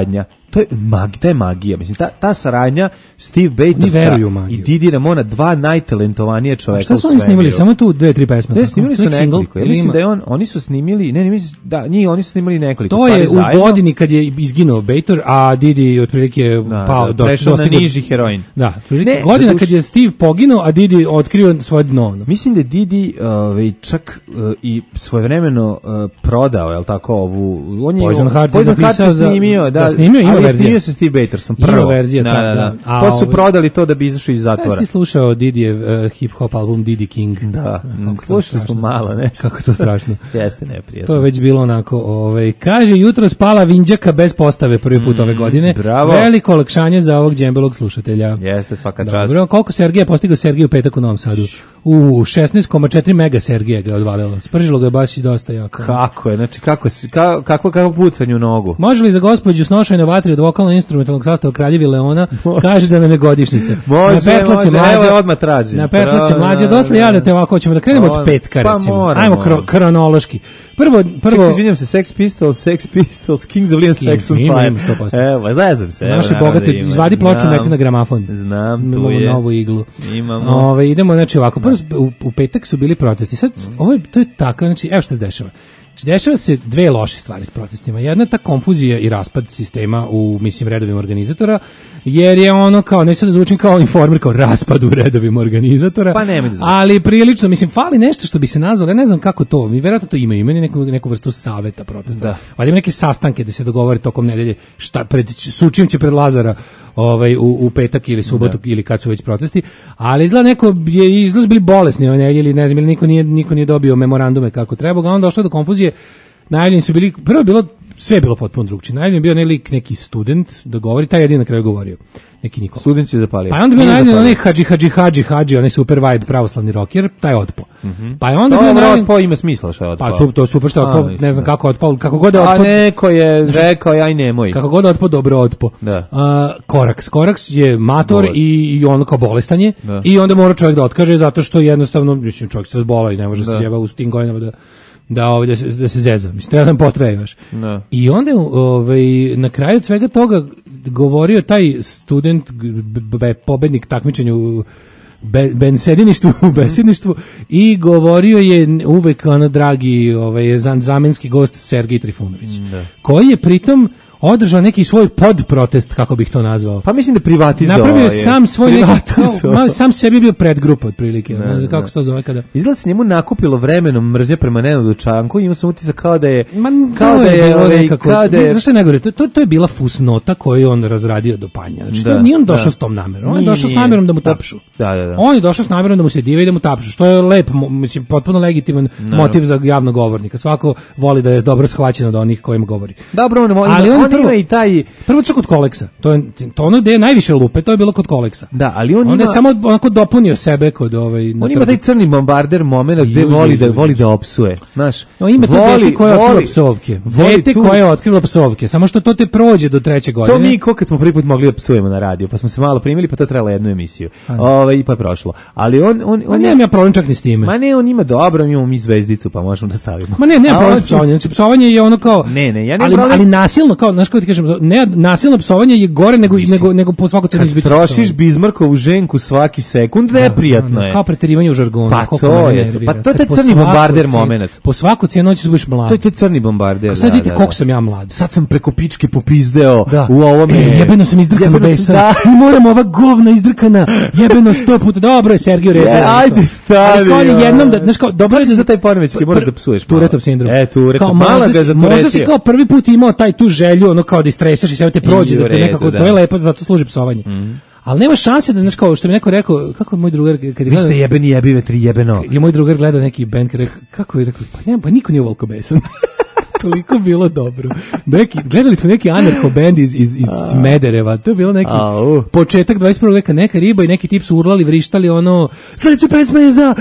to je magija, to je magija. Mislim, ta, ta saradnja Steve Batersa i Didi Ramona, dva najtalentovanije čoveka u svemiru. Šta su oni snimili? Samo tu dve, tri pesme? Ne, snimili su nekoliko. Ja mislim da je on, oni su snimili, ne, ne mislim, da, njih, oni su snimili nekoliko. To je u zajedno. Godini kad je izginuo Bater, a Didi otprilike da, pao da, do prešao na niži heroin. Da, ne, godina kad je Steve poginuo, a Didi otkrio svoje dno. Mislim da je Didi uh, čak uh, i svojevremeno uh, prodao, je li tako, ovu... On je Poison Heart je snimio, da, da snimio, ima ali verzija. snimio se Steve Batersom prvo. Ima verzija, da, da, da, da. A, pa su ovaj, prodali to da bi izašao iz zatvora. Jesi ti slušao Didijev uh, hip-hop album Didi King? Da, slušali smo malo, ne? Kako je to strašno. Jeste neprijatno. To je već bilo onako, ovaj, kaže, jutro spala Vinđaka bez postave prvi put mm, ove godine. Bravo. Veliko olakšanje za ovog džembelog slušatelja. Jeste, svaka čast. Dobro, koliko Sergeja postigao Sergej u petak u Novom Sadu? U šesnaest zarez četiri mega Sergeja ga je odvalilo. Spržilo ga je baš i dosta jako. Kako je? Znači, kako, kako, kako, kako pucanje u nogu? Može li za gospođu snošaj na vatri od vokalno-instrumentalnog sastava Kraljevi Leona, kaže da nam je godišnjica. Može, na petlaće može, mlađa, evo odmah tražim. Na petlaće mlađa, dotle ja da te ovako ćemo da krenemo od petka, pa recimo. Moramo. Ajmo kro, kronološki. Prvo, prvo... Ček se, izvinjam se, Sex Pistols, Sex Pistols, Kings of Leon, Sex on Fire. Evo, zajezam se. Naše bogate, izvadi ploču, meti na gramafon. Znam, tu imamo je. Novu iglu. Imamo. Ove, idemo, znači ovako, prvo, u, u petak su bili protesti. Sad, ovo je, to je tako, znači, evo što se dešava. Znači, dešava se dve loše stvari s protestima. Jedna je ta konfuzija i raspad sistema u, mislim, redovima organizatora, jer je ono kao, neću da zvučim kao informer, kao raspad u redovima organizatora, pa nema da zvuči. Ali prilično, mislim, fali nešto što bi se nazvalo, ja ne znam kako to, mi vjerojatno to imaju, imaju neku, neku vrstu saveta protesta. Da. Ali ima neke sastanke da se dogovore tokom nedelje, šta, pred, sučim će pred Lazara ovaj, u, u petak ili subotu da. Ili kad su već protesti, ali izgleda neko je, izgleda bili bolesni ove nedelje ili ne znam, ili niko nije, niko nije dobio memorandume kako treba, a onda došlo do konfuzije. Najavljeni su bili, prvo je bilo, sve je bilo potpuno drugčije. Najavljen je bio ne lik, neki student da govori, taj jedin na kraju govorio. Neki Nikola. Student će zapalio. Pa je onda bio najavljen onaj hadži, hadži, hadži, hadži, onaj super vibe pravoslavni rocker, taj otpo. Mm-hmm. Pa je onda to bio najavljen... otpo ima smisla što je otpo. Pa su, to je super što je otpo, ne znam kako otpo, kako god je otpo. A neko je rekao, aj nemoj. Kako god je otpo, dobro otpo. Da. Uh, Koraks. Koraks je mator i, i ono kao bolestan je. Da. I onda mora čovjek da otkaže zato što jednostavno, mislim, čovjek se razbola i ne može da. Se sjeba u tim godinama da... da ovaj da se da se zeza. Mislim treba nam potraje još. No. I onda ovaj na kraju svega toga govorio taj student be, pobednik takmičenja u be, bensediništvu, u besedništvu i govorio je uvek ono dragi ovaj zamenski gost Sergej Trifunović. Da. Koji je pritom održao neki svoj podprotest, kako bih to nazvao. Pa mislim da privatizovao. Napravio je sam svoj neki, kao, sam sebi bio predgrupa otprilike. Ne, ne znam kako se to zove kada. Izgleda se njemu nakupilo vremenom mržnja prema Nenadu Čanku i imao sam utisak kao da je Ma, kao da je, je nekako, kao da je, zašto ne govori, to, to, to je bila fusnota koju on razradio do panja. Znači, da, to nije on došao da. S tom namerom. On je došao s namerom da mu tapšu. Da, da, da. On je došao s namerom da mu se dive i da mu tapšu. Što je lep, mislim, potpuno legitiman no. motiv za javnog govornika. Svako voli da je dobro shvaćen od onih kojima govori. Dobro, on, ali on, on prvo, ima i taj prvo što kod Koleksa. To je to ono gde je najviše lupe, to je bilo kod Koleksa. Da, ali on onda ima, je samo onako dopunio sebe kod ovaj. On ima taj crni bombarder momenat gde voli da voli da opsuje. Znaš, no, ima to dete koje je otkrilo psovke. Dete koje je otkrilo psovke. Samo što to te prođe do treće godine. To mi ko kad smo prvi put mogli da psujemo na radiju, pa smo se malo primili, pa to trebalo jednu emisiju. Ovaj pa je prošlo. Ali on on on nema problem čak ni s time. Ma ne, on ima dobro, imamo mi zvezdicu, pa možemo da stavimo. Ma ne, nema problem psovanje. Znači psovanje je ono kao ne, ne, ja ne ali, ali nasilno kao, znaš kako ti kažem, ne nasilno psovanje je gore nego nego nego po svaku cenu izbići. Trošiš Bizmarkovu ženku svaki sekund, neprijatno je. Kao preterivanje u žargonu. Pa to je, pa to je crni bombarder momenat. Po svaku cenu hoćeš da budeš mlad. To je taj crni bombarder. Sad vidite koliko sam ja mlad. Sad sam preko pičke popizdeo u ovome. Jebeno sam izdrkano besan. I moram ova govna izdrkana. Jebeno sto puta. Dobro je Sergiju Redu. Ajde stari. Ali kao jednom da, znaš kao, dobro je za taj poremećaj, moraš da psuješ. Turetov sindrom. E, Turetov, mala ga za Turetov. Možda si kao prvi put imao taj tu želju, ono kao da istresaš i sve te prođe, da te nekako, to je lepo, zato služi psovanje. Ali nema šanse da, znaš kao, što mi neko rekao, kako je moj drugar, kad je gledao... Vi ste jebeni jebive, tri jebeno. Je moj drugar gledao neki band, kad je rekao, kako je rekao, pa nema, pa niko nije ovoliko besan. Toliko bilo dobro. Neki, gledali smo neki anarcho band iz, iz, iz Smedereva, to je bilo neki Au. početak dvadeset prvog veka, neka riba i neki tip su urlali, vrištali ono, sledeća pesma je za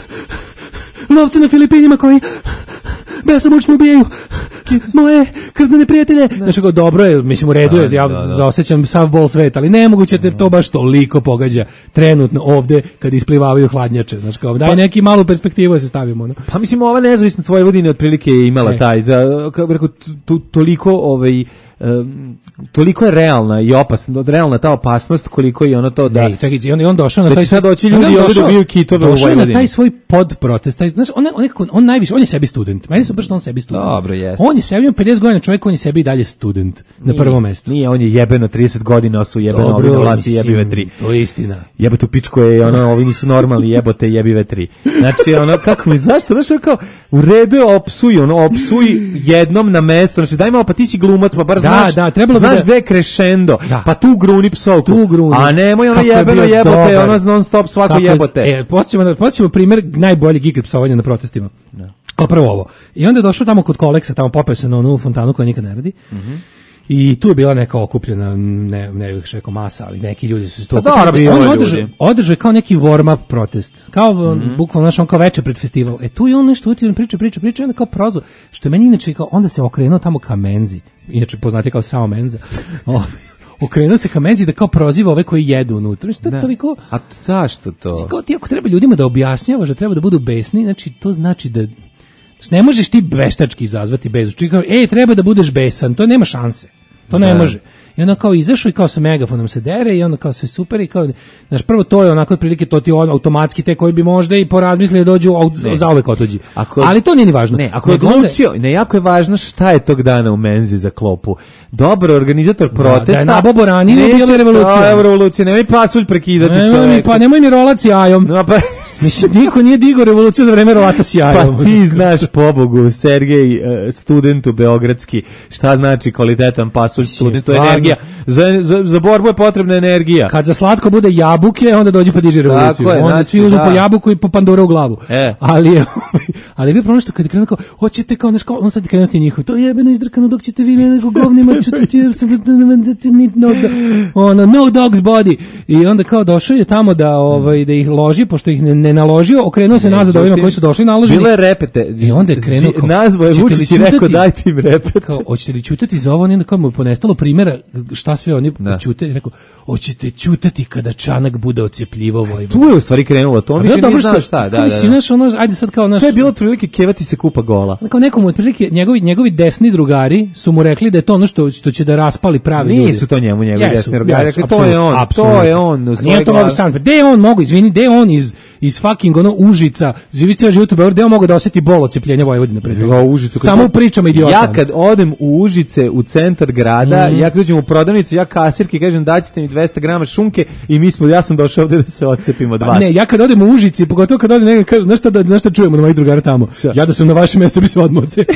lovce na Filipinima koji besomučno ubijaju moje krznene prijatelje. Znači, go, dobro je, mislim, u redu je, ja zaosjećam sav bol sveta, ali nemoguće te to baš toliko pogađa trenutno ovde kad isplivavaju hladnjače. Znači, kao, daj neki malu perspektivu da se stavimo. No. Pa mislim, ova nezavisnost Vojvodine otprilike je imala e. taj, da, kako bi rekao, toliko ovaj, um, toliko je realna i opasna, realna ta opasnost koliko je ono to da... Ne, čekaj, i on, i on došao na da taj... će sad doći ljudi i ovdje dobiju kitove u Vojvodini. Došao je na taj svoj podprotest, taj, znaš, on, on, on, on najviše, on je sebi student, meni su baš on sebi student. Dobro, jeste. On je sebi, ima pedeset godina čovjek, on je sebi i dalje student na Nije, prvom mestu. Nije, on je jebeno trideset godina, su jebeno ovi na vlasti jebive tri. To je istina. Jebe tu pičku je, ono, ovi nisu normalni, jebote jebive tri. Znači, ono, kako mi, zašto, znaš, kao, u redu je opsuj, ono, opsuj jednom na mesto, znači, daj malo, pa ti si glumac, pa bar Da, znaš, da, trebalo bi znaš da- gde je crescendo, Da. pa tu gruni psovku, Tu gruni. a nemoj ono Kako je jebeno bio jebote, dobar. ono non stop svako Kako je- jebote. E, podsjećamo, da- podsjećamo primjer najboljeg ikad psovanja na protestima. Kao prvo ovo. I onda je došao tamo kod Koleksa, tamo popeo se na onu fontanu koja nikad ne radi. I tu je bila neka okupljena, ne, ne bih rekao masa, ali neki ljudi su se tu Pa dobro, okupili. bilo On je je održao, ljudi. održao je kao neki warm-up protest. Kao, bukvalno, znaš, on kao veče pred festival. E tu je on nešto utio, priča, priča, priča, i onda kao prozor. Što je meni inače, kao, onda se okrenuo tamo ka Menzi. Inače, poznate kao samo Menza. O, okrenuo se ka Menzi da kao proziva ove koji jedu unutra. Što je Da. toliko... A zašto to? Kao ti ako treba ljudima da objašnjavaš da treba da budu besni, znači to znači da ne možeš ti veštački izazvati bezu. Čovjek kao, ej, treba da budeš besan, to nema šanse. To ne Da. može. I onda kao izašao i kao sa megafonom se dere i onda kao sve super i kao, znaš, prvo to je onako otprilike to ti on automatski te koji bi možda i porazmislili da dođu Ne. za uvek otuđi. Ako- Ali to nije ni važno. Ne, ako je Nego onda- odlučio, ne, jako je važno šta je tog dana u Menzi za klopu. Dobar organizator protesta. da je nababo ranije, neće- bila revolucija. Da, revolucija, nemoj pasulj prekidati Nemoj mi, čoveka. pa nemoj mi rolat s jajom. No, pa, Mislim, niko nije digao revoluciju za vreme rolata s jajom. pa ti znaš, pobogu, Sergej, eh, studentu beogradski, šta znači kvalitetan pasulj student, to je stvarno. energija. Za, za, za borbu je potrebna energija. Kad za slatko bude jabuke, onda dođi pa diži revoluciju. Tako je, Onda znači, svi uzmu da. po jabuku i po pandura u glavu. E. Ali je, ali je bio problem što kad je krenuo kao, hoćete kao, znaš, kao, on sad je krenuo s tim njihov, to je jebeno izdrkano dok ćete vi mene nego govnima, čutiti, no, ono, no dog's body. I onda kao došao je tamo da, ovaj, da ih loži, pošto ih ne, ne naložio, okrenuo se nazad ovima koji su došli naloženi. Bile repete. I onda je krenuo kao, Nazvao je "Ćete li Vučić i rekao, ćutati?" dajte im repete. Kao, hoćete li ćutati za ovo? Onda kao mu je ponestalo primjera šta sve oni Da. ćute. I rekao, hoćete ćutati kada Čanak bude ocepljivo Vojvodina. Tu je u stvari krenulo, to on A više bilo nije dobro znao što- šta. Da, kao da, mislim, da. znaš, ono, ajde sad kao naš... To je bilo otprilike kevati se kupa gola. Kao nekom otprilike njegovi njegovi desni drugari su mu rekli da je to ono što što će da raspali pravi ljudi. Nisu to njemu njegovi Jesu, desni drugari, jesu, rekli, to je on, apsolutno. to je on u A svojoj nije to glavi. mogu sam. Gde je on mogu, izvini, gde je on iz iz fucking ono Užica, živi ceo život u Beogradu, gde je on mogu da oseti bol ocepljenja Vojvodine pred Ja, u Užicu, kad- Samo u pričama idiota. Ja kad odem u Užice, u centar grada, Mhm. ja kad dođem u prodavnicu, ja kasirki kažem daćete mi dvesta grama šunke i mi smo, ja sam došao ovde da se odcepim od Pa vas. ne, ja kad odem u Užici, pogotovo kad odem negdje, kažem, znaš šta, da, znaš šta čujemo na mojih drugara tamo? Ja da sam na vašem mjestu bi se odmah odcepio.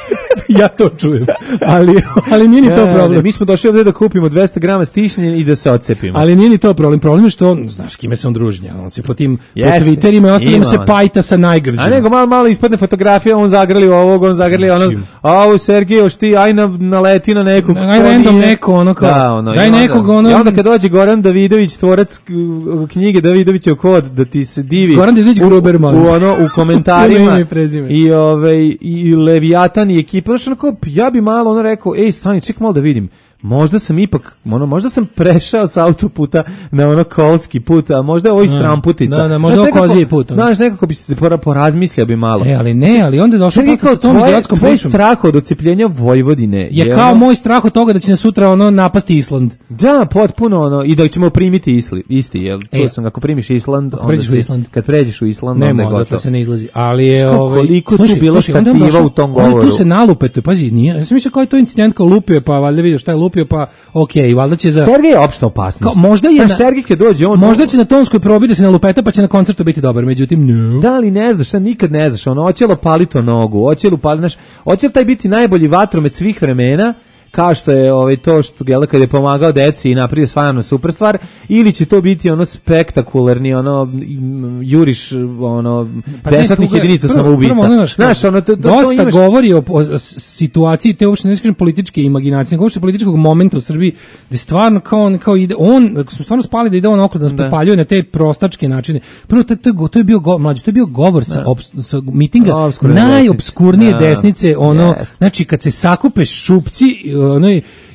Ja to čujem. Ali, ali nije ni to Ja, problem. ne, mi smo došli ovde da kupimo dvesta grama stišnje i da se odcepimo. Ali nije ni to problem. Problem je što on, znaš kime se on druži. On se po tim Jeste, po Twitterima i ostalima ima se on. pajta sa najgrđima. A nego malo, malo ispadne fotografija, on zagrli ovog, on zagrli onog, Mislim. au Sergej, još ti, aj na, naleti na nekog. Aj ko random nije- neko, ono kao, da, ono, daj i onda- nekog, ono- I onda kad dođe Goran Davidović, tvorac k- knjige Davidovićev kod, da ti se divi. Goran Davidović u- Gruber, molim. U, ono, u Ima komentarima. ime i prezime. I, ovaj, i Leviatan i ekipa, znaš, ono kao, ja bi malo ono rekao, ej, stani, ček malo da vidim. Možda sam ipak, ono, možda sam prešao s autoputa na ono kolski put, a možda je ovo i stramputica. Da, da, možda Znaš, ovo nekako- koziji put, ono. Znaš, nekako bi se pora- porazmislio bi malo. E, ali ne, ali onda je došao Čekaj, posle kao sa tom tvoje- idiotskom tvoj pričom. strah od ocepljenja Vojvodine Je kao ono- moj strah od toga da će nas sutra ono napasti Island. Da, potpuno ono, i da ćemo primiti isli, isti, jel? Čuo E, sam, ako primiš Island, ako onda pređeš u si- Island. kad pređeš u Island, onda Nema, je odatle gotovo. se ne izlazi. Ali je Znaš kao, ovaj koliko je tu slušaj, bilo slušaj, onda je on štativa došao- u tom on je govoru. tu se nalupetuje, pazi, nije. Ja sam mislio kao je to incident kao lupio, pa valjda vidio šta je lupio, pa okej, valjda će za Sergej je opšta opasnost. Kao, možda je Znaš, na- Sergej kad dođe, on... možda će na tonskoj probi da se nalupeta, pa će na koncertu biti dobar, međutim, no. Da li ne znaš, šta nikad ne znaš, ono, hoće li opaliti o nogu, hoće li upaliti, znaš, hoće li taj biti najbolji vatromet svih vremena, kao što je ovaj to što gela kad je pomagao deci i napravio stvarno super stvar, ili će to biti ono spektakularni ono mm, juriš ono Pa ne, desantnih tuga je- jedinica prvo- samoubica. prvo, ono, znaš, Znaš, ono to, to, to dosta imaš- govori o, o s- situaciji te uopšte ne kažem političke imaginacije, nego uopšte političkog momenta u Srbiji, gde stvarno kao on kao ide on, ako smo stvarno spali da ide on okolo da nas Da. popaljuje na te prostačke načine. Prvo to, to, je go- to je bio go, mlađi, to je bio govor sa, obs- sa mitinga Obskurne najobskurnije desnice. Da. desnice, ono, Yes. znači kad se sakupe šupci, ono, i,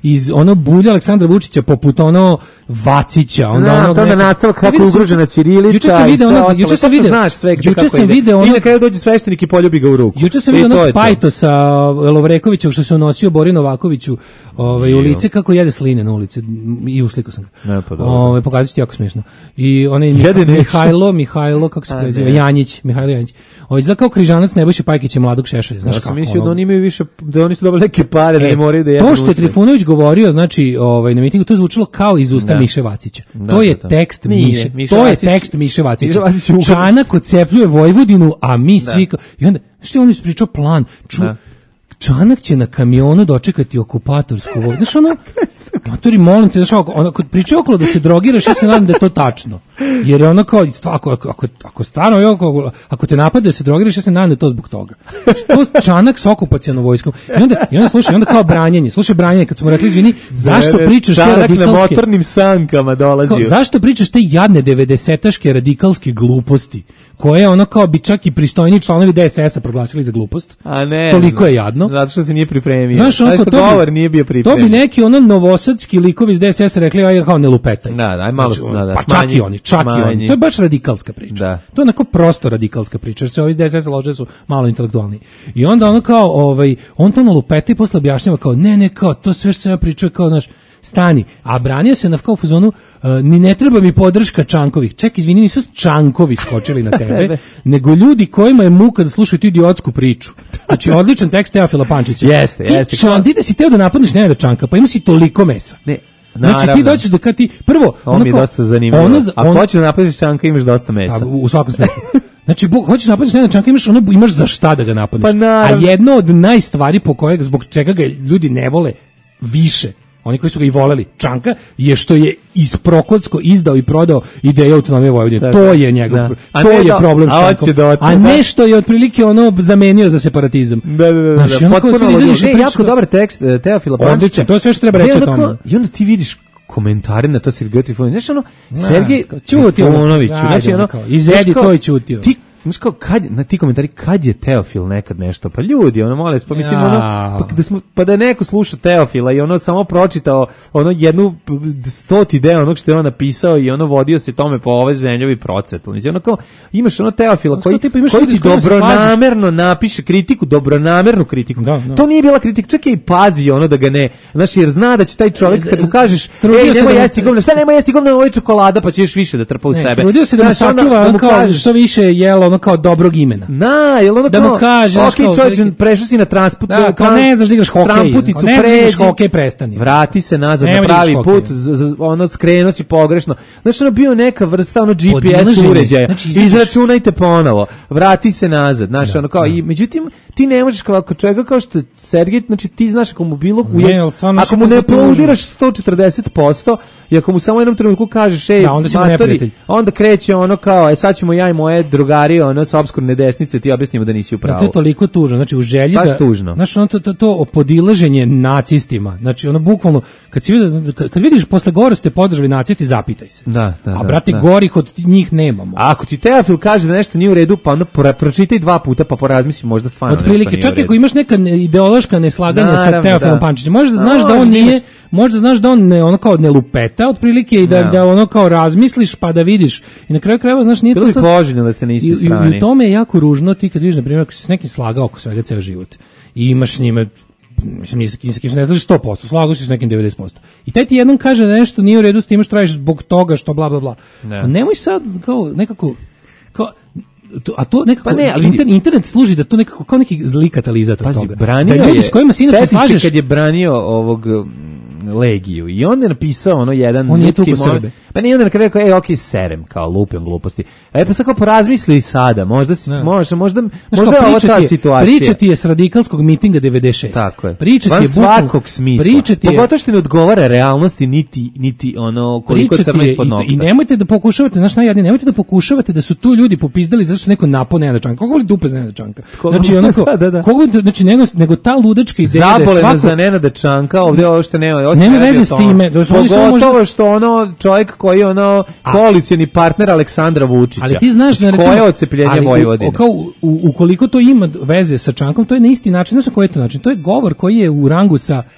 iz ono bulja Aleksandra Vučića poput ono Vacića, onda Na, onog to da nekog- nastavak kako Vidio je sam- ugrožena ćirilica Juče sam i video sve ono, ostalo. juče sam Tačno video, znaš sve juče kako sam ide. video I ono, na kraju dođe sveštenik i poljubi ga u ruku. juče sam I video to onog je to. Pajtosa Lovrekovića što se unosio Boris Novakoviću ovaj, u lice kako jede sline na ulici i uslikao sam ga. Ne, pa dobro. Ovaj, pokazat ću ti jako smiješno. I onaj Jede Miha- nešto. Mihajlo, Mihajlo, kako se A, preziva, ne. Janjić, Mihajlo Janjić. Ovo izgleda kao križanac Nebojše Pajkića mladog Šešelja, znaš Ja kako. sam mislio ono- da oni imaju više, da oni su dobili neke pare, da E, ne moraju da jedu. to što je usred. Trifunović govorio, znači, ovaj na mitingu, to je zvučalo kao iz usta Da. Miše Vacića. Da, to je da, da. tekst Nije, Miše. Miša To je Vacić- tekst Miše Vacića. Miša Vacić je uglavnom- Čanak ocepljuje Vojvodinu, a mi Da. svi kao- i onda što je on ispričao plan? Ču, Da. Čanak će na kamionu dočekati okupatorsku vojsku. Znaš ono, matori, molim te, znaš, ono, ono, kod priče okolo da se drogiraš, ja se nadam da je to tačno. Jer je ono kao, stva- ako, ako, ako, ako stvarno, je ako, ako te napade da se drogiraš, ja se nadam da je to zbog toga. Što Čanak sa okupacionom vojskom. I onda, i onda slušaj, i onda kao branjenje, slušaj branjenje, kad smo rekli, izvini, zašto Ne, ne, pričaš te Čanak na radikalske... motornim sankama dolazio. Kao, zašto pričaš te jadne devedesetaške radikalske gluposti, koje ono kao bi čak i pristojni članovi D S S-a proglasili za glupost? A ne. Toliko je jadno. Zato što se nije pripremio. Znaš, ono, Zato što to bi- govor nije bio To pripremljen. bi neki ono novosadski likovi iz D S S-a rekli, aj kao ne lupetaj. Da, da, aj malo Znači, da, da, pa čak smanji- i oni, čak i oni. smanji. To je baš radikalska priča. Da. To je onako prosto radikalska priča, jer se ovi iz D S S-a lože su malo intelektualni. I onda ono kao, ovaj, on to na lupeta i posle objašnjava kao, ne, ne, kao, to sve što sam ja pričao, kao, znaš, stani. A branio se na kao fazonu, uh, ni ne treba mi podrška Čankovih. Ček, izvini, nisu Čankovi skočili na tebe, nego ljudi kojima je muka da slušaju tu idiotsku priču. Znači, odličan tekst Teofila Pančića. Jeste, Ti, jeste. Čan, ti da si teo da napadneš Nenada Čanka, pa ima si toliko mesa. Ne, Znači ti naravno. dođeš da kad ti prvo Ovo mi je ono kao- dosta zanimljivo. ono za- Ako ono- hoćeš da napraviš Čanka, imaš dosta mesa. a, u svakom smislu. Znači, bog, hoćeš napadneš Nenada Čanka, imaš, ono, imaš za šta da ga napadneš. Pa naravno. A jedno od najstvari po kojeg, zbog čega ga ljudi ne vole više, oni koji su ga i voleli, Čanka, je što je iz Prokotsko izdao i prodao ideju autonomije Vojvodine. Da, to da. je njegov, Da. A to ne je da- problem s a Čankom. hoće da A otme- ne što je otprilike ono zamenio za separatizam. Da, da, da, Znači, da, ono kao potpuno sad izađeš ludilo. i Ne, pričaš jako da- dobar tekst e, Teofila Pančića. Odličan, to je sve što treba reći Ne, o onda tome. kao- I onda ti vidiš komentare na to Sergej Trifunović. Znaš ono, Na, Sergej kao, ćuti ono, Trifunović, ajde, znači ono ono, kao, izedi znaš kao, to i ćuti, ono. Ti, znaš kao, kad, na ti komentari, kad je Teofil nekad nešto? Pa ljudi, ono, molim, pa mislim, Ja. ono, pa da, smo, pa da je neko sluša Teofila i ono samo pročitao ono jednu p- stoti deo onog što je on napisao i ono vodio se tome po ove zemljovi procvetu. Mislim, ono kao, imaš ono Teofila Ono koji, kao tipa imaš koji ljudi ti s kojima se slažeš. dobronamerno napiše kritiku, dobronamernu kritiku. Da, da. To nije bila kritika, čak je i pazi ono da ga ne, znaš, jer zna da će taj čovjek kad mu kažeš, Trudio ej, se nemoj da mu- jesti govno, šta nemoj jesti govno, ovo je čokolada, pa ćeš više da trpa u Ne, sebe. trudio se da mu Znaš, onda, sačuva da ono mu kao kažeš, što više jelo ono kao dobrog imena. Na, jel ono Da kao, mu kaže, znaš, ok, kao, čovječe, otprilike- prešao si na transput, Da, kao ne znaš da igraš hokej, tramputicu, kao ne znaš da igraš pređi, hokej, prestani. vrati se nazad Nemoj na da igraš pravi hokej. put, z, z, ono skrenuo si pogrešno. Znaš, ono bio neka vrsta ono G P S Podilaženje. uređaja. Znači, izađeš- Izračunajte ponovo, vrati se nazad, znaš, Da, ono kao, da. i međutim, ti ne možeš kao ako čega kao što Sergej, znači ti znaš ako mu bilo, u Ne, jed- ali stvarno, ako mu znaš ne kako je tužno. aplaudiraš sto četrdeset posto i ako mu samo u jednom trenutku kažeš, ej, Da, onda si mu matori, neprijatelj. onda kreće ono kao, e sad ćemo ja i moje drugari, ono, sa obskurne desnice, ti objasnimo da nisi u Jel pravu. to je toliko tužno, znači u želji Baš da... tužno. Znači ono to, to, to podilaženje nacistima, znači ono bukvalno, kad, si vidio, kad, kad vidiš posle gore ste podržali nacisti, zapitaj se. Da, da, A da, brate, da. gorih od njih nemamo. A ako ti Teofil kaže da nešto nije u redu, pa onda pro- pročitaj dva puta pa porazmisli možda stvarno nešto Otprilike, nije čak u i redu. ako imaš neka ne- ideološka neslaganja sa Naravno, Teofilom da. Pančićem, možda A, znaš da on možda nije, imaš- možda znaš da on ne, ono kao ne lupeta, otprilike i da, Da. da ono kao razmisliš pa da vidiš. I na kraju krajeva, znaš, nije Bilo to bi sad... poželjno da ste na I, istoj i, I strani. u tome je jako ružno ti kad vidiš, na primjer, ako si s nekim slagao oko svega ceo život i imaš s njime, mislim, ni sa kim, sa kim se ne slažeš sto posto, slagao si s nekim devedeset posto. I taj ti jednom kaže da nešto nije u redu s tim što radiš zbog toga što bla bla bla. Da. Pa nemoj sad kao nekako, kao, to, a to nekako, Pa ne, ali vidi- internet, internet služi da to nekako, kao neki zli katalizator Pazi, toga. branio Da ljudi je, s kojima se inače seti se slažeš, kad je branio ovog mm, Legiju i onda je napisao ono jedan On je ljudski tuko moment. Srbe. Pa nije onda na kraju rekao, ej, okej, serem, kao lupem gluposti. E pa sad kao porazmisli i sada, možda, si, Da. možda, možda, Znaš možda kao, je ovo priča ta ti je- situacija. Priča ti je s radikalskog mitinga devedeset šeste. Tako je. Priča ti Van je bukvalno- svakog smisla. Priča ti je, Pogotovo što ne odgovara realnosti niti, niti ono koliko priča ti crno je, ispod i, nokta. i nemojte da pokušavate, znaš najjadnije, nemojte da pokušavate da su tu ljudi popizdali zato što neko napao Nenada Čanka. Koga voli dupe za Nenada Čanka? Koga- Znači, onako, Da, da, da. koga voli- znači, nego, nego ta ludačka ideja da je Zabolena svako... za Nenada Čanka, ovdje ovo što nema, ovo se Nema ne radi veze o s tome. time, da su oni samo Pogotovo možda- što ono čovjek koji je ono koalicioni partner Aleksandra Vučića. Ali ti znaš da S recimo, koje ocepljenje ali u- Vojvodine? kao u- u- ukoliko to ima veze sa Čankom, to je na isti način, znaš na koji je to način? To je govor koji je u rangu sa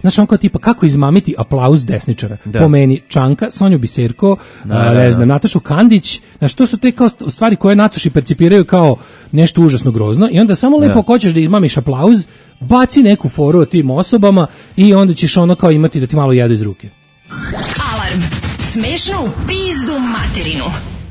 Znaš, on kao tipa, kako izmamiti aplauz desničara? Da. Po meni, Čanka, Sonju Biserko, Da, a, da, ne da. znam, Natašu Kandić, znaš, to su te kao st- stvari koje nacoši percipiraju kao nešto užasno grozno i onda samo lepo Da. ako hoćeš da izmamiš aplauz, baci neku foru o tim osobama i onda ćeš ono kao imati da ti malo jedu iz ruke. Alarm. Smešno u pizdu materinu.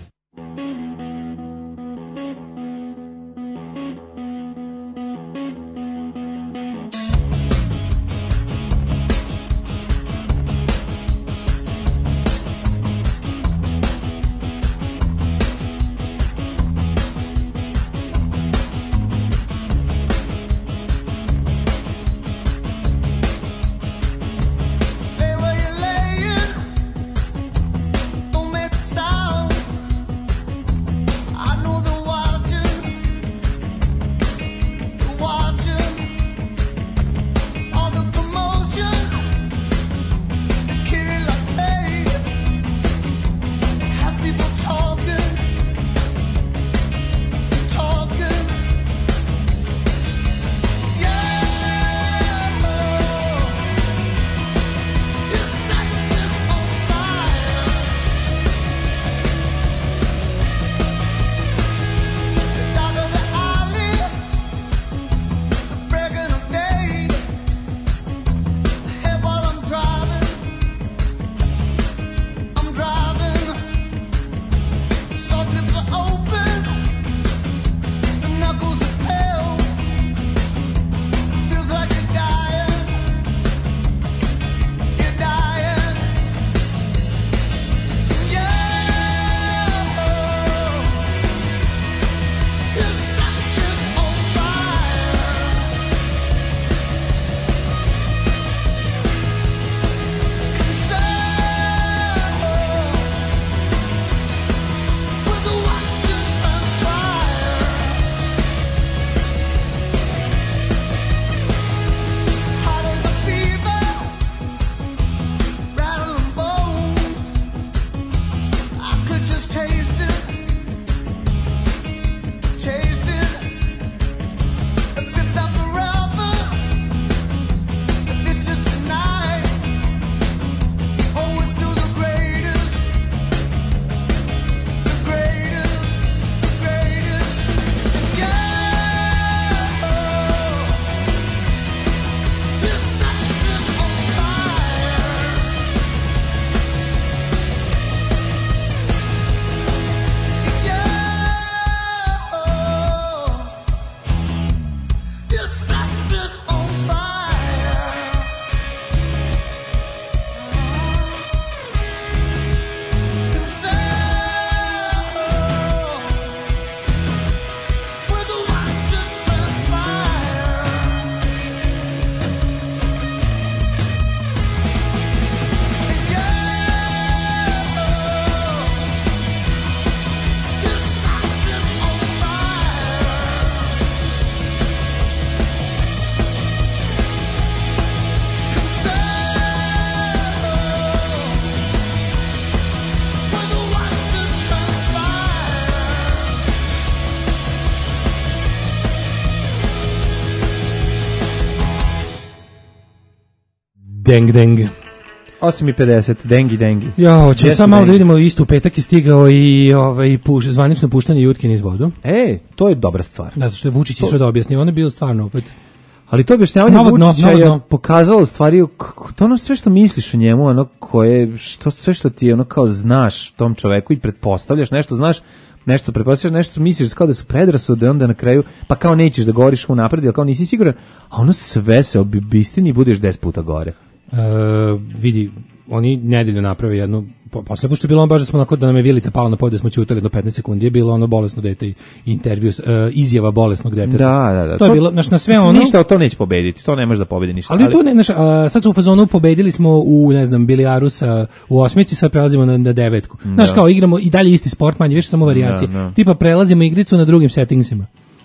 Deng, deng. osam i pedeset, dengi, dengi. Ja, hoćemo Jesu sad malo da dengi. vidimo, isto u petak je stigao i ovaj, puš, zvanično puštanje Jutkin iz vodu. E, to je dobra stvar. Da, zato što je Vučić išao da objasni, on je bio stvarno opet... Ali to objašnjavanje Novo dno, Vučića novo je dno. pokazalo u stvari kako- to ono sve što misliš o njemu, ono koje, što, sve što ti ono kao znaš tom čoveku i pretpostavljaš nešto, znaš nešto, pretpostavljaš nešto, misliš kao da su predrasude, onda na kraju, pa kao nećeš da govoriš unapred, jer kao nisi siguran, a ono sve se obistini i budeš deset puta gore. E, vidi, oni nedelju naprave jednu, po, posle pošto je bilo ono baš da smo onako da nam je vilica pala na pod da smo ćutali do petnaest sekundi, je bilo ono bolesno dete i intervju, e, izjava bolesnog deteta. Da, da, da. To je bilo, znaš, na sve mislim, ono... Ništa od to neće pobediti, to ne može da pobedi ništa. Ali, tu ne, znaš, a, sad su u fazonu pobedili smo u, ne znam, bilijaru sa, u osmici, sad prelazimo na, na devetku. Znaš, Da. kao igramo i dalje isti sport, manje više samo varijacije. Da, da. Tipa prelazimo igricu na drugim settingsima.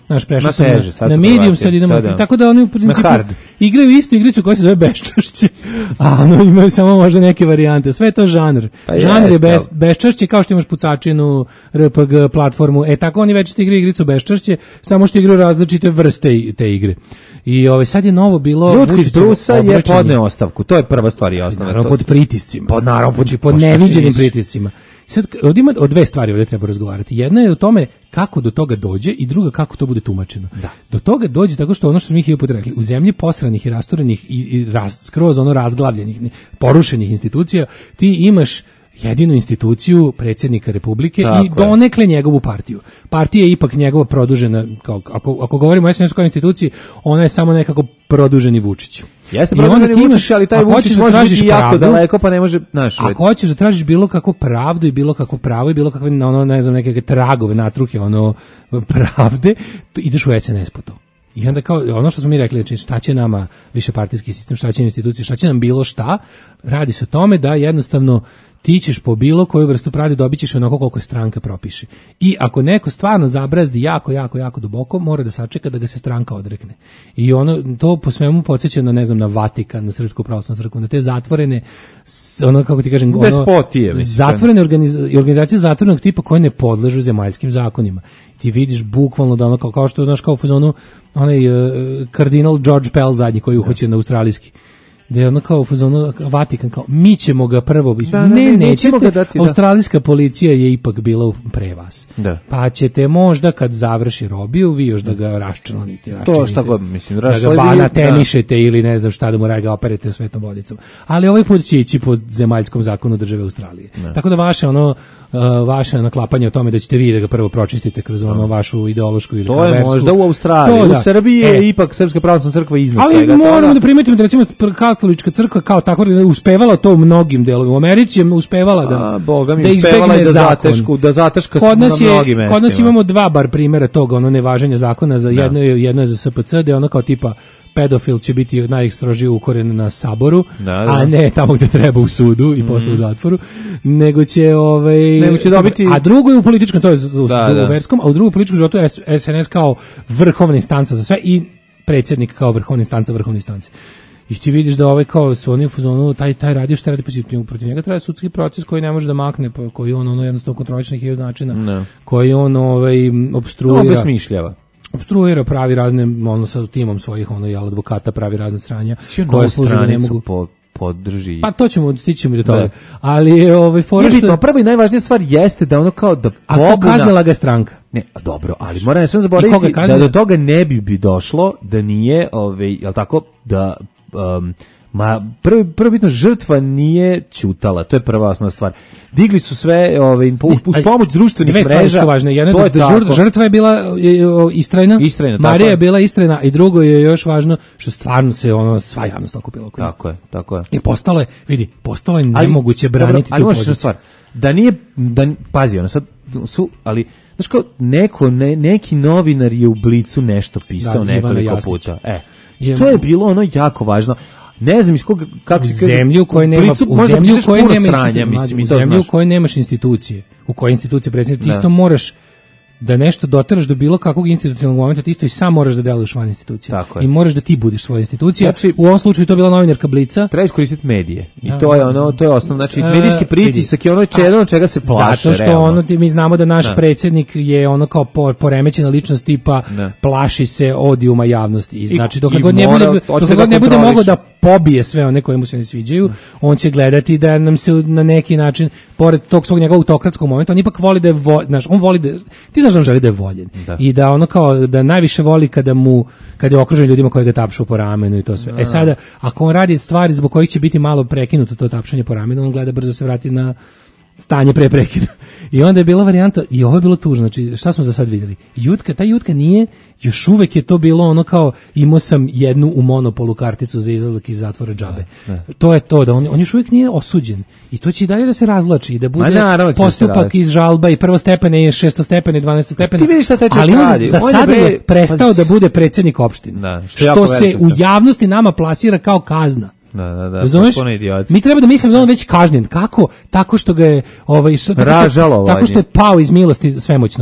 Naš prešao Na sam teže, na, sad na su medium, prebacio, sad idemo. sad da. Tako da oni u principu hard. igraju istu igricu koja se zove beščašće, a ono imaju samo možda neke varijante. Sve je to žanr. Pa žanr je jeste, bes, ali- beščašće kao što imaš pucačinu, R P G platformu. E tako oni već igraju igricu beščašće, samo što igraju različite vrste i- te igre. I ovaj sad je novo bilo Ljudka iz Vučićevo Brusa je obraćanje. podneo ostavku. To je prva stvar i osnovna. Naravno, To- pod pritiscima. Pod naravno, Znači, pod- pod pa šta ti neviđenim misliš? pritiscima. Sad, ovdje ima o dve stvari ovdje treba razgovarati. Jedna je o tome kako do toga dođe i druga kako to bude tumačeno. Da. Do toga dođe tako što ono što smo mi hiljadu puta rekli, u zemlji posranih i rasturenih i, i raz, skroz ono razglavljenih, porušenih institucija, ti imaš jedinu instituciju predsjednika Republike Tako i je. donekle njegovu partiju. Partija je ipak njegova produžena, kao, ako, ako govorimo o S N S-u kao instituciji, ona je samo nekako produženi Vučić. Jeste I onda produženi ti imaš- Vučić, ali taj ako Vučić hoćeš da može tražiš biti jako pravdu- daleko, pa ne može, znaš, Ako hoćeš da tražiš bilo kakvu pravdu i bilo kakvo pravo i bilo kakve ono ne znam neke tragove, natruke ono pravde, to ideš u S N S po to. I onda kao ono što smo mi rekli, znači šta će nama višepartijski sistem, šta će institucije, šta će nam bilo šta, radi se o tome da jednostavno ti ćeš po bilo koju vrstu pravde dobit ćeš onako koliko je stranka propiše. I ako neko stvarno zabrazdi jako, jako, jako duboko, mora da sačeka da ga se stranka odrekne. I ono, to po svemu podsjeća na, ne znam, na Vatikan, na Srpsku pravoslavnu crkvu, na te zatvorene, s- ono, kako ti kažem, ono, Despotije, mislim. zatvorene organiz- organizacije zatvorenog tipa koje ne podležu zemaljskim zakonima. Ti vidiš bukvalno da ono, kao, kao što, znaš, kao u fazonu, onaj uh, kardinal George Pell zadnji koji je uhoćen na australijski. Da je ono kao u fazonu Vatikan kao mi ćemo ga prvo da, Da, da, ne, ne, nećemo nećete, ga dati, da. australijska policija je ipak bila u- pre vas. Da. Pa ćete možda kad završi robiju vi još da ga raščlanite, To šta god, mislim, da ga raščlanite, banatemišete ili ne znam šta da mu rega operete svetom vodicom. Ali ovaj put će ići po zemaljskom zakonu države Australije. Tako da vaše ono uh, vaše naklapanje o tome da ćete vi da ga prvo pročistite kroz ono vašu ideološku ili To je versku- možda u Australiji. To U da. Srbiji je E, ipak Srpska pravoslavna crkva iznad ali svega moramo toga. da primetimo da recimo katolička crkva kao takva uspevala to u mnogim delovima. U Americi je uspevala da A, Boga mi da uspevala izbegne i da zakon. zatešku, da zataška Kod nas na je mnogim kod nas mestima. imamo dva bar primjera toga, ono nevaženja zakona za jedno je jedno je za S P C, da je ono kao tipa pedofil će biti najstrožije ukoren na saboru, Da, da. a ne tamo gde treba u sudu i posle u zatvoru, nego će ovaj Nego će dobiti- a drugo je u političkom, to je u, Da, u da. verskom, a u drugom političkom životu je S N S kao vrhovna instanca za sve i predsjednik kao vrhovna instanca vrhovne instance. I ti vidiš da ovaj kao su oni u fazonu taj taj radi šta radi protiv protiv njega traje sudski proces koji ne može da makne, pa koji on ono jednostavno kontroliše na hiljadu načina, Ne. koji on ovaj No, opstruira. besmišljava. Opstruira, pravi razne ono sa timom svojih ono jel advokata pravi razne sranja Sve koje novu služe da ne stranicu mogu. po, podrži. Pa to ćemo stićemo i do toga. Da. Ali je ovaj fora Nije što bitno, prva i najvažnija stvar jeste da ono kao da a ko pobuna- kaznila ga je stranka. Ne, a dobro, ali mora ne smem I zaboraviti koga da kaznila? do toga ne bi bi došlo da nije, ovaj, jel tako, da um, ma prvi prvobitno žrtva nije ćutala, to je prva osnovna stvar. Digli su sve ovaj uz Aj, pomoć društvenih Dve stvari mreža. su važne. Jedna to je je da žrt- tako. žrtva je bila e, o, istrajna. Istrajna, tako Marija je. je bila istrajna i drugo je još važno što stvarno se ono sva javnost okupila oko nje. Tako je, tako je. I postalo je, vidi, postalo je Ali, nemoguće dobro, braniti ali tu možeš jednu poziciju. stvar. Da nije, da, pazi, ono sad su, ali, znaš kao, neko, ne, neki novinar je u Blicu nešto pisao Da, Ivana nekoliko Jasnić. puta. E, Je- to je bilo ono jako važno. Ne znam iz kog, kako U ti kažem, zemlju u kojoj nema Blicu u možda zemlju u pišeš kojoj puno nema sranja, institucije, mislim, i u to zemlju u znaš. kojoj nemaš institucije, u kojoj institucije predsjednik, ti Da. isto moraš da nešto doteraš do bilo kakvog institucionalnog momenta, ti isto i sam moraš da deluješ van institucije. Tako je. I moraš da ti budeš svoja institucija. Znači- u ovom slučaju to je bila novinarka Blica. Treba iskoristiti medije. I Da. to je ono, to je osnovno. Znači, E, medijski pritisak je ono če- jedno od čega se plaše. Zato što realno. ono ti- mi znamo da naš Da. predsjednik je ono kao po, poremećena ličnost tipa Da. plaši se odijuma javnosti. I znači dok i god ne mora- bude hoće dok da god ne bude kontroliše. mogao da pobije sve one koje mu se ne sviđaju, on će gledati da nam se na neki način pored tog svog njegovog autokratskog momenta on ipak voli da je vo, znaš, on voli da ti znaš da on želi da je voljen. Da. I da ono kao da najviše voli kada mu kada je okružen ljudima koji ga tapšu po ramenu i to sve. E sada ako on radi stvari zbog kojih će biti malo prekinuto to tapšanje po ramenu, on gleda brzo se vrati na stanje pre prekida. I onda je bila varijanta, i ovo je bilo tužno, znači šta smo za sad vidjeli? Jutka, ta Jutka nije, još uvek je to bilo ono kao, imao sam jednu u monopolu karticu za izlazak iz zatvora džabe. To je to, da on, on još uvijek nije osuđen. I to će i dalje da se razvlači i da bude naravno će da se postupak razvlači. iz žalba i prvostepene i šestostepene i dvanestostepene. Ti vidiš šta taj čovjek Ali on radi. za On je sada bre- je prestao pa da s- bude predsjednik opštine. Da, što je jako što se velika u stvar. javnosti nama plasira kao kazna. Da, da, da. Razumeš? potpuno idiotski. Mi treba da mislimo da je on već kažnjen. Kako? Tako što ga je ovaj što tako što, Ražalovanje. tako što je pao iz milosti svemoćnog.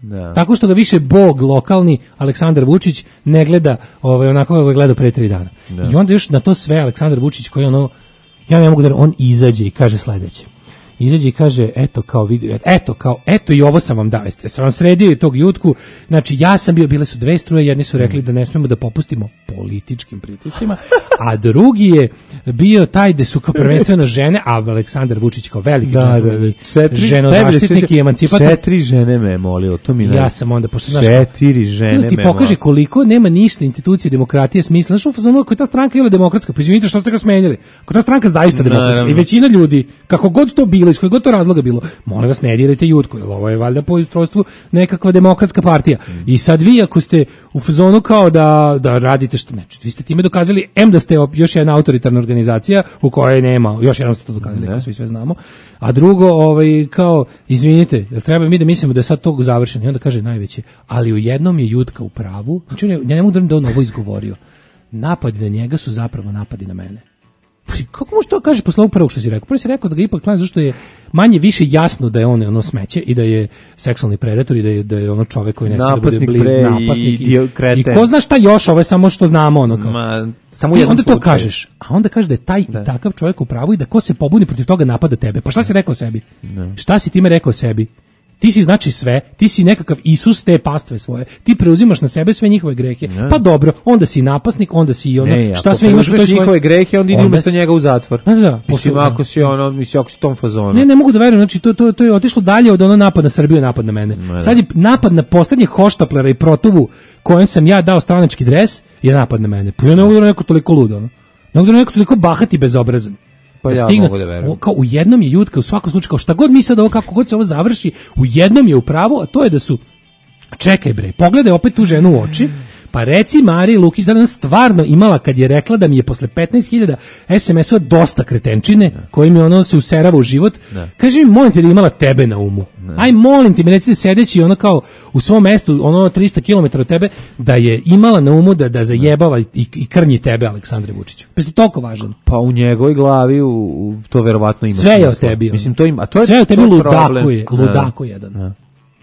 Da. Tako što ga više bog lokalni Aleksandar Vučić ne gleda ovaj, onako kako ga gleda pre tri dana. Da. I onda još na to sve Aleksandar Vučić koji ono, ja ne mogu da, on izađe i kaže sledeće. Izađe i kaže, eto kao vidi, eto kao, eto i ovo sam vam dao, jeste sam vam sredio i tog jutku, znači ja sam bio, bile su dve struje, jedni su rekli da ne smemo da popustimo političkim pritiscima, a drugi je bio taj da su kao prvenstveno žene, a Aleksandar Vučić kao veliki da, da, da. Četiri, ženozaštitnik i emancipator. Četiri žene me je molilo, to mi ne. Ja sam onda, pošto znaš, četiri žene me ti pokaže koliko nema ništa institucije demokratije smisla, znaš, ono, ako je ta stranka ili demokratska, pa izvinite što ste ga smenjali, ako ta stranka zaista demokratska i većina ljudi, kako god to bilo, iz kojeg god to razloga bilo, molim vas ne dirajte Jutku, jer ovo je valjda po ustrojstvu nekakva demokratska partija. Mm. I sad vi ako ste u fazonu kao da, da radite što, znači, vi ste time dokazali, em da ste još jedna autoritarna organizacija u kojoj nema, još jednom ste to dokazali, kao svi sve znamo, a drugo, ovaj, kao, izvinite, jel treba mi da mislimo da je sad to završeno? I onda kaže najveće, ali u jednom je Jutka u pravu, znači, ja ne mogu da on ovo izgovorio, napadi na njega su zapravo napadi na mene. Kako možeš to kažeš posle ovog prvog što si rekao? Prvo si rekao da ga ipak klanja zašto je manje više jasno da je on ono smeće i da je seksualni predator i da je, da je ono čovek koji ne smije da bude blizu, napasnik i, i, i ko zna šta još, ovo je samo što znamo ono kao. Ma, samo i onda to kažeš, a onda kaže da je taj da. I takav čovjek u pravu i da ko se pobuni protiv toga napada tebe. Pa šta si rekao sebi? Ne. Šta si time rekao sebi? Ti si znači sve, ti si nekakav Isus te pastve svoje, ti preuzimaš na sebe sve njihove grehe, ne. Pa dobro, onda si napasnik, onda si ono, ne, šta sve imaš u toj svojoj... njihove grehe, onda ide umjesto njega u zatvor. Da, da, mislim, ako si ono, mislim, ako si tom fazonu. Ne, ne mogu da verujem, znači, to, to, to je otišlo dalje od ono napad na Srbiju, napad na mene. Ne, sad je napad na poslednjeg hoštaplera i protuvu kojem sam ja dao stranački dres, je napad na mene. Pa ja ne mogu da neko toliko ludo, ono. Ne mogu da neko toliko bahat i bezobrazan. Pa da ja stigne, mogu da verujem. Kao u jednom je Jutka, u svakom slučaju, kao šta god mi sad ovo, kako god se ovo završi, u jednom je u pravu, a to je da su, čekaj bre, pogledaj opet tu ženu u oči, pa reci Mariji Lukić da nam stvarno imala kad je rekla da mi je posle petnaest hiljada es em esova dosta kretenčine, ne. Kojim je ono se userava u život, ne. Kaži mi, molim te da je imala tebe na umu. Ne. Aj, molim ti mi recite sedeći ono kao u svom mestu, ono tristo kilometara od tebe, da je imala na umu da, da zajebava i, i krnji tebe, Aleksandre Vučiću. Pa je toliko važan. Pa u njegovoj glavi u, u, to verovatno ima. Sve je o tebi. Mislim, to ima, a to je, sve je o tebi ludako problem. je, ludako jedan. Ne.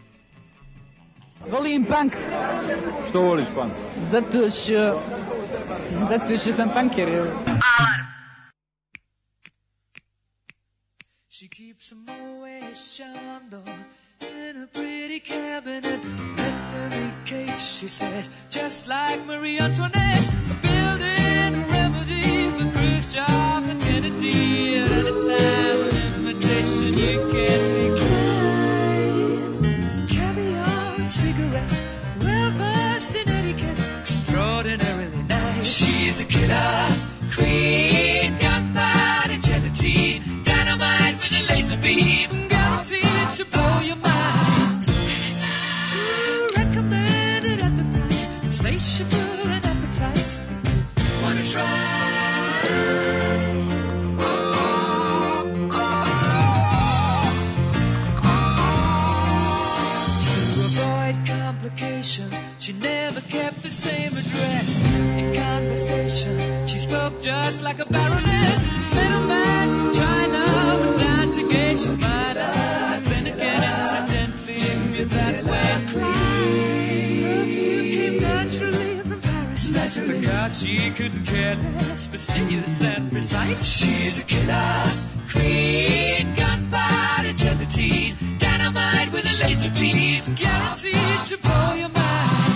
Volim punk. Što voliš punk? Zato što... Zato što sam punker. Alarm. She keeps a Moet Chandon in a pretty cabinet. Bethany cake, she says, just like Marie Antoinette. A building a remedy for Khrushchev and Kennedy. At any time, an invitation you can't decline. Caviar and cigarettes, well versed in etiquette, extraordinarily nice. She's a killer queen, gunpowder gelatine, dynamite with a laser beam, guaranteed to blow your mind. Ooh, recommended at the price, insatiable and appetite. Wanna try? She never kept the same address. In conversation, she spoke just like a baroness. Middleman from China went down to Geisha Minor. Then again, incidentally, me that way. Perfume came naturally from Paris. Because she couldn't care less, fastidious and precise. She's a killer queen, gunpowder gelatine, dynamite with a laser beam, guaranteed to blow your mind.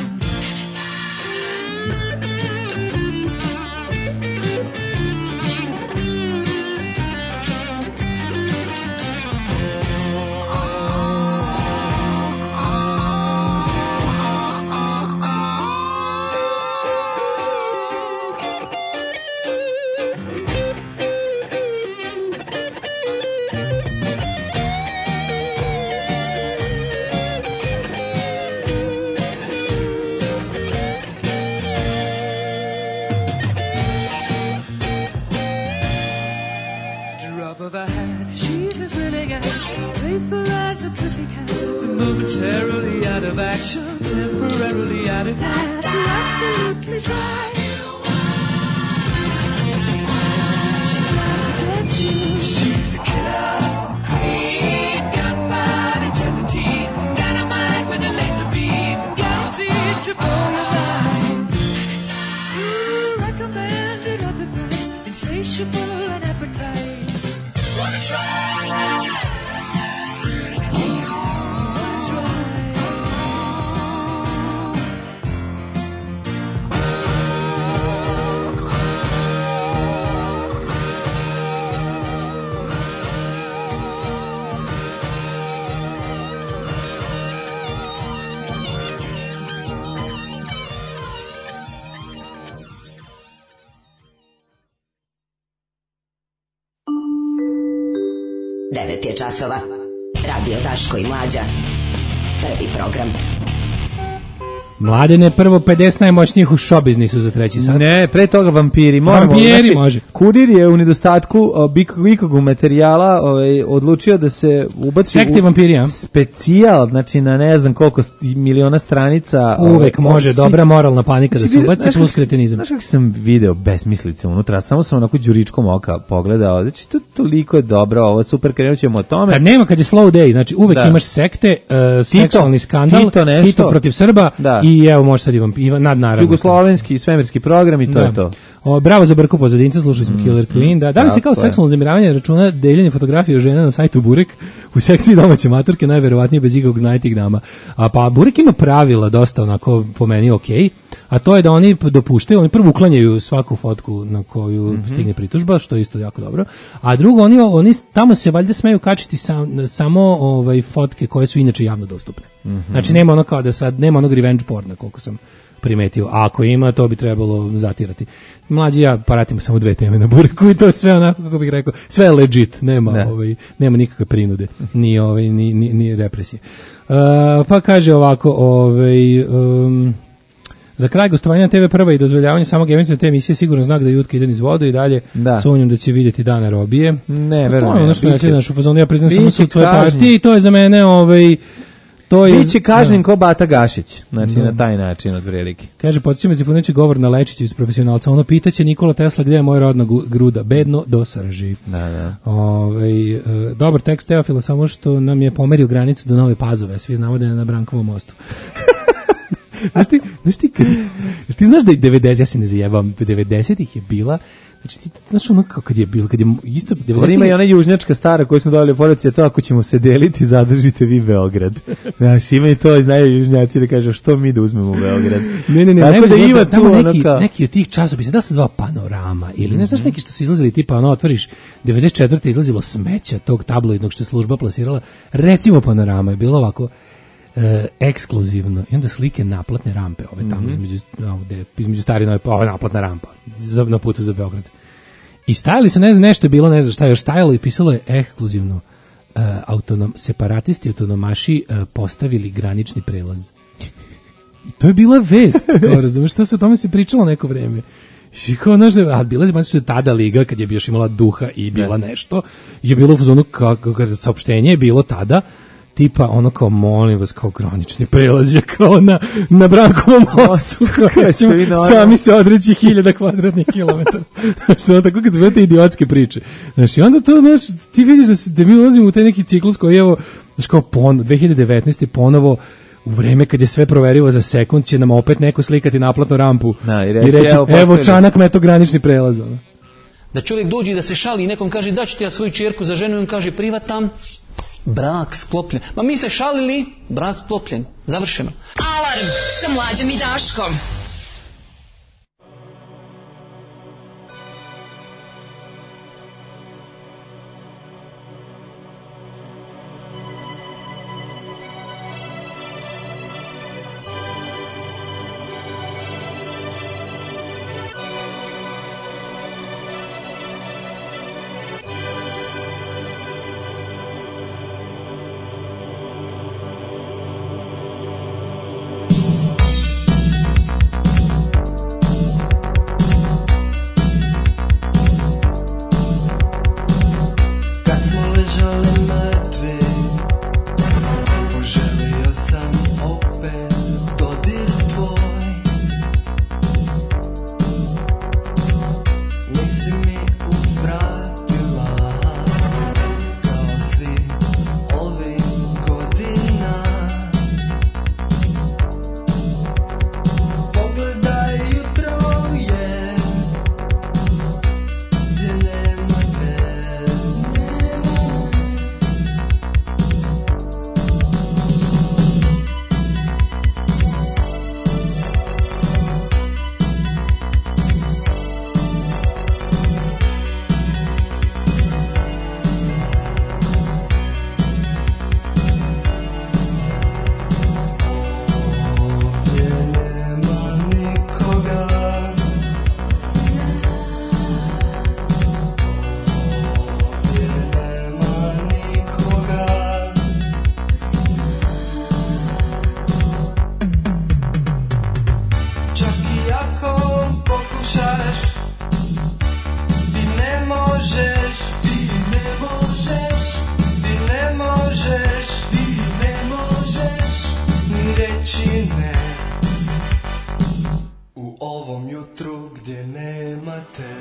Of her hand, she's as willing as playful as the pussycat, momentarily out of action, temporarily out of gas. You're absolutely dry. She's out to get you. She's a killer queen, gunpowder gelatine, dynamite with a laser insatiable an appetite. Wanna try? devet je časova. Radio Daško i Mlađa. Prvi program. Mladene, prvo pedeset najmoćnijih u show biznisu za treći sat. Ne, pre toga vampiri. Moramo, Vampiri znači, može. Kurir je u nedostatku bikog materijala ovaj, odlučio da se ubaci Sekti vampiri, a? specijal, znači na ne znam koliko miliona stranica. Uvek ovaj, može, osi... dobra moralna panika znači, da se ubaci plus kak, kretenizam. Znaš kako sam video besmislice unutra, samo sam onako đuričkom oka pogledao, znači to toliko je dobro, ovo super, krenut ćemo o tome. Kad nema, kad je slow day, znači uvek da. imaš sekte, uh, Tito, seksualni skandal, Tito, nešto. Tito protiv Srba da. i evo može sad i vam, i nad naravno. Jugoslovenski svemirski program i to da. je to. O, bravo za Brku pozadinca, slušali smo mm, Killer Queen. Da, da li se kao seksualno uznemiravanje računa deljenje fotografije žena na sajtu Burek u sekciji domaće maturke, najverovatnije bez ikakvog znajtih dama. A pa Burek ima pravila dosta onako po meni okej, okay, a to je da oni dopuštaju, oni prvo uklanjaju svaku fotku na koju mm-hmm. stigne pritužba, što je isto jako dobro. A drugo, oni, oni tamo se valjda smeju kačiti sam, samo ovaj, fotke koje su inače javno dostupne. Mm-hmm. Znači nema ono kao da sad, nema onog revenge porna koliko sam primetio. A ako ima, to bi trebalo zatirati. Mlađi ja paratimo samo dve teme na Bureku i to je sve onako, kako bih rekao, sve je legit, nema, ne. ovaj, nema nikakve prinude, ni, ovaj, ni, ni, ni represije. Uh, pa kaže ovako, ovaj, um, za kraj gostovanja te ve prva i dozvoljavanje samog eventualne te emisije sigurno znak da je Jutka ide niz vodu i dalje da. Sumnjam da će vidjeti dana robije. Ne, verujem. To je ono što biće, ja našu fazonu, ja priznam samo sud svoje kažnji. partije i to je za mene ovaj to je biće kažnjen ko Bata Gašić, znači no. na taj način otprilike. Kaže podsjećam se poneći govor na Lečićev iz profesionalca. Ono pitaće Nikola Tesla gdje je moja rodna gruda, bedno do srži. Da, da. Ovaj e, dobar tekst Teofila, samo što nam je pomerio granicu do Nove Pazove. Svi znamo da je na Brankovom mostu. Znaš ti, znaš ti, kad, ti znaš da je devedeset, ja se ne zajebam, devedesetih je bila, znači ti znaš ono kad je bilo, kad je isto devedesetih ima i ona južnjačka stara koju smo dobili poruci, to ako ćemo se deliti, zadržite vi Beograd. Znaš, ima i to, znaju južnjaci da kažu što mi da uzmemo u Beograd. Ne, ne, ne, tako da ima tu ono neki, kao... neki od tih časopisa, da se zvao Panorama, ili ne mm-hmm. znaš neki što su izlazili, tipa ono, otvoriš, devedeset četvrte izlazilo smeća tog tabloidnog što je služba plasirala, recimo Panorama je bilo ovako, E, ekskluzivno i onda slike naplatne rampe ove tamo mm-hmm. između, ovde, između stare nove, ova naplatna rampa za, na putu za Beograd i stajali su, ne znam, nešto je bilo, ne znam šta je još stajalo i pisalo je ekskluzivno e, autonom, separatisti autonomaši e, postavili granični prelaz. I to je bila vest, kao razumeš, što se o tome se pričalo neko vreme. I kao, znaš, a bila je što je tada liga, kad je još imala duha i bila ne. nešto, je bilo u fazonu, kako saopštenje je bilo tada, tipa ono kao molim vas kao granični prelaz je kao na, na Brankovom mostu kao ćemo sami se odreći hiljada kvadratnih kilometara. Znači, tako kad zbete idiotske priče. Znači, onda to, znaš, ti vidiš da, se, da mi ulazimo u taj neki ciklus koji evo, znaš, kao pon, dve hiljade devetnaeste ponovo u vreme kad je sve proverivo za sekund će nam opet neko slikati naplatnu rampu da, i reći, i reći evo, evo Čanak meto granični prelaz. Ono. Da čovjek dođe i da se šali i nekom kaže da ću ti ja svoju čerku za ženu i on kaže privatam. Brak sklopljen. Ma mi se šalili, brak sklopljen. Završeno. Alarm sa Mlađom i Daškom. reći ne u ovom jutru gdje nema te.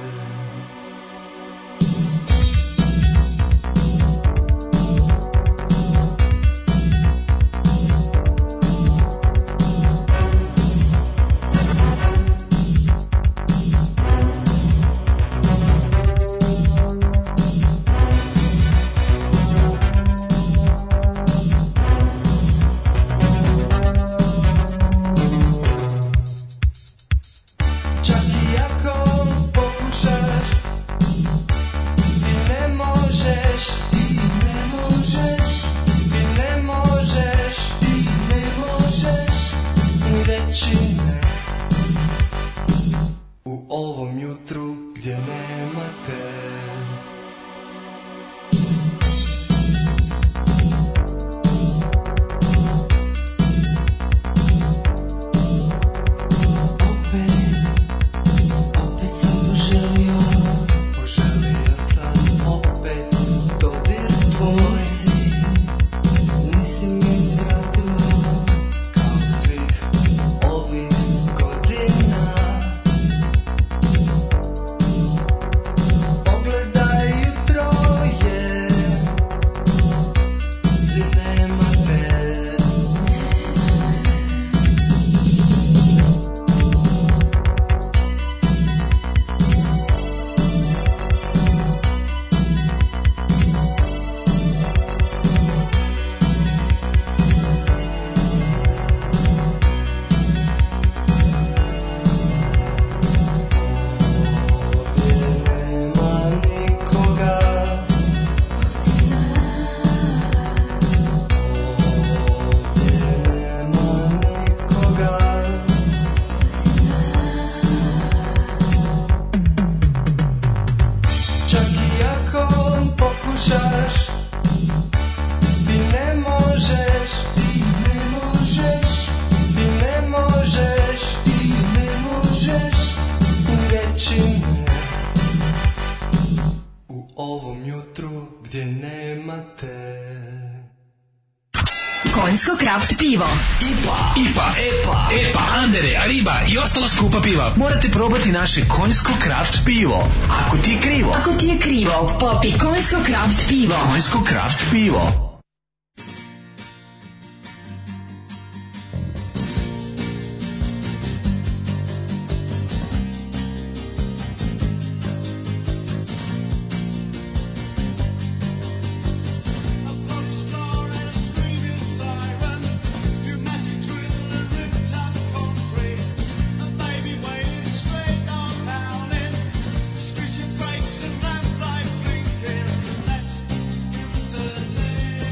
Konjsko kraft pivo. I P A, I P A, E P A, E P A, Andere, Ariba i ostala skupa piva. Morate probati naše Konjsko kraft pivo. Ako ti je krivo. Ako ti je krivo, popi Konjsko kraft pivo. Konjsko kraft pivo. Brakes and lamplight blinking, and that's good to take.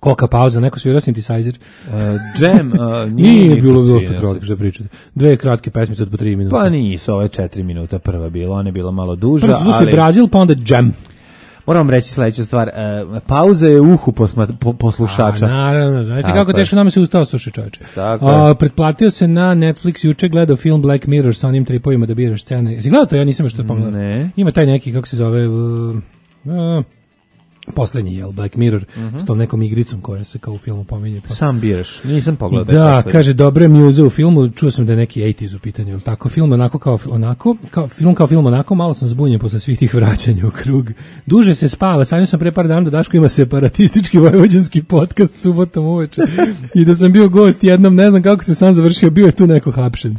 Koka pauza, neko svirao synthesizer. Uh, jam, uh, nije, nije bilo niko dosta svirao. kratko, što pričate. Dve kratke pesmice od po tri minuta. Pa nisu, ovo je četiri minuta prva bila, ona je bila malo duža, Prvo su slušali ali... Brazil, pa onda Jam. Moram vam reći sledeću stvar, uh, pauza je u uhu posma, po, poslušača. A, naravno, znate Tako kako je. teško nam se ustao slušaj čoveče. Tako A, je. pretplatio se na Netflix, juče gledao film Black Mirror sa onim tripovima da biraš scene. Jesi gledao to? Ja nisam što je pogledao. Ne. Ima taj neki, kako se zove... Uh, uh, poslednji, jel, Black Mirror, Mhm. s tom nekom igricom koja se kao u filmu pominje. Pa. Sam biraš, nisam pogledao. Da, poslednji. kaže, dobre mjuze u filmu, čuo sam da je neki osamdeset u pitanju, jel tako? Film onako kao, onako, kao, film kao film onako, malo sam zbunjen posle svih tih vraćanja u krug. Duže se spava, sanjao sam pre par dana da Daško ima separatistički vojvođanski podcast subotom uveče i da sam bio gost jednom, ne znam kako se sam završio, bio je tu neko hapšen.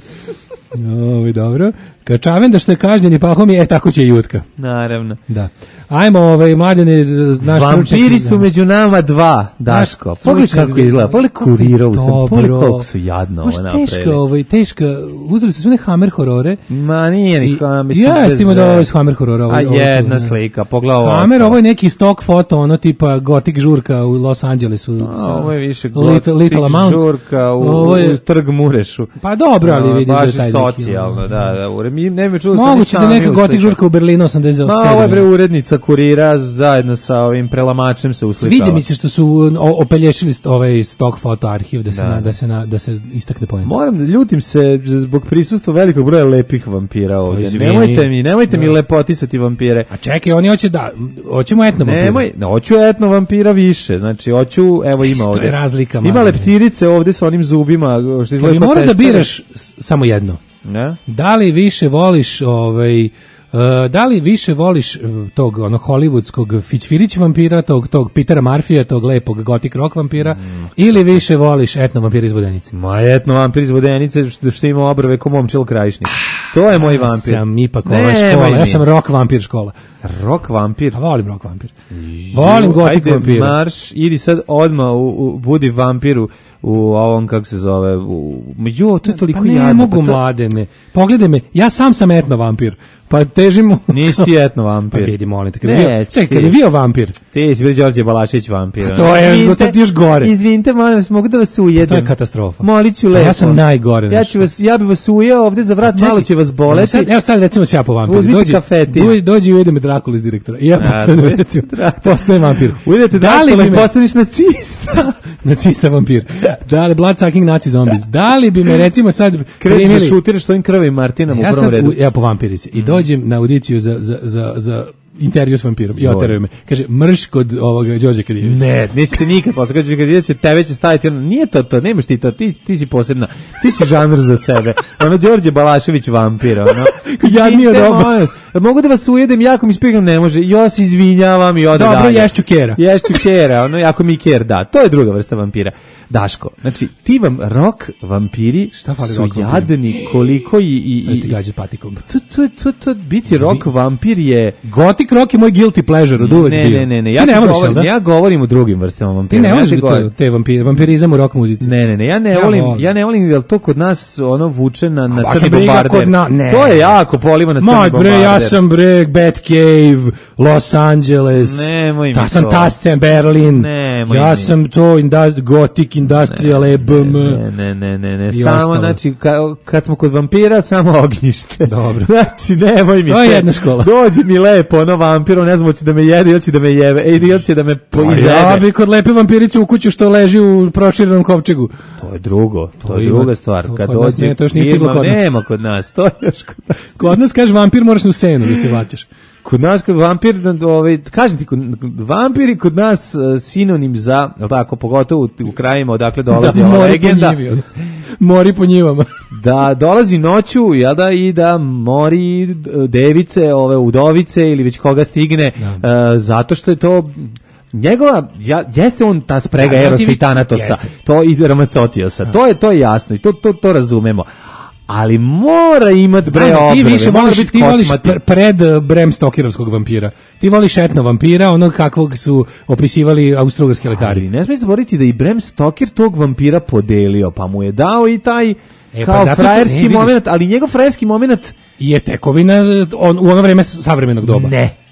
Ovo, dobro. Kačavenda što je kažnjen i pahom je, e, tako će i Jutka. Naravno. Da. Ajmo, ovaj, mladine, naš Vampiri su među nama dva, Daško. Naš Pogledaj stručnjak kako za- izgleda, pogledaj kurirovu sam, Dobro. pogledaj koliko su jadno ovo Baš napravili. teška, ovaj, teška, uzeli su sve one Hammer horore. Ma nije ni I- Hammer, mislim. Ja, bez ima da ovo je veze. iz Hammer horora. A ovo- ovo- jedna ne. slika, pogledaj ovo. Hammer, ostalo. ovo je neki stock foto, ono tipa gotik žurka u Los Angelesu. A, sa ovo je više Little, gotik Little Amounts. žurka u, Ovo je- u Trg Murešu. Pa dobro, ali A, vidiš da je baš taj neki, socijalno, ono. da, da. u- Mi ne mi čuo da su oni Moguće da sami neka gotik uslikali. žurka u Berlinu osamdeset sedam. Ma, ovo je bre urednica kurira zajedno sa ovim prelamačem se uslikala. Sviđa mi se što su o- opelješili st- ovaj stock foto arhiv da se Da. na, da se na, da se istakne poenta. Moram da ljutim se zbog prisustva velikog broja lepih vampira ovdje. Pa, izvini. Nemojte mi, nemojte mi Da. lepotisati vampire. A čekaj, oni hoće da hoćemo etno vampire. Nemoj, ne, hoću etno vampira više. Znači, hoću, evo ima Što je ovdje. razlika, Ima mali. leptirice ovdje sa onim zubima što Kad izgleda bi kao morao da testere. biraš s- samo jedno. Ne? Da li više voliš ovaj Uh, da li više voliš uh, tog ono hollywoodskog fićfirić vampira, tog tog Petera Murphyja, tog lepog gothic rock vampira, Mm. ili više voliš etno vampira iz Vodenice? Ma etno vampir iz Vodenice što, što ima obrve ko momčil krajišnik. To je moj Ja vampir. sam ipak ova Nemoj škola, ja mi. sam rock vampir škola. Rock vampir. A volim rock vampir. Volim gothic Ajde, vampira. marš, idi sad odmah u, u, budi vampiru u ovom, kako se zove, u, ju, to je toliko Pa ne jadno. mogu pa to- mladene. Pogledaj me, ja sam sam etno vampir. Pa težimo. Nisi ti etno vampir. Pa vidi, molim te, kad Ne, je bio, čekaj, ti. kad je bio vampir. Ti si bio Đorđe Balašević vampir. A to je- Izvinite, to ti još gore. Izvinite, molim vas, mogu da vas ujedem. To je katastrofa. Molit ću A lepo. ja sam najgore Ja, nešto. ću vas, ja bi vas ujeo ovde za vrat, Čekaj, malo će vas boleti. Sad, evo sad recimo se ja po vampiru. Uzmite Dođi, kafetin. dođi, dođi i ujede me Drakula iz direktora. I ja A, postanem dođi recimo, Drakula. postanem vampir. Ujedete Da li Drakula bi i me- postaniš nacista. Nacista vampir. Da li blood sucking nazi zombies. Da li bi me recimo sad Krećeš da primili... šutiraš svojim krvim Martinom u Ja prvom sad, redu. u, ja po vampirici. I dođem na audiciju za, za, za, za intervju s vampirom. I Joj. oteraju me. Kaže, mrš kod ovoga Đorđe Kadijevića. Ne, nećete nikad posle kad će kad idete tebe će staviti ono, nije to to, nemaš ti to, ti, ti si posebna, ti si žanr za sebe. Ono Đorđe Balašević vampir, ono. Jadniji od Izvinite, oba. molim vas, mogu da vas ujedem, jako mi spigam, ne može. Ja se izvinjavam i ode Dobro, dalje. ješću kera. Ješću kera, ono, jako mi ker da. To je druga vrsta vampira. Daško, znači, ti vam rock vampiri Šta fali su rock vampirima? jadni koliko i... i, Sad ti i gađa patikom. to, to, to, to, biti rock vampir je... Gothic rock je moj guilty pleasure od uvek Ne, bio. ne, ne, ne, Ti ja, ne ti voliš, govorim, jel da? ja govorim o drugim vrstama Ti vampira. ne ja voliš ti to, govorim- te vampir, vampirizam u rock muzici. Ne, ne, ne, ja ne Ja volim, volim. ja ne volim jer to kod nas ono vuče na na baš crni me briga bombarder. kod na- ne. To je jako poliva na crni Moj bombarder. bre, ja sam bre, Batcave, Los Angeles, Nemoj mi ta sam to. Tascen, Berlin, Nemoj ja mi. sam to indust, Gothic, Industrial, E B M, Ne, ne, ne, ne, ne, I samo ostalo. znači ka, kad smo kod vampira samo ognjište. Dobro. Znači nemoj mi. To je te- jedna škola. Dođi mi lepo ono vampiro, ne znam hoće da me jede ili će da me jebe. Ej, ili će da me Pa poizebe. ja bi kod lepe vampirice u kuću što leži u proširenom kovčegu. To je drugo, to, To je ima- druga stvar. to Kad kod nas dođe ne, to još nije stiglo firma, kod nas. nema kod nas, to je još kod nas. Kod nas kaže vampir moraš u senu da se vaćaš. Kod nas kod vampir, ovaj, kažem ti, kod, vampiri kod nas uh, sinonim za, jel tako, pogotovo u, u krajima odakle dolazi Da, ova mori legenda, po njivi, ono. Mori po njivama. da dolazi noću, jel da, i da mori d- device, ove udovice ili već koga stigne, uh, zato što je to njegova, ja, jeste on ta sprega Ja, znam ti Erosa vi- i Tanatosa, jeste. to i Ramacotiosa, to je, to je jasno i to, to, to razumemo. Ali mora imat bre Znam, ti obrve, više mora voliš, biti ti voliš kosmati. pr- pred uh, Bram Stokerovskog vampira. Ti voliš etno vampira, onog kakvog su opisivali austrougarski lekari. Ali ne smije zaboraviti da i Bram Stoker tog vampira podelio, pa mu je dao i taj E, pa kao zato to- frajerski e, vidiš. moment, ali njegov frajerski moment I je tekovina on, u ono vreme savremenog doba. ne,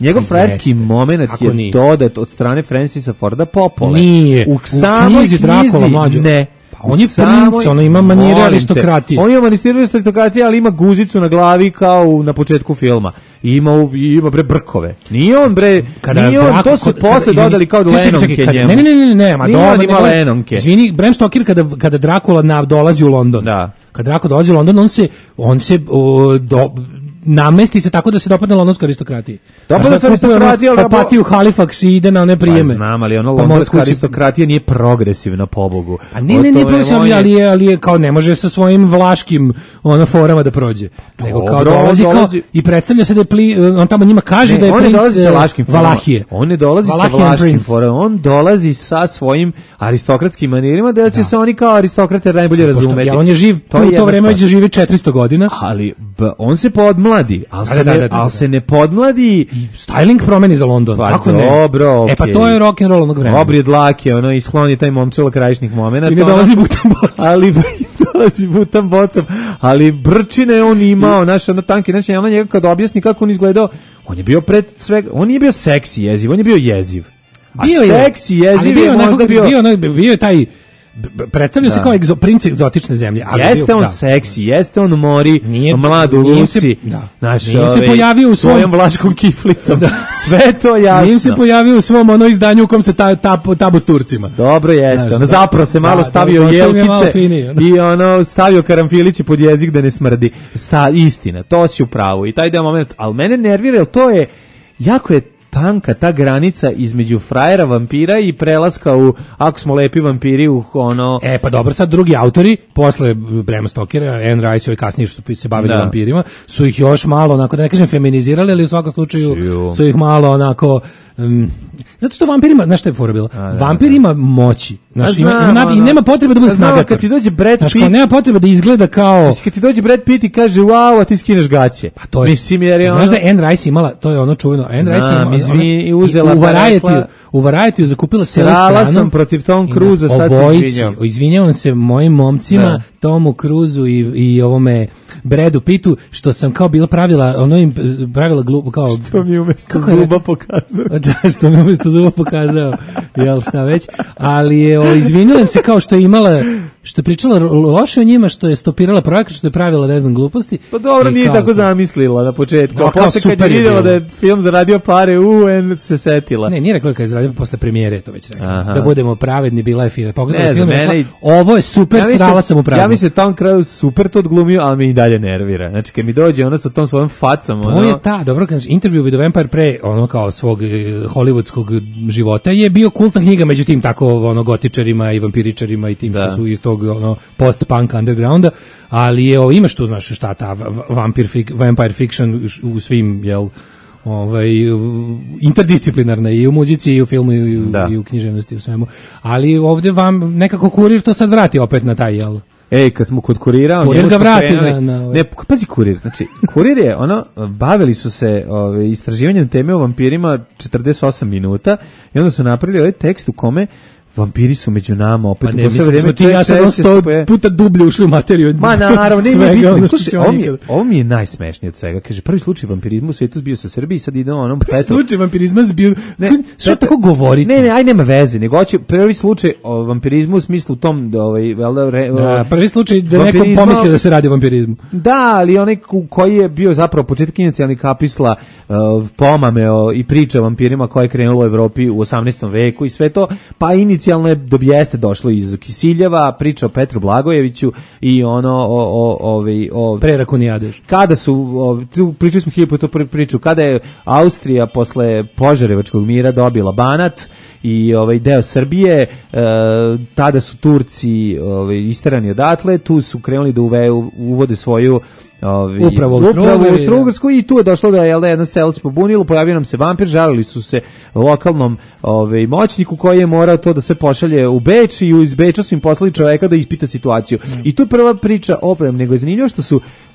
njegov Pa frajerski jeste. moment Kako je nije? dodat od strane Francisa Forda Poppole. Nije. U U samoj knjizi Drakula, mlađo. ne. Pa on je princ, ono ima manire Molim te, aristokratije. On ima manire aristokratije, ali ima guzicu na glavi kao u- na početku filma. I ima, u- i ima bre brkove. Nije on bre, nije on, Drako- to su kada- posle izvini, dodali kao čekaj, čekaj, Lenonke čekaj, njemu. Ne, ne, ne, ne, ne, ma Nije dobro, on ima nego- Lenonke. Izvini, Bram Stoker kada kada Drakula na, dolazi u London. Da. Kad Drakula dolazi u London, on se on se o, do, namesti se tako da se dopadne londonskoj aristokratiji. Dopada Znaš se da kupuje ono aristokratiji, ali- apatiju Halifax i ide na one prijeme. Pa znam, ali ono Pa mora londonska kući- aristokratija nije progresivna, pobogu. A ne, ne, ne, O tome profesionalno, on je- ali je, ali je kao ne može sa svojim vlaškim ono forama da prođe. Nego kao Dobro, on dolazi, dolazi- kao i predstavlja se da je pli, on tamo njima kaže Ne, da je on ne princ dolazi sa eh, vlaškim forama. Valahije. On ne dolazi Valahian sa vlaškim prince. forama. On dolazi sa svojim aristokratskim manirima, da će se oni kao aristokrate najbolje Pošto, razumeti. jel on je živ, To je u jedna to vreme stvar. već živi četiristo godina. Ali b, on se podmladi, ali se, Da, da, ne, da, da, ali da. se ne podmladi. Styling promeni za London. Pa Kako ne? dobro, E pa okej. to je rock and roll onog vremena. Obrijed dlake, ono, i skloni taj momčula krajišnih momenta. I ne dolazi butan boc. Ali i dolazi butan bocom. Ali brčine on imao, znaš, ono tanke, znači, ja njega kad objasni kako on izgledao, on je bio pred svega, on nije bio seksi jeziv, on je bio jeziv. A Bio je, seksi jeziv ali bio je onako- možda bio... bio, onaj- bio je taj b- b- predstavlja se Da. kao egzo, princ egzotične zemlje. Ali Jeste bio, on da. seksi, jeste on mori Nije- mladu nije se- Luci, da. znaš, Nije se ovaj, pojavio u svom- svojom vlaškom kiflicom. Sve to jasno. Nije se pojavio u svom ono izdanju u kom se ta, ta, tabu s Turcima. Dobro jeste, Znaš, ono da. zapro se malo Da, stavio da, došao mi je malo jelkice finiji, ono. i ono stavio karamfilići pod jezik da ne smrdi. Sta, istina, to si u pravu i taj deo moment, ali mene nervira, jer to je, jako je tanka ta granica između frajera vampira i prelaska u, ako smo lepi vampiri, u ono... E, pa dobro, sad drugi autori, posle Brema Stokera, Anne Rice i ovi kasnije što su se bavili Da. vampirima, su ih još malo, onako, da ne kažem feminizirali, ali u svakom slučaju Ju. su ih malo, onako, um, zato što vampirima, znaš šta je fora bilo? Vampir ima moći. Znaš, A ima, znam, ima, i ono, nema potrebe da bude a znam, snagator. kad ti dođe Brad Znaš, kao, Pitt- nema potrebe da izgleda kao... Mislim, kad ti dođe Brad Pitt i kaže, wow, a ti skineš gaće. Pa to je- Mislim, jer je Znaš ono... da je Anne Rice imala, to je ono čuveno, Anne Rice Znam, imala, izvini, ona- i uzela u pa Variety, rekla- u Variety zakupila celu Srala stranu. sam protiv Tom I na Cruisa, sad se obojici, izvinjam. Izvinjavam se mojim momcima, Da. Tomu Cruisu i, i ovome Bradu Pittu, što sam kao bila pravila, ono im eh, pravila glupo, kao... To mi je umjesto Kako je zuba rekao? pokazao. Da, što mi je umjesto zuba pokazao, jel šta već, ali je, o, izvinila im se kao što je imala, što je pričala ro- loše o njima, što je stopirala projekat, što je pravila, ne znam, gluposti. Pa dobro, I nije kao- tako zamislila na početku. No, A kao posle kad super je je vidjela bilo. da je film zaradio pare, u, en se setila. Ne, nije rekla kad je izradio posle premijere, to već rekla. Aha. Da budemo pravedni, bila je fina. Pogledala Ne film znam, i rekla, mene i- ovo je super, Ja mislim- srala sam u prazno. Ja mislim Tom Cruise super to odglumio, ali me i dalje nervira. Znači, kad mi dođe ona sa tom svojom facom, To ono... je ta, dobro, kažeš, Interview with the Vampire pre ono kao svog e, hollywoodskog života je bio kultna knjiga, međutim tako ono gotičarima i vampiričarima i tim Da. što su iz tog ono post-punk undergrounda, ali je, o, imaš tu, znaš šta ta va- vampir fik, vampire fiction u, u svim, jel, ovaj, u- interdisciplinarna i u muzici i u filmu i u, Da. i u književnosti i u svemu, ali ovdje vam nekako kurir to sad vrati opet na taj, jel? Ej, kad smo kod kurira, Kurir njemu ga smo vrati krenuli- na- na ovaj. Ne, pazi kurir, znači, kurir je, ono, bavili su se ove, istraživanjem teme o vampirima četrdeset osam minuta i onda su napravili ovaj tekst u kome vampiri su među nama, opet Pa u ne, posle mislim da vreme smo ti i ja sad češće ono se sto pojavi- puta dublje ušli u materiju. od Ma naravno, ne, svega, ne, bitno. ono što Slušaj, ćemo ovo mi, nikad. je, ovo mi je najsmešnije od svega. Kaže, prvi slučaj vampirizma u svijetu bio sa Srbiji, sad ide onom Prvi Petru. slučaj vampirizma zbio... Ne, Što Petar- tako govoriti? Ne, ne, aj nema veze, nego hoće prvi slučaj o vampirizmu u smislu tom, da, ovaj, vel da, re, Da, prvi slučaj da neko vampirizma- pomisli da se radi o vampirizmu. Da, ali onaj ku- koji je bio zapravo početak inicijalnih kapisla uh, pomame o, i priče o vampirima koja je krenula u Evropi u osamnaestom veku i sve to, pa inicijalno je do jeste došlo iz Kisiljeva, priča o Petru Blagojeviću i ono o, o, ovaj, o, Pre Rakunijadeš. kada su, o, tu pričali smo hiljadu puta tu priču, kada je Austrija posle Požarevačkog mira dobila Banat i ovaj deo Srbije, e, tada su Turci ovaj, isterani odatle, tu su krenuli da uve, uvode svoju ovaj, Upravo u upravo u Austro-Ugariji, Austro-Ugarsku i tu je došlo da je jel da, jedno selo se pobunilo, pojavio nam se vampir, žalili su se lokalnom ovaj, moćniku koji je morao to da sve pošalje u Beč i iz Beča su im poslali čoveka da ispita situaciju. I tu je prva priča oprem, nego je zanimljivo što su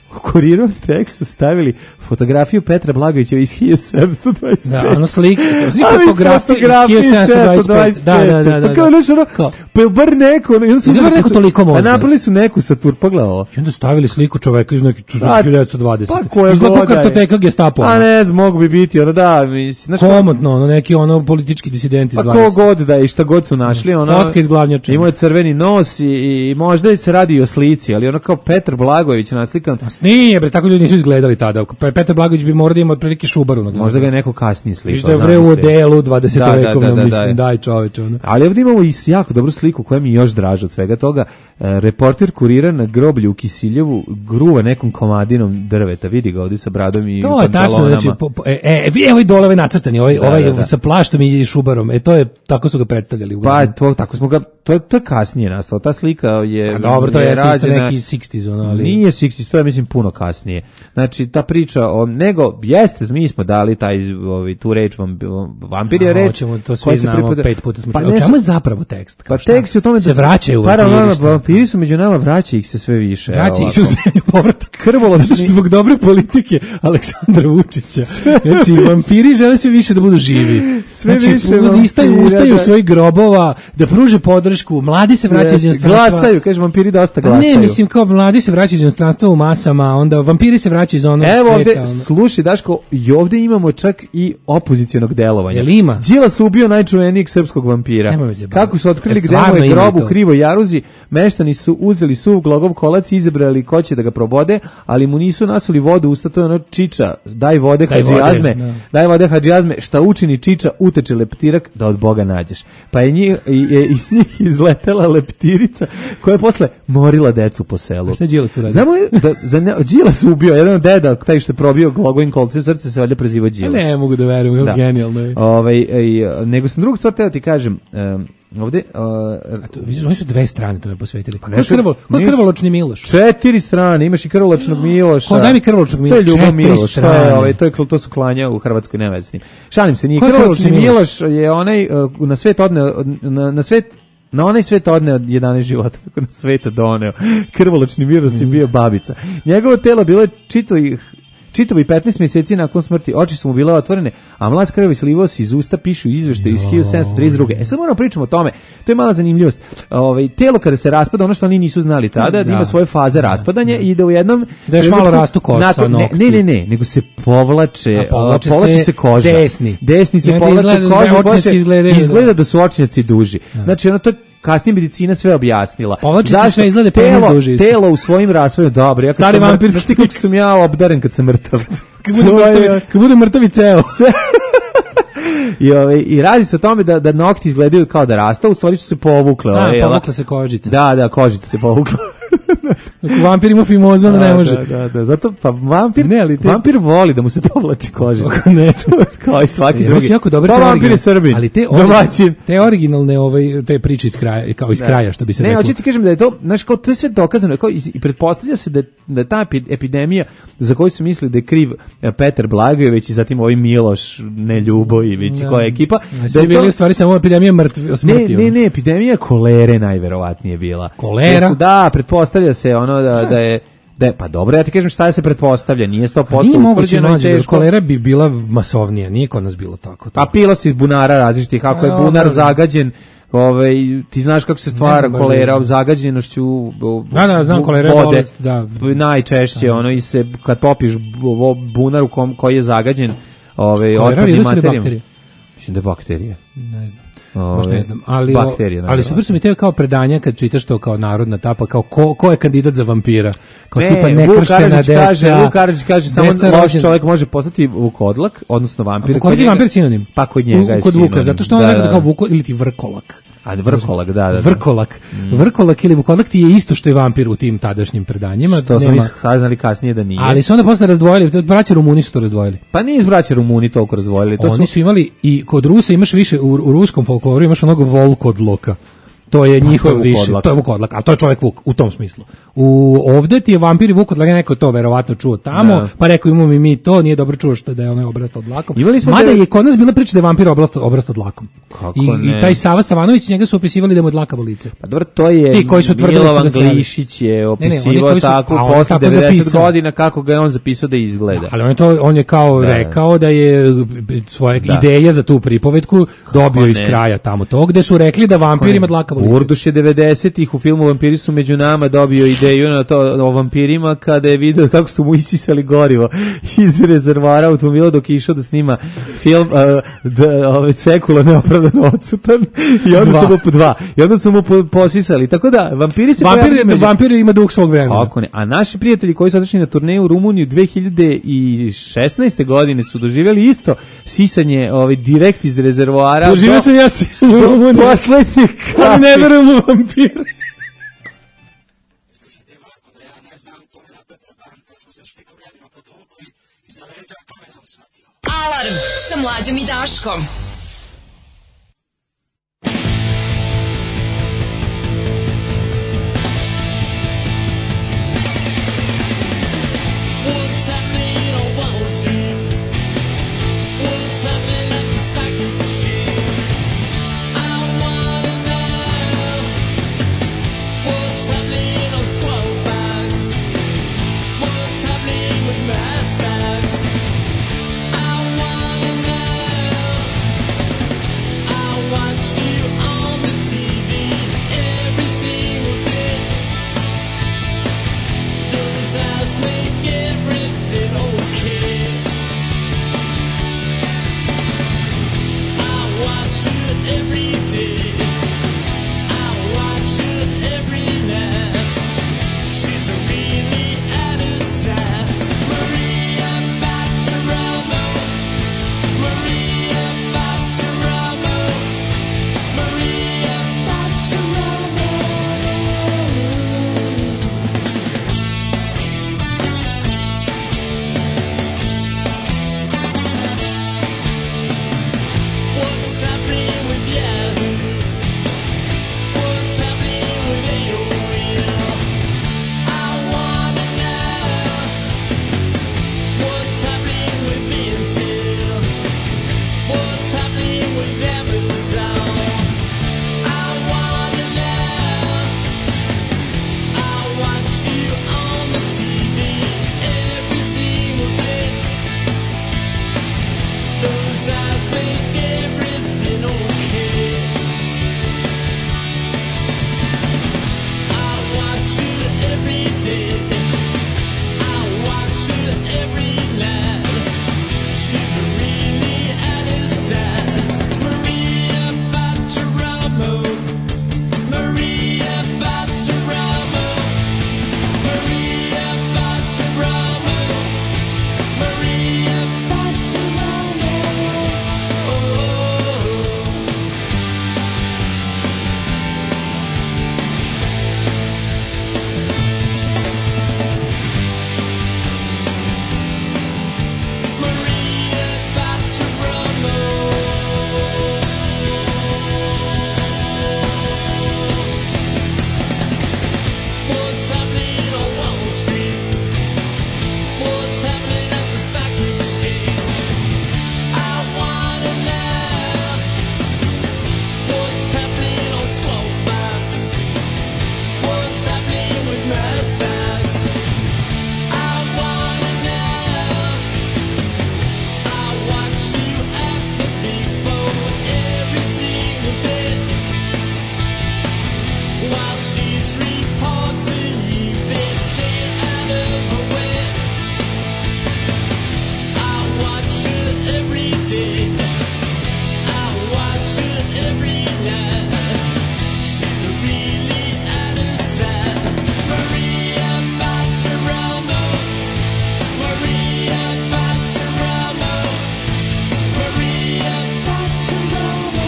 u Kurirovom tekstu stavili fotografiju Petra Blagovića iz hiljadu sedamsto dvadeset pet. Da, ono slika, fotografija iz hiljadu sedamsto dvadeset pet. Da, da, da, da. Pa kao nešto, ono, pa je bar neko, ono, onda su bar neko toliko mozga. Pa napravili su neku satur, pogledao. I onda stavili sliku čoveka iz nekih hiljadu devetsto dvadeset. Pa koja izgleda god kao kartoteka Gestapo. A ne znam, mogu bi biti, ono da, mislim. Komotno, ono, neki ono politički disidenti iz dvadeset. Pa ko god da je, šta god su našli, ono. Fotka iz glavnjača. Imao je crveni nos i, i možda se radi i o slici, ali ono kao Petar Blagović naslikan. Nije, bre, tako ljudi nisu izgledali tada. Petar Blagović bi morao da ima otprilike Šubaru na glavi. Možda ga je neko kasnije slikao. Viš da je bre u odelu dvadesetom vekovnom, da, da, da, mislim, daj čoveče. Ono. Ali ovdje imamo i jako dobru sliku koja mi je još draža od svega toga. E, reporter Kurira na groblju u Kisiljevu gruva nekom komadinom drveta. Vidi ga ovdje sa bradom i to je tačno, znači, po, po, e, e, evo i dole ovaj nacrtani, ovaj, da, ovaj da, da. sa plaštom i Šubarom. E, to je, tako su ga predstavljali. U pa, to, tako smo ga, to je, to je kasnije nastalo. Ta slika je... A dobro, to je, je rađena, neki šezdesetih, ono, ali... Nije šezdeset, to je, mislim, puno kasnije. Znači, ta priča o... Nego, jeste, mi smo dali taj, ovaj, tu reč, vampir je reč... Hoćemo, to svi znamo, pripada, pet puta smo pa čuli. O čemu je zapravo tekst? Pa tekst je u tome se da vraćaju vampiri. Vampiri su među nama, vraća ih se sve više. Vraća ih se u zemlju povratak. Krvoločni. Zato što zbog dobre politike Aleksandra Vučića. Znači, vampiri žele sve više da budu živi. Sve znači, više vampira. Istaju, ustaju u svojih grobova, da pruže podršku, mladi se vraćaju iz inostranstva. Glasaju, kaže, vampiri dosta glasaju. Ne, mislim, kao mladi se vraćaju iz inostranstva u masama, onda vampiri se vraćaju iz onog sveta. Evo ovde, slušaj, Daško, i ovde imamo čak i opozicionog delovanja. Jel ima? Đilas ubio najčuvenijeg srpskog vampira. Kako su otkrili gde mu je grob u Krivoj Jaruzi, meštani su uzeli suv glogov kolac i izabrali ko će da ga probode, ali mu nisu nasuli vodu u usta, to je ono Čiča, daj vode Hadžijazme, no. daj vode Hadžijazme, šta učini Čiča, uteče leptirak da od Boga nađeš. Pa je njih, je iz njih izletela leptirica koja je posle morila decu po selu. A šta je Đilas tu radio? Znamo da za ne, Đilas ubio jedan od deda, taj što je probio glogovim kolcem srce, se valjda preziva Đilas. Ne mogu da verujem, kako genijalno je. Ovaj, nego sam drugu stvar teo ti kažem, um, ovde uh, a to vidiš, oni su dve strane tome posvetili. Pa nešto, krvo, ko je krvoločni Miloš? Četiri strane, imaš i krvoločnog Miloša. Ko daj mi krvoločnog Miloša? To je Ljubo Miloš, to je ovaj, to je to su klanja u Hrvatskoj, nema veze s njim. Šalim se, nije krvoločni Miloš je onaj uh, na svet odneo na, na svet na onaj svet odneo jedanaest života, kako na sveta doneo. Krvoločni Miloš je bio babica. Njegovo telo bilo je čitavih Čitavi petnaest mjeseci nakon smrti, oči su mu bile otvorene, a mlaz krv slivao se iz usta, pišu izveštaj iz hiljadu sedamsto trideset druge. E sad moramo pričamo o tome, to je mala zanimljivost. Ovaj, telo kada se raspada, ono što oni nisu znali tada, da ima svoje faze raspadanja i da u jednom... Da još malo rastu kosa, nakon, ne, ne, ne, ne, nego se povlače, povlače, povlače se, se koža. Desni. Desni se povlače koža, bože, izgleda, izgleda da su očnjaci duži. Da. Znači, ono to kasnije medicina sve objasnila. Povlači se sve izgleda penis duži. Telo u svojim rasvojima, dobro. Ja stari vampirski štik, kako sam ja obdaren kad sam mrtav. Kad bude mrtav, kad bude mrtav i ceo. I, ove, I radi se o tome da, da nokti izgledaju kao da rastu, u stvari su se povukle. A, ove, povukla se kožica. Da, da, kožica se povukla. Ako vampir ima fimozu, onda ne može. Da, da, da, zato pa vampir, ne, te... vampir voli da mu se povlači kožica. Ne, kao i svaki ja, drugi. Jako dobar pa vampir je Srbin. Ali te, origin, te originalne ovaj, te priče iz kraja, kao iz da. kraja, što bi se ne, reklo. Ne, hoću ti kažem da je to, znaš, kao to je sve dokazano, kao, i, i pretpostavlja se da, da ta epidemija za koju su mislili da je kriv Petar Blagojević i zatim ovaj Miloš Neljubojević i koja je ekipa. A svi bili u stvari samo epidemija mrtvi, smrti. Ne, ne, ne, epidemija kolere najverovatnije bila. Kolera? Su, da, pretpostavlja se ono da, da je da je, pa dobro, ja ti kažem šta se pretpostavlja, nije sto posto utvrđeno i teško. Kolera bi bila masovnija, nije kod nas bilo tako. tako. A pilo se iz bunara različitih, kako je bunar no, zagađen, ovaj, ti znaš kako se stvara kolera, zagađenošću da, da, znam, kolera vode, bolest, da. najčešće, da. ono, i se, kad popiš bunar u kom, koji je zagađen ovaj, otpadnim materijama. Mislim da je bakterija. Ne znam. Možda ne znam, ali, bakterije, ali super su mi te kao predanja kad čitaš to kao narodna tapa, kao ko, ko je kandidat za vampira, kao ne, tipa nekrštena deca. Kaže, Vuk Karadžić kaže, samo loš čovjek može postati vukodlak, odnosno vampir. Vukodlak je vampir sinonim. Pa kod njega je kod sinonim. Vuka, zato što on da, rekao da kao Vuko ili ti vrkolak. A vrkolak, da, da. da. Vrkolak. Mm. Vrkolak ili vukodlak ti je isto što je vampir u tim tadašnjim predanjima. Što smo saznali kasnije da nije. Ali su onda posle razdvojili, braća Rumuni su to razdvojili. Pa nije braća Rumuni toliko razdvojili. To Oni su... su imali, i kod Rusa imaš više, u, u ruskom folkloru imaš onog volkodloka. to je njihov Vuk više, Odlak. to je Vuk Odlak, ali to je čovjek Vuk u tom smislu. U ovde ti je vampir i Vuk Odlak, neko je to verovatno čuo tamo, Da. pa rekao imamo i mi to, nije dobro čuo što da je onaj obrastao dlakom. Imali smo Mada devet- je kod nas bila priča da je vampir obrastao obrastao dlakom. Kako I, ne? I taj Sava Savanović, njega su opisivali da mu je dlakavo lice. Pa dobro, to je Ti koji su tvrdili da su Milovan ga sreli. Glišić je Ne, ne, oni opisivao koji su- tako a on je posle tako devedeset zapisao. godina kako ga je on zapisao da izgleda. Ali on je to on je kao Da, da. rekao da je svoje Da. ideje za tu pripovetku dobio iz ne? kraja tamo tog gde su rekli da vampir ima dlakavo lice. Urduš je devedesetih u filmu Vampiri su među nama dobio ideju na to o vampirima kada je video kako su mu isisali gorivo iz rezervoara automobila dok je išao da snima film uh, da, ove, Sekula neopravdano odsutan i onda Dva. su mu po dva. I onda su mu po- posisali. Tako da, vampiri se Vampir, pojavljuju među- vampir ima duh svog vremena. Kako ne? A naši prijatelji koji su otišli na turneju u Rumuniju dve hiljade šesnaeste godine su doživjeli isto sisanje ovaj, direkt iz rezervoara. Doživio Do- sam ja sisanje u do Rumuniji. poslednje Ali ne kapi. verujem u vampire. Alarm sa Mlađom i Daškom. What's happening on Wall Street? What's happening at the stock exchange? I wanna know what's happening on Squawk Box. What's happening with my stocks? I wanna know. I watch you on the T V every single day. Those eyes make everything okay. I watch you every day. I watch you every night. She's a really out of sight. Maria Bacciaramo. Maria Bacciaramo. Maria Bacciaramo. What's happening with Yahoo? What's happening with A O L? I wanna know what's happening with Intel. What's happening with Amazon? I wanna know. I watch you on the T V every single day. Those eyes make everything okay. I watch you every day. I watch you every night. She's really out of sight. Maria Bacciaramo. Maria Bacciaramo. Maria Bacciaramo. Maria Bacciaramo. Maria Bacciaramo. What's happening on Wall Street? What's happening at the stock exchange? I wanna know what's happening on Squawk Box. What's happening with my stocks? I wanna know. I watch you at the big bowl every single day while she's reporting you. Best stay out of her way. I watch her every day. I watch her every night. She's really out of sight. Maria Bacciaramo. Maria Bacciaramo. Maria Bacciaramo.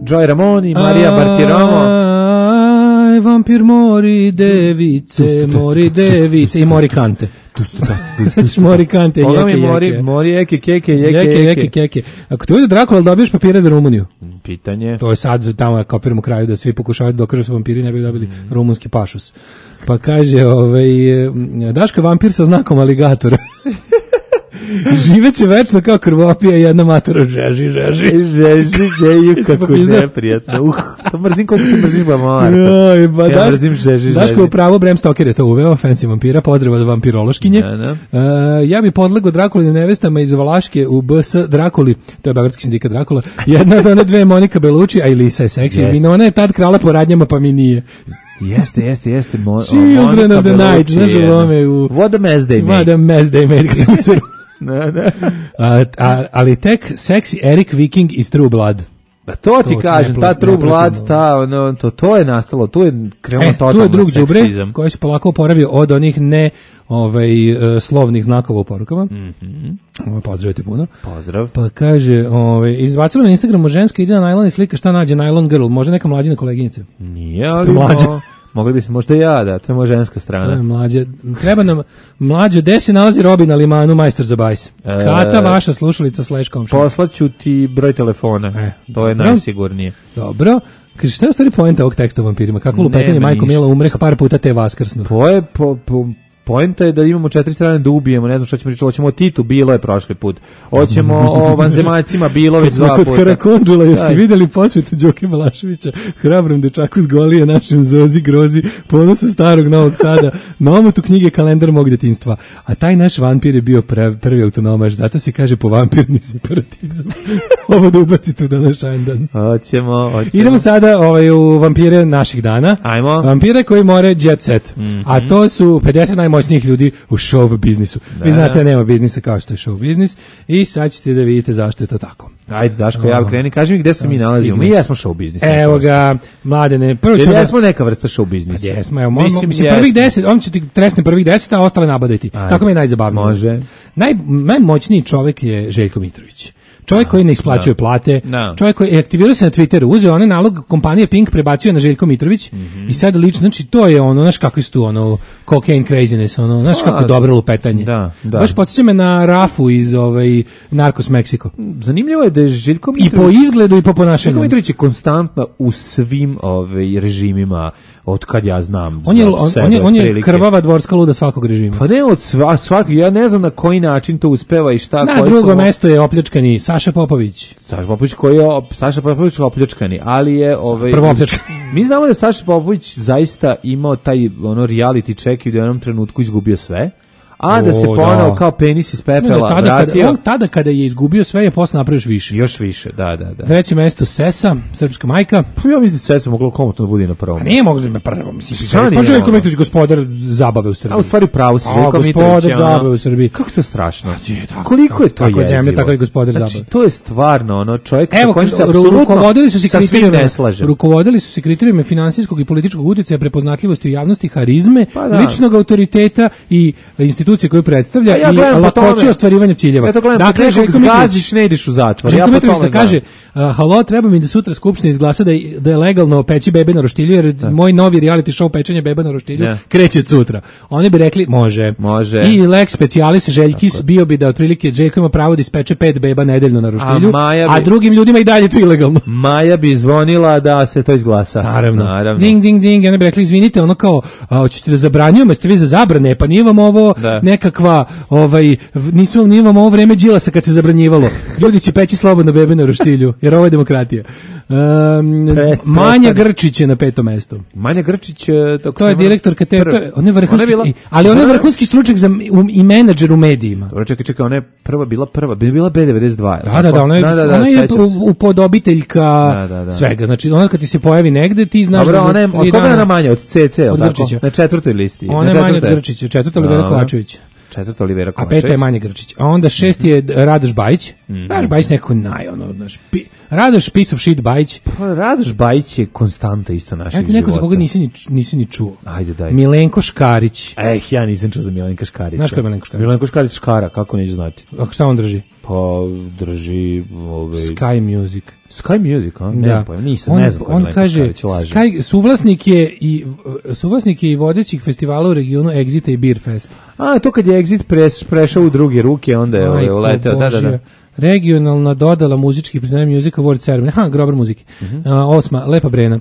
Joy Ramone i Marija Bartiromo. Aj, vampir mori device, mori device i mori kante. Znači mori kante, jeke, jeke. mori, mori eke, keke, jeke, jeke, jeke, keke. Ako ti ujde Drakula, dobiješ papire za Rumuniju. Pitanje. To je sad tamo kopiramo u kraju da svi pokušavaju da dokažu su vampiri, ne bi dobili mm. rumunski pašus. Pa kaže, ovaj, Daško je vampir sa znakom aligatora. Živeće večno kao krvopija i jedna matora žeži, žeži. Žeži, žeži, kako neprijatno. Uh, to mrzim koliko ti mrziš ba Marta. Ja daš, mrzim žeži, žeži. Daško u pravo, Bram Stoker je to uveo, fancy vampira, pozdrav od vampirološkinje. Da, da. Uh, ja bi podlego Drakulinim nevestama iz Valaške u B S Drakuli, to je Beogradski sindikat Drakula, jedna od one dve Monika Belucci, a i Lisa je seksi. Yes. Vinona je tad krala po radnjama, pa mi nije. Jeste, jeste, jeste. Mo, Children of the Night, znaš u ome u... What a mess they made. What a mess they made, kad mi se... Da, da. A, a, ali tek seksi Eric Viking iz True Blood. Da to ti to kažem, ta True Blood, ta, no, to, to je nastalo, tu je krenuo e, totalno tu je drug seksizam. Đubre koji se polako oporavio od onih ne ovaj, uh, slovnih znakova u porukama. Mm-hmm. Pozdravite puno. Pozdrav. Pa kaže, ovaj, izbacilo na Instagramu ženska ide na najlon i slika šta nađe Nylon Girl, može neka mlađina koleginica. Nije, ali mo, mogli bi se možda ja da, to je moja ženska strana. To je mlađa. Treba nam mlađe, gde se nalazi Robin na limanu, majstor za bajs? E, Kata vaša slušalica slash komšina. Poslaću ti broj telefona, e, to je dobro. Najsigurnije. Dobro. Kaže, šta je u stvari poenta ovog teksta o vampirima? Kako lupetanje Majko Mila umreh par puta te vaskrsnu? To je po, po, poenta je da imamo četiri strane da ubijemo, ne znam šta ćemo reći, hoćemo o Titu, bilo je prošli put. Hoćemo o vanzemaljcima, bilo već dva puta. Kod Karakondžula, jeste vidjeli posvetu Đoke Balaševića, hrabrom dečaku s Golije, našem Zozi Grozi, ponosu starog Novog Sada, na omotu knjige Kalendar mog detinjstva. A taj naš vampir je bio prvi autonomaš, zato se kaže po vampirni separatizam. Ovo da ubaci tu da naš dan. Hoćemo, hoćemo. Idemo sada ovaj, u vampire naših dana. Ajmo. Vampire koji more jet set. Mm-hmm. A to su pedeset najmoćnijih ljudi u show biznisu. Da. Vi znate da nema biznisa kao što je show biznis i sad ćete da vidite zašto je to tako. Ajde, Daško, ja kreni, kaži mi gde se mi nalazimo. Mi jesmo show biznis. Evo ga, Mladene. Prvo ćemo... Jesmo neka vrsta show biznisa. Pa jesmo, evo, mislim, mislim prvih deset, on će ti tresne prvih deset, a ostale nabadati. Tako mi je najzabavnije. Može. Naj, najmoćniji čovjek je Željko Mitrović. Čovjek koji ne isplaćuje da. plate, da. čovjek koji je aktivirao se na Twitteru, uzeo onaj nalog kompanije Pink, prebacio na Željko Mitrović mm-hmm. i sad lično, znači to je ono, znaš kako su tu, ono, cocaine craziness, ono, znaš kako dobro lupetanje. Da, da. Baš podsjeća me na Rafu iz ovaj, Narcos Meksiko. Zanimljivo je da je Željko Mitrović... I po izgledu i po ponašanju. Željko Mitrović je konstantno u svim ovaj, režimima, od kad ja znam. On je, on, sebe, on je, on je krvava dvorska luda svakog režima. Pa ne od sva, svakog, ja ne znam na koji način to uspeva i šta. Na drugo mesto je opljačkani Saša Popović. Saša Popović koji je Saša Popović opljačkani, ali je ovaj prvo opljačkani. Mi znamo da je Saša Popović zaista imao taj ono reality check i da je u jednom trenutku izgubio sve. A da se ponovo kao penis iz pepela tada vratio. Kada, on tada kada je izgubio sve je posle napraviš više. Još više, da, da, da. Treće mesto Sesa, srpska majka. Pa ja mislim da Sesa moglo komotno da bude na prvom. A nije moglo da na prvom, mislim. Pa Željko Mitrović gospodar zabave u Srbiji. A u stvari pravo si Željko Mitrović. Gospodar zabave u Srbiji. Kako to strašno. Je, tako, koliko je to jezivo. Tako zemlja, tako i gospodar znači, zabave. to je stvarno ono čovjek Evo, sa kojim se apsolutno rukovodili su se kriterijima, ne slaže. Rukovodili su se kriterijima finansijskog i političkog uticaja, prepoznatljivosti u javnosti, harizme, pa da. ličnog autoriteta i institucije koju predstavlja. Ja i lakoće ostvarivanja ciljeva. Ja to gledam, dakle, Željko zgaziš, ne ideš u zatvor. Željko Mitrović da kaže, uh, halo, treba mi da sutra skupština izglasa da je, da je legalno peći bebe na roštilju, jer da. moj novi reality show pečenje bebe na roštilju ja. kreće sutra. Oni bi rekli, može. Može. I lex specialis Željkis tako. bio bi da otprilike Željko ima pravo da ispeče pet beba nedeljno na roštilju, a, bi, a drugim ljudima i dalje to ilegalno. Maja bi zvonila da se to izglasa. Naravno. Naravno. Ding, ding, ding. Oni bi rekli, izvinite, ono kao, a, hoćete da zabranjujemo, jeste vi za zabrane, pa nije vam ovo da. nekakva, ovaj, nisu vam, nije vam ovo vreme Đilasa kad se zabranjivalo. Ljudi će peći slobodno bebe na roštilju, jer ovo je demokratija. Um, Pret, Manja Grčić je na petom mestu. Manja Grčić, to je direktorka te, to je, on je vrhunski, ona je bila, ali on je vrhunski stručnjak za um, i menadžer u medijima. Dobro, čekaj, čekaj, ona je prva bila prva, bila B devedeset dva. Da, da, da, ona je, da, da, da, ona je upodobiteljka da, da, da. svega. Znači, ona kad ti se pojavi negde, ti znaš. Dobro, ona je, od koga je ona Manja? Od C C, od Grčića. Na četvrtoj listi. Ona je Manja Grčić, četvrta Olivera Kovačević. Četvrta Olivera Kovačević. A peta je Manja Grčić. A onda šesti je Radoš Bajić. Mm-hmm. Radoš Bajić nekako naj, ono, znaš, pi, Radoš piece of shit Bajić. Pa Radoš Bajić je konstanta isto našeg Evo ti života. neko za koga nisi ni, nisi ni čuo. Ajde, daj. Milenko Škarić. Eh, ja nisam čuo za Milenka Škarića. Znaš ko je Milenko Škarić? Milenko Škarić Škara, kako neću znati. Ako šta on drži? Pa drži ovaj Sky Music. Sky Music, a? Ne, Da. pa nisam, on, ne znam ko je on Milenko kaže, Škarić, lažem. Sky, suvlasnik je i suvlasnik je i vodećih festivala u regionu Exita i Beer Fest. A, to kad je Exit pres, prešao u druge ruke, onda je ovaj, Majko uleteo. Da, da, da. Božja. Regionalna dodala muzičkih priznanja Music Award Ceremony. Ha, grobar muzike. Mhm. A, osma, Lepa Brena.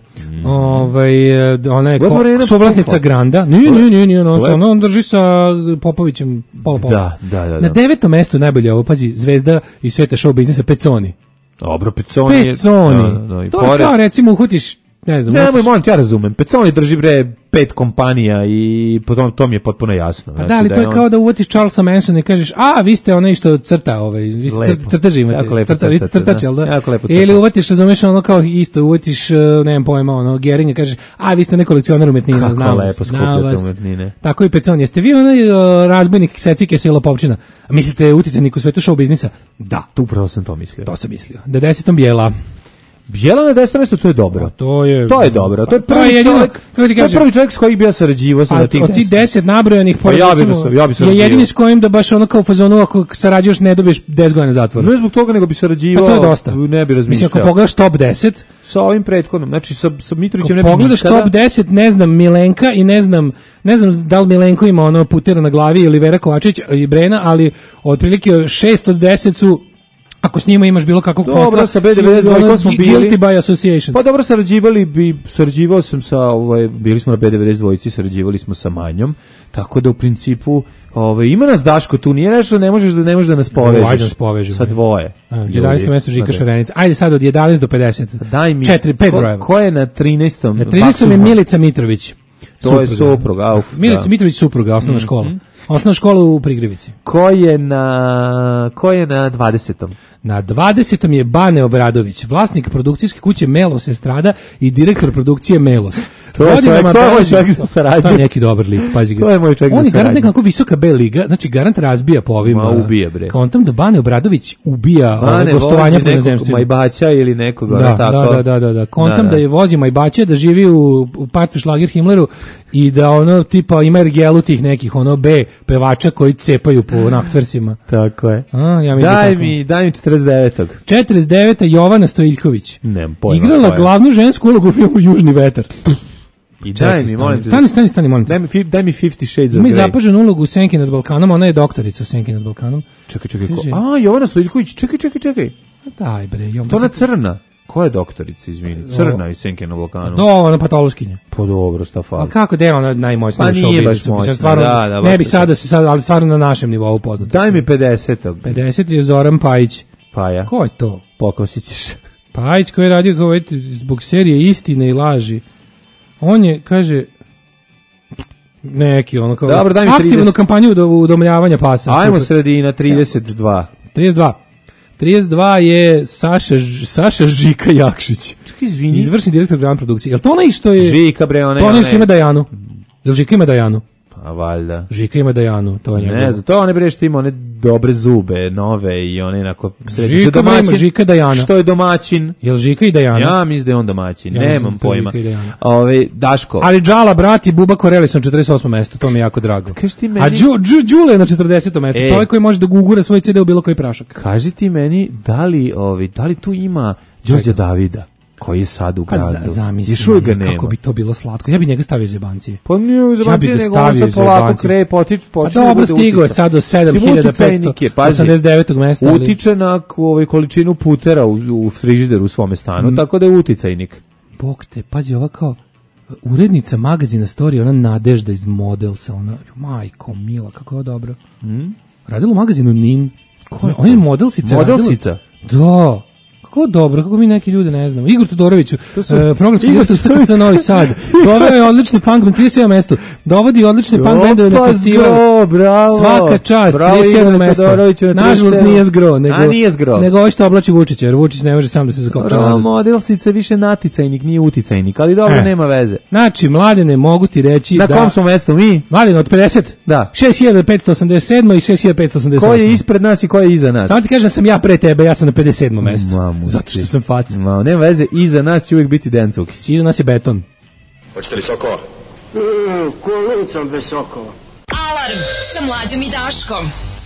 Ovaj, e, ona je Lepa ko, Brena suvlasnica Popa. Granda. Nije, nije, nije, nije, on, Lep- on, on drži sa Popovićem pola pola. Da, da, da, da. Na devetom mestu najbolje ovo, pazi, zvezda iz sveta show biznisa Peconi. Dobro, Peconi je... Peconi. Da, da, i To je pored- kao recimo uhvatiš, ne znam, Nemoj, uhvatiš- molim te, ja razumem. Peconi drži bre pet kompanija i potom to mi je potpuno jasno. Pa da, ali to je on- kao da uvatiš Charlesa Mansona i kažeš, a, vi ste onaj što crta, ovaj, vi ste Lepo. crt, crteži imate, Jako lepo crta, vi ste crtate, crtač, da. jel da? Jako lepo Ili crtate. uvatiš, razumeš, ono kao isto, uvatiš, uh, nemam pojma, ono, Geringa, kažeš, a, vi ste onaj kolekcionar umetnina, Kako znam lepo vas, znam skupljate vas. umetnine. Tako i Pecon, jeste vi onaj uh, razbojnik secike se i lopovčina? A mislite uticajnik u svetu show biznisa? Da, Tu upravo sam to mislio. to sam mislio. Da desetom Bijela. Bijela na desetom mjestu, to je dobro. To je... To je dobro. To je Pa, to je prvi jedino, čovjek, kako ti to je kažem, prvi čovjek s kojim bi ja sarađivao sam A na tih od tih deset. deset nabrojanih, Pa ja bi recimo, da- ja bi je sarađivao. jedini s kojim da baš ono kao u fazonu, ako sarađuješ ne dobiješ deset godina zatvora. Ne zbog toga, nego bi sarađivao. Pa to je dosta. Ne bi razmišljao. Mislim, ako pogledaš top deset, Sa ovim prethodnom, znači sa, sa Mitrovićem ne ako bi pogledaš nikada. top deset, ne znam Milenka i ne znam, ne znam da li Milenko ima ono putera na glavi ili Vera Kovačić i Brena, ali otprilike šest od deset su, ako s njima imaš bilo kakvog Dobro, posla, sa B devedeset dva ono, smo bili. guilty by association. Pa dobro, sarađivali bi, sarađivao sam sa, ovaj, bili smo na B devedeset dva, sarađivali smo sa Manjom, tako da u principu, ovaj, ima nas Daško tu, nije nešto, ne možeš da ne možeš da nas povežeš. Ajde nas povežemo. Sa dvoje. jedanaesto mesto Žika Sa- Šarenica. Ajde sad od jedanaest do pedeset. Daj mi, četiri, pet ko, brojeva. ko je na trinaestom? Na trinaestom je Baksuzma. Milica Mitrović. To je supruga, uf, Milica da. Mitrović supruga, osnovna Mhm. škola. Osnovna škola u Prigrevici. Ko je na, ko je na dvadesetom? Na dvadesetom je Bane Obradović, vlasnik produkcijske kuće Melos Estrada i direktor produkcije Melos. To je Godinama čovjek- to je moj beleži- čovjek za saradnju. To je neki dobar lik, pazi ga. To je moj čovjek za On je garant saradnju. nekako visoka B liga, znači garant razbija po ovim. Ma, uh, ubija, bre. Kontam da Bane Obradović ubija ove Bane gostovanja vozi po nekog inozemstvu. Majbaća ili nekoga, Da, tako? da, da, da, da. Kontam da, Da, da. je vozi Majbaće, da živi u, u Partvi Šlager Himmleru i da ono tipa ima ergelu tih nekih ono B pevača koji cepaju po naktversima. Tako je. A, ja mislim Daj tako. mi, daj mi četrdeset devetog. četrdeset deveta Jovana Stojiljković. Nemam pojma. Igrala ko je. glavnu žensku ulogu u filmu Južni vetar. I Čekaj, daj mi, stani. molim te. Stani, stani, stani, molim te. Daj mi, fi- daj mi Fifty Shades of Ima i Grey. zapaženu ulogu u Senki nad Balkanom, ona je doktorica u Senki nad Balkanom. Čekaj, čekaj, ko? Kaže- A, Jovana Stojiljković, čekaj, čekaj, čekaj. Daj bre, Jovana. To ona crna. Ko je doktorica, izvini? Crna iz Senke na Balkanu. Do, ona patološkinja. Pa dobro, šta A fali. kako da je ona najmoćnija Pa u nije show baš biznisu? Mislim, moćna, stvarno, da, da, ne baš bi to. sada se sad, ali stvarno na našem nivou poznato. Daj mi pedesetog. pedeset je Zoran Pajić. Paja. Ko je to? Pokosit ćeš. Pajić koji je radio kao ovaj, zbog serije Istine i laži. On je, kaže, neki ono kao Dobro, daj mi aktivnu trideset. kampanju do udomljavanja pasa. Ajmo Super. sredina, trideset dva. trideset dva. trideset dva je Saša, Ž- Saša Žika Jakšić. Čekaj, izvini. Izvršni direktor Grand produkcije. Jel to onaj što je... Žika, bre, onaj, To onaj što onaj. ima Dajanu. Jel Žika ima Dajanu? Pa valjda. Žika ima Dajanu, to je njegov. Ne znam, to one bre što ima one dobre zube, nove i one onako sređu Žika bre ima, Žika Dajana. Što je domaćin? Jel Žika i Dajana? Ja mislim da je on domaćin, Ja mislim nemam da je pojma. Žika i Dajana. Ove, Daško. Ali Džala, brat i Buba Koreli su na četrdeset osmom mestu, to mi je jako drago. Kaži ti meni- A Đu, Đu, Đule je na četrdesetom mestu, E. čovjek koji može da gugura svoj C D u bilo koji prašak. Kaži ti meni, da li, ovi, da li tu ima Đorđa Davida, koji je sad u Pa gradu? za, zamisli, Još uvijek ga meni, nema. kako bi to bilo slatko. Ja bi njega stavio iz jebancije. Pa nije uz Ja bi jebancije, ga nego stavio on iz sad polako jebancije. kre, potič, A počne da dobro, bude stigao je utica. sad do sedam Ti hiljada petsto uticajnik je, pazi. osamdeset devetog mesta. ali- Utiče na k- ovaj, količinu putera u, u frižideru u svome stanu, Mm. tako da je uticajnik. Bog te, pazi, ova kao urednica magazina Story, ona Nadežda iz Modelsa, ona, majko mila, kako je ovo dobro. Mm? Radila u magazinu Nin. Ko je On je to? modelsica. Modelsica? radila- Da. Kako dobro, kako mi neki ljude ne znamo. Igor Todorović, uh, programski Igor gost u S K C Novi Sad. Doveo je odlični punk band, trideset sedam mesto. Dovodi odlične punk bendove na Opa, festival. zgro, bravo. Svaka čast, Bravo, trideset sedam Igor mesto. Todoroviću na Nažalost trideset sedam. nije zgro, nego, A, nije zgro. nego ovo što oblači Vučića, jer Vučić ne može sam da se zakopča Bravo, nazad. modelsica više naticajnik, nije uticajnik, ali dobro, E. nema veze. Znači, mladene, mogu ti reći Na da... kom smo mestu mi? Mladene, od pedeset? Da. šest hiljada petsto osamdeset sedam i šest hiljada petsto osamdeset osam. Ko je ispred nas i ko je iza nas? Samo ti kažem da sam ja pre tebe, ja sam na pedeset sedmom mestu. Mamu Zato što sam faca. No, nema veze, iza nas će uvijek biti Dejan Cukić. Iza nas je beton. Hoćete li sokova? Mm, kolucom bez sokova. Alarm sa Mlađom i Daškom.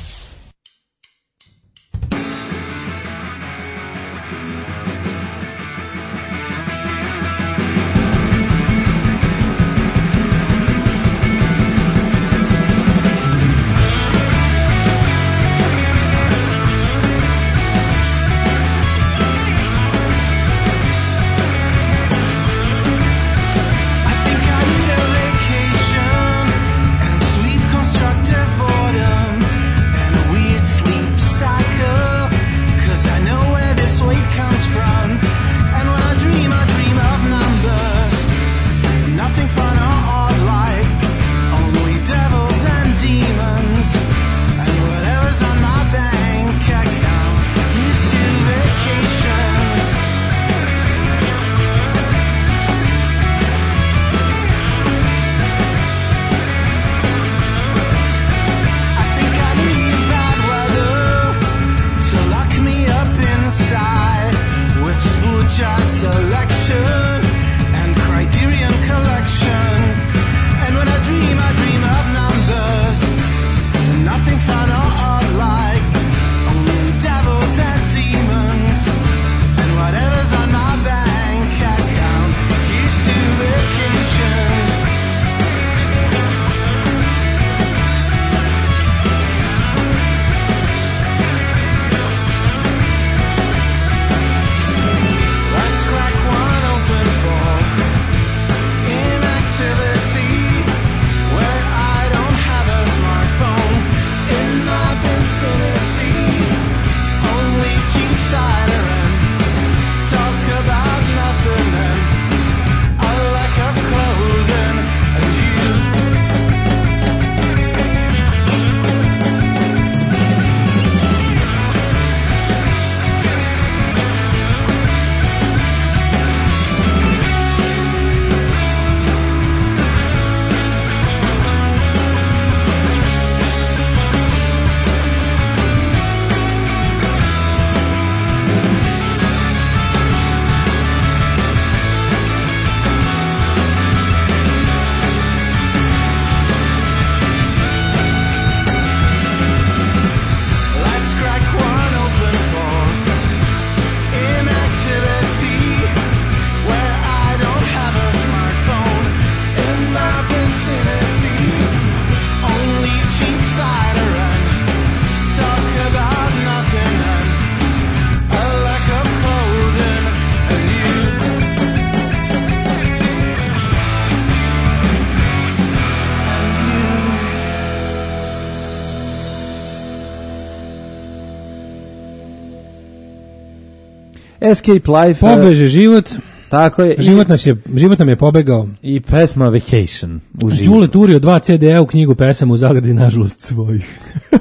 Escape Life. Pobeže život. Tako je. Život, nas je, život nam je pobegao. I pesma Vacation. Đule turio dva ce de a u knjigu pesama u zagradi, nažalost, svojih.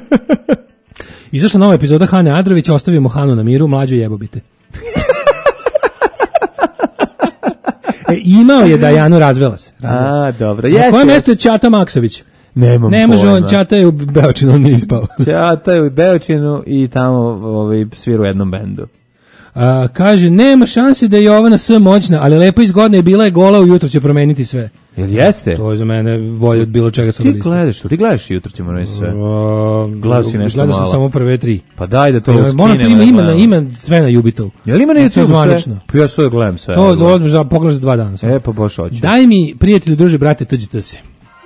Izašla nova epizoda Hane Adrović, ostavimo Hanu na miru, mlađu jebobite. E, imao je Dajanu, razvela se. Razvela. A, dobro. Na Jeste. kojem mjestu je Ćata Maksović? Nemam Ne može pojma. on, Ćata je u Beočinu, on nije ispao. Ćata je u Beočinu i tamo ovaj, svira u jednom bendu. A, kaže, nema šanse da je Jovana S moćna, ali lepo izgodna je bila je gola, ujutro će promeniti sve. Jel jeste? To je za mene bolje od bilo čega sa Ti liste. gledaš, ti gledaš jutro ćemo reći sve. Gledao si nešto Gledao sam malo. samo prve tri. Pa daj da to Ja, uskinemo. moram to ima, da ima, na, gledamo. ima sve na Jubitovu. Jel ima na To je YouTube zvanično. sve? Pa ja sve gledam sve. To evo. odmah za pogledaš za dva dana. E, pa baš hoću. Daj mi, prijatelju, druže, brate, tuđite se.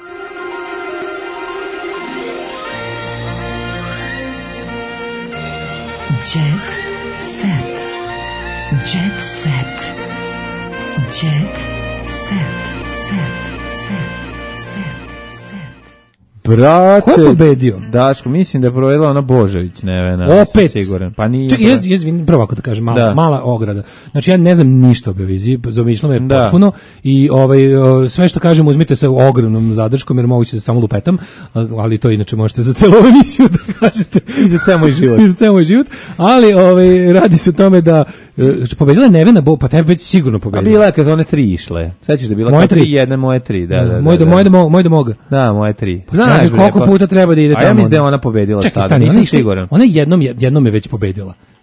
Jet set. Jet set. Jet set. Set. Set. Set. Brate. Ko je pobedio? Daško, mislim da je povedala ona Božović, Nevena. Opet. Siguran. Pa nije. Čekaj, jez, jez, prvo ako da kažem, mala, Da. mala ograda. Znači, ja ne znam ništa o Beoviziji, zamišljam je Da. potpuno i ovaj, o, sve što kažem uzmite sa ogromnom zadrškom, jer moguće da samo lupetam, ali to inače možete za celu ovu emisiju da kažete. I za ceo moj život. I za ceo moj život, ali ovaj, radi se o tome da e, pobedila je Nevena, Bo, pa tebe već sigurno A pobedila. bila je kad one tri išle. Sećaš da je bila Moje kao tri, tri. jedna, moje tri. Da, da, da. moj da, da. moj da, mo- moj da moga. Da, moje tri. Čekaj, bre, koliko pa- puta treba da ide A tamo? ja mislim da je ona pobedila Čekaj, sada, stani, nisam ona išla- siguran. Ona jednom je jednom je već pobedila.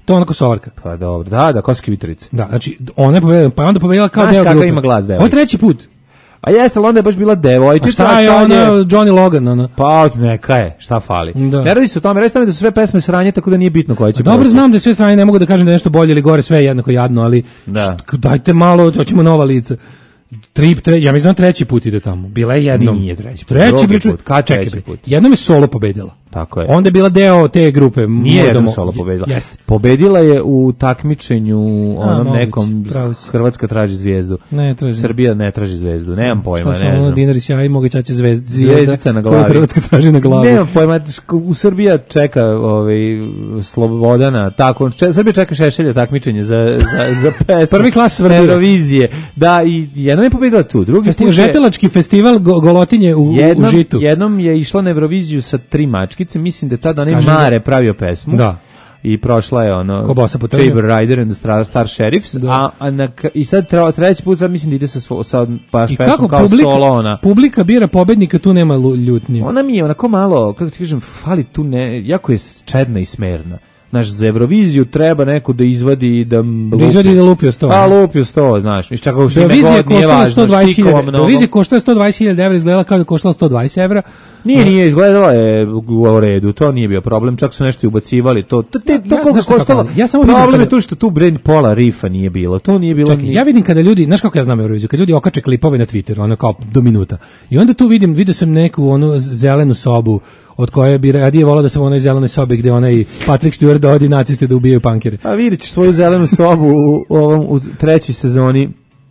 To je ona Kosovarka. Pa dobro, da, da, Kosovske Mitrovice. Da, znači, ona je pobedila, pa je onda pobedila kao Znaš deo grupe. kakav ima glas devojka? Ovo je treći put. A jeste, ali onda je baš bila devojčica. A šta je ona, Johnny Logan, ona? Pa, neka je, šta fali. Da. Ne radi se o tome, radi se o tome da su sve pesme sranje, tako da nije bitno koja će. Dobro proći. Znam da je sve sranje, ne mogu da kažem da je nešto bolje ili gore, sve je jednako jadno, ali da. Št, dajte malo, hoćemo nova lica. Tri, tre, ja mislim da treći put ide tamo. Bila je jednom. Nije treći put. Treći put. put. Kad čekaj, treći put? Jednom je solo pobedila. Tako je. Onda je bila deo te grupe. Nije jednom solo pobedila. Jeste. Pobedila je u takmičenju onom A, nekom Hrvatska traži zvezdu. Ne traži. Srbija ne traži zvezdu. Nemam pojma, šta ne znam. Dinari sjaj, mogu ćaće zvezda. Zvezdica na glavi. Hrvatska traži na glavi. Nemam pojma, u Srbija čeka ovaj Slobodana, tako, če, Srbija čeka Šešelja takmičenje za za za pesmu. Prvi klas Eurovizije. Da, i jednom je pobedila tu, drugi festival, put je Žetelački festival go, Golotinje u, jednom, u Žitu. Jednom je išla na Euroviziju sa tri mačkice, mislim da je tada onaj Mare pravio pesmu. Da. I prošla je ono Kobosa po Saber Rider and the Star, Star Sheriffs, a, a na, i sad treba, treći put sad mislim da ide sa, svo, sa baš pesmom kao publika, solo ona. Publika bira pobednika, tu nema ljutnje. Ona mi je onako malo, kako ti kažem, fali tu ne, jako je čedna i smerna. Znaš, za Euroviziju treba neko da izvadi da lupi. Da izvadi da lupi o sto. Pa lupi o sto, znaš. Miš čak ako što Eurovizija koštala sto dvadeset hiljada. Eurovizija koštala sto dvadeset hiljada evra, izgledala kao da koštala sto dvadeset evra. Nije, nije, izgledala je u redu, to nije bio problem, čak su nešto ubacivali, to, to, to, to koliko je koštalo, ja samo problem vidim je to što tu brand pola rifa nije bilo, to nije bilo. Čekaj, ja vidim kada ljudi, znaš kako ja znam Euroviziju, kad ljudi okače klipove na Twitteru, ono kao do minuta, i onda tu vidim, vidio sam neku onu zelenu sobu, od koje bi radije volao da sam u onoj zelenoj sobi gde onaj Patrick Stewart dovodi naciste da ubijaju punkere. A vidjet ćeš svoju zelenu sobu u, ovom, u trećoj sezoni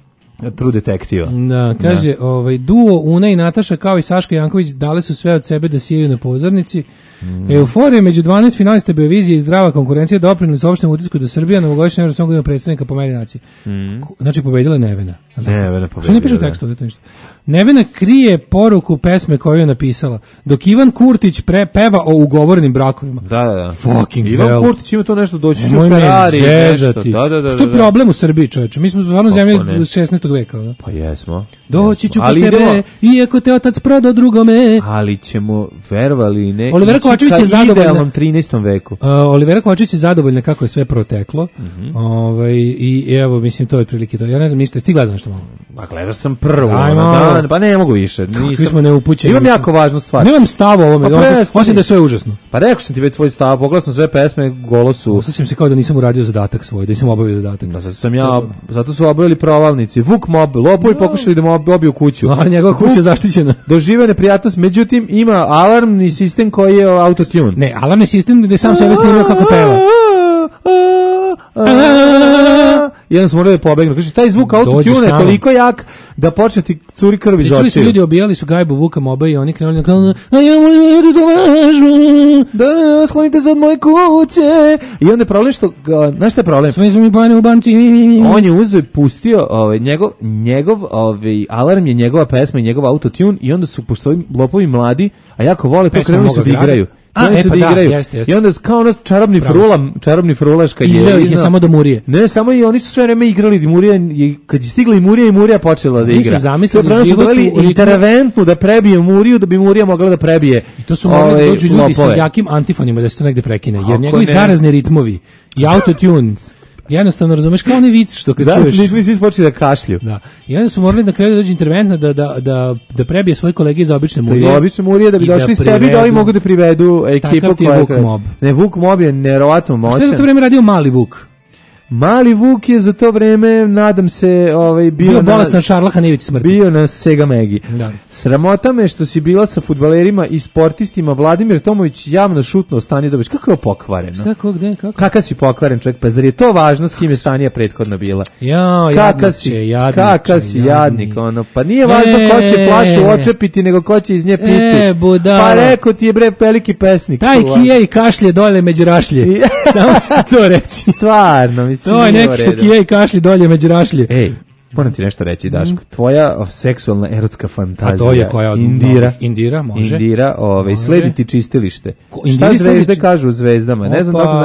True Detective. Da, kaže, da. Ovaj, duo Una i Nataša kao i Saška Janković dale su sve od sebe da sijaju na pozornici. Mm. Euforija među dvanaest finalista Beovizije i zdrava konkurencija doprinela su opštem utisku da Srbija na ovogodišnjem Eurosongu ima predstavnika po meri nacije. Mm. Znači, pobedila je Nevena. Nevena pobedila. Što ne pišu tekstu? Da. Nevena krije poruku pesme koju je napisala, dok Ivan Kurtić pre, peva o ugovorenim brakovima. Da, da, da. Fucking Ivan hell. Kurtić ima to nešto doći u Ferrari. Nešto. Da, da, da. Što je problem u Srbiji, čoveče? Mi smo stvarno zemlje iz šesnaestog veka. Da? Pa jesmo. Doći ću kod tebe, idemo, iako te otac prodao drugome. Ali ćemo, verovali ne, Olivera Kovačević je zadovoljna. U trinaestom veku. Uh, Olivera Kovačević je zadovoljna kako je sve proteklo. Mm-hmm. Ovaj, i evo, mislim, to je otprilike to. Ja ne znam ništa, ti gledao nešto malo? Pa gledao sam prvo na dan, pa ne mogu više. Nisam, smo neupućeni. Imam jako važnu stvar. Nemam stav o ovome, pa osim, osim da je sve užasno. Pa rekao sam ti već svoj stav, pogledao sam sve pesme, golo su. Osjećam se kao da nisam uradio zadatak svoj, da nisam obavio zadatak. Da, zato sam ja, zato su obavili provalnici. Vuk mob, lopovi no. pokušali da mu obiju kuću. A njegova kuća je zaštićena. Doživio neprijatnost, međutim ima alarmni sistem koji je autotune. Ne, alarmni sistem gde sam sebe snimio kako peva. Jedan smo morali da pobegnu. Kaže, taj zvuk autotune je toliko jak da počne ti curi krv iz očiju. Pričali su ljudi, obijali su gajbu Vuka Moba i oni krenuli na kraju, a ja molim da dovažu, da sklonite se od moje kuće. I onda je problem što, znaš šta je problem? Sve su mi pane u banci. On je uzeo i pustio, ovaj, njegov, njegov ovaj, alarm je njegova pesma i njegov autotune i onda su, pošto ovi lopovi mladi, a jako vole, to krenuli su da igraju. A, e, pa da, igraju. Jeste, jeste. I onda kao ono čarobni frula, čarobni frulaška je. Izveo ih je samo do Murije. Ne, samo i oni su sve vreme igrali i Murija, i kad je stigla i Murija i Murija počela da igra. Oni su zamislili to život u interventnu da prebije Muriju, da bi Murija mogla da prebije. I to su mogli da dođu ljudi sa jakim antifonima da se to negde prekine, jer njegovi zarazni ritmovi i autotune jednostavno razumeš kao onaj vic što kad Zato, čuješ. Mi svi počeli da kašlju. Da. I onda su morali da krenu da dođe interventna da, da, da, da prebije svoje kolege iz obične Murije. Da obične Murije da bi došli da sebi da oni mogu da privedu ekipu koja je Vuk Mob. Ne, Vuk Mob je nevjerovatno moćan. Šta je za to vreme radio Mali Vuk? Mali Vuk je za to vreme, nadam se, ovaj, bio, bio bolestan na Šarlaha Nevici smrti. Bio na Sega Megi. Da. Sramota me što si bila sa fudbalerima i sportistima. Vladimir Tomović javno šutnuo Stani Dobić. Kako je pokvareno? Šta, kog, gde, kako? Kaka si pokvaren čovjek? Pa zar je to važno s kim je Stanija prethodno bila? Ja, kaka si, jadniče, kaka si jadnik, ono. Pa nije važno e, ko će flašu očepiti, nego ko će iz nje piti. E, budala. Pa rekao ti je bre veliki pesnik. Taj kije i kašlje dole među rašlje. Samo ću to reći. Stvarno, mislim. To je neki što kije i kašlje dolje među rašlje. Ej, moram ti nešto reći, Daško. Tvoja seksualna erotska fantazija. A to je koja od Indira. Indira, može. Indira, ovaj, sledi ti čistilište. Ko, šta zvezde kažu o zvezdama? Opa. Ne znam da li te zanima.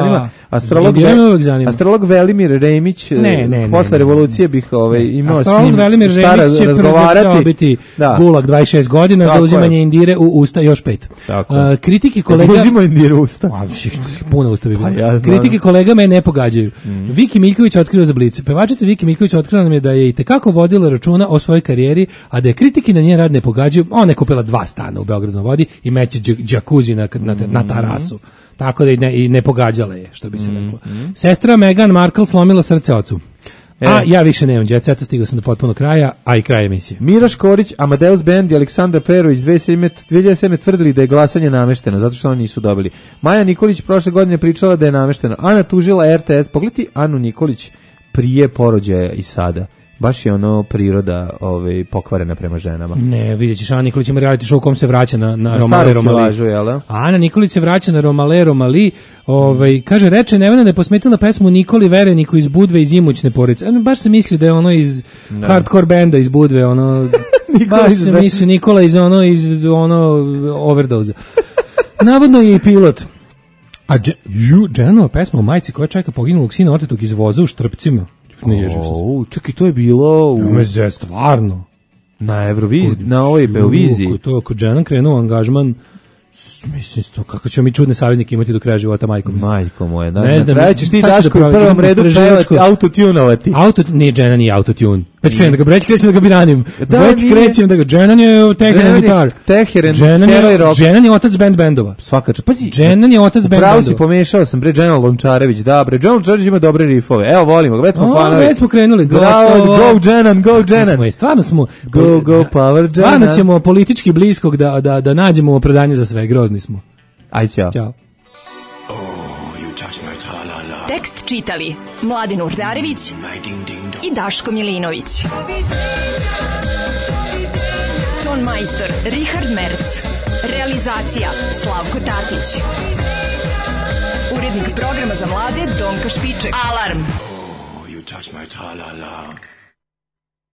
Astrolog, Ve, astrolog Velimir Remić, ne, ne, posle ne, revolucije bih ovaj, imao s njim astrolog Velimir Remić će razgovarati. Biti da. Gulag dvadeset šest godina za uzimanje indire u usta još pet. Uh, kritike kolega... Uzimo indire u usta. A, puno usta bi bilo. Pa ja kritike kolega me ne pogađaju. Mm. Viki Miljković otkriva za Blic. Pevačica Viki Miljković otkrila nam je da je i tekako vodila računa o svojoj karijeri, a da je kritike na njen rad ne pogađaju. Ona je kupila dva stana u Beogradu na vodi i meće džakuzi na, na, na tarasu. Tako da i ne, i ne pogađala je, što bi se reklo. Mm. Sestra Meghan Markle slomila srce ocu. E. A ja više nemam Jet Seta, stigao sam do potpuno kraja, a i kraj emisije. Mira Škorić, Amadeus Band i Aleksandar Perović dve hiljade sedme tvrdili da je glasanje namešteno, zato što oni nisu dobili. Maja Nikolić prošle godine pričala da je namešteno. Ana tužila R T S. Pogledaj Anu Nikolić prije porođaja i sada. Baš je ono priroda ovaj, pokvarena prema ženama. Ne, vidjet ćeš, Ana Nikolić ima reality show u kom se vraća na, na, na Romale Romali. Ana Nikolić se vraća na Romale Romali. Ovaj, kaže, reče Nevena da je posmetila pesmu Nikoli Vereniku iz Budve iz imućne porodice. Baš se misli da je ono iz da. hardcore benda iz Budve. Ono, baš se misli Nikola iz ono, iz ono Overdose. Navodno je i pilot. A Dženanova pesma o majci koja čeka poginulog sina otetog iz voza u Štrpcima. Ne ježim se. O, čekaj, to je bilo u... Meze, stvarno. Na Euroviziji, na ovoj Beoviziji. To, ako Dženan krenuo angažman, mislim, to, kako ćemo mi čudne saveznike imati do kraja života, majko mi. Majko moje, da. Ne znam, na ćeš ti Daško u prvom redu pevati, autotunovati. Auto, nije Dženan nije autotune. Već krećem da ga, već krećem da ga biranim. Da, već krećem da ga, Dženan je Teheren gitar. Teheren, heroj rock. Dženan je otac band bendova. Svaka čast. Pazi, Dženan je otac band bendova. Pravo si, pomešao sam, bre, Dženan Lončarević, da, bre, Dženan Lončarević ima dobre rifove. Evo, volimo ga, već smo fanovi. Već smo krenuli. Bravo, go Dženan, go Dženan. Stvarno smo, go, go, power Dženan. Stvarno ćemo politički bliskog da, da, da nađemo opravdanje za sve, grozni smo. Aj, ćao. Ćao. Tekst čitali Mladin Urdarević i Daško Milinović. Ton majstor Richard Merc. Realizacija Slavko Tatić. Urednik programa za mlade Donka Špiček. Alarm! Oh, you touch my tra-la-la.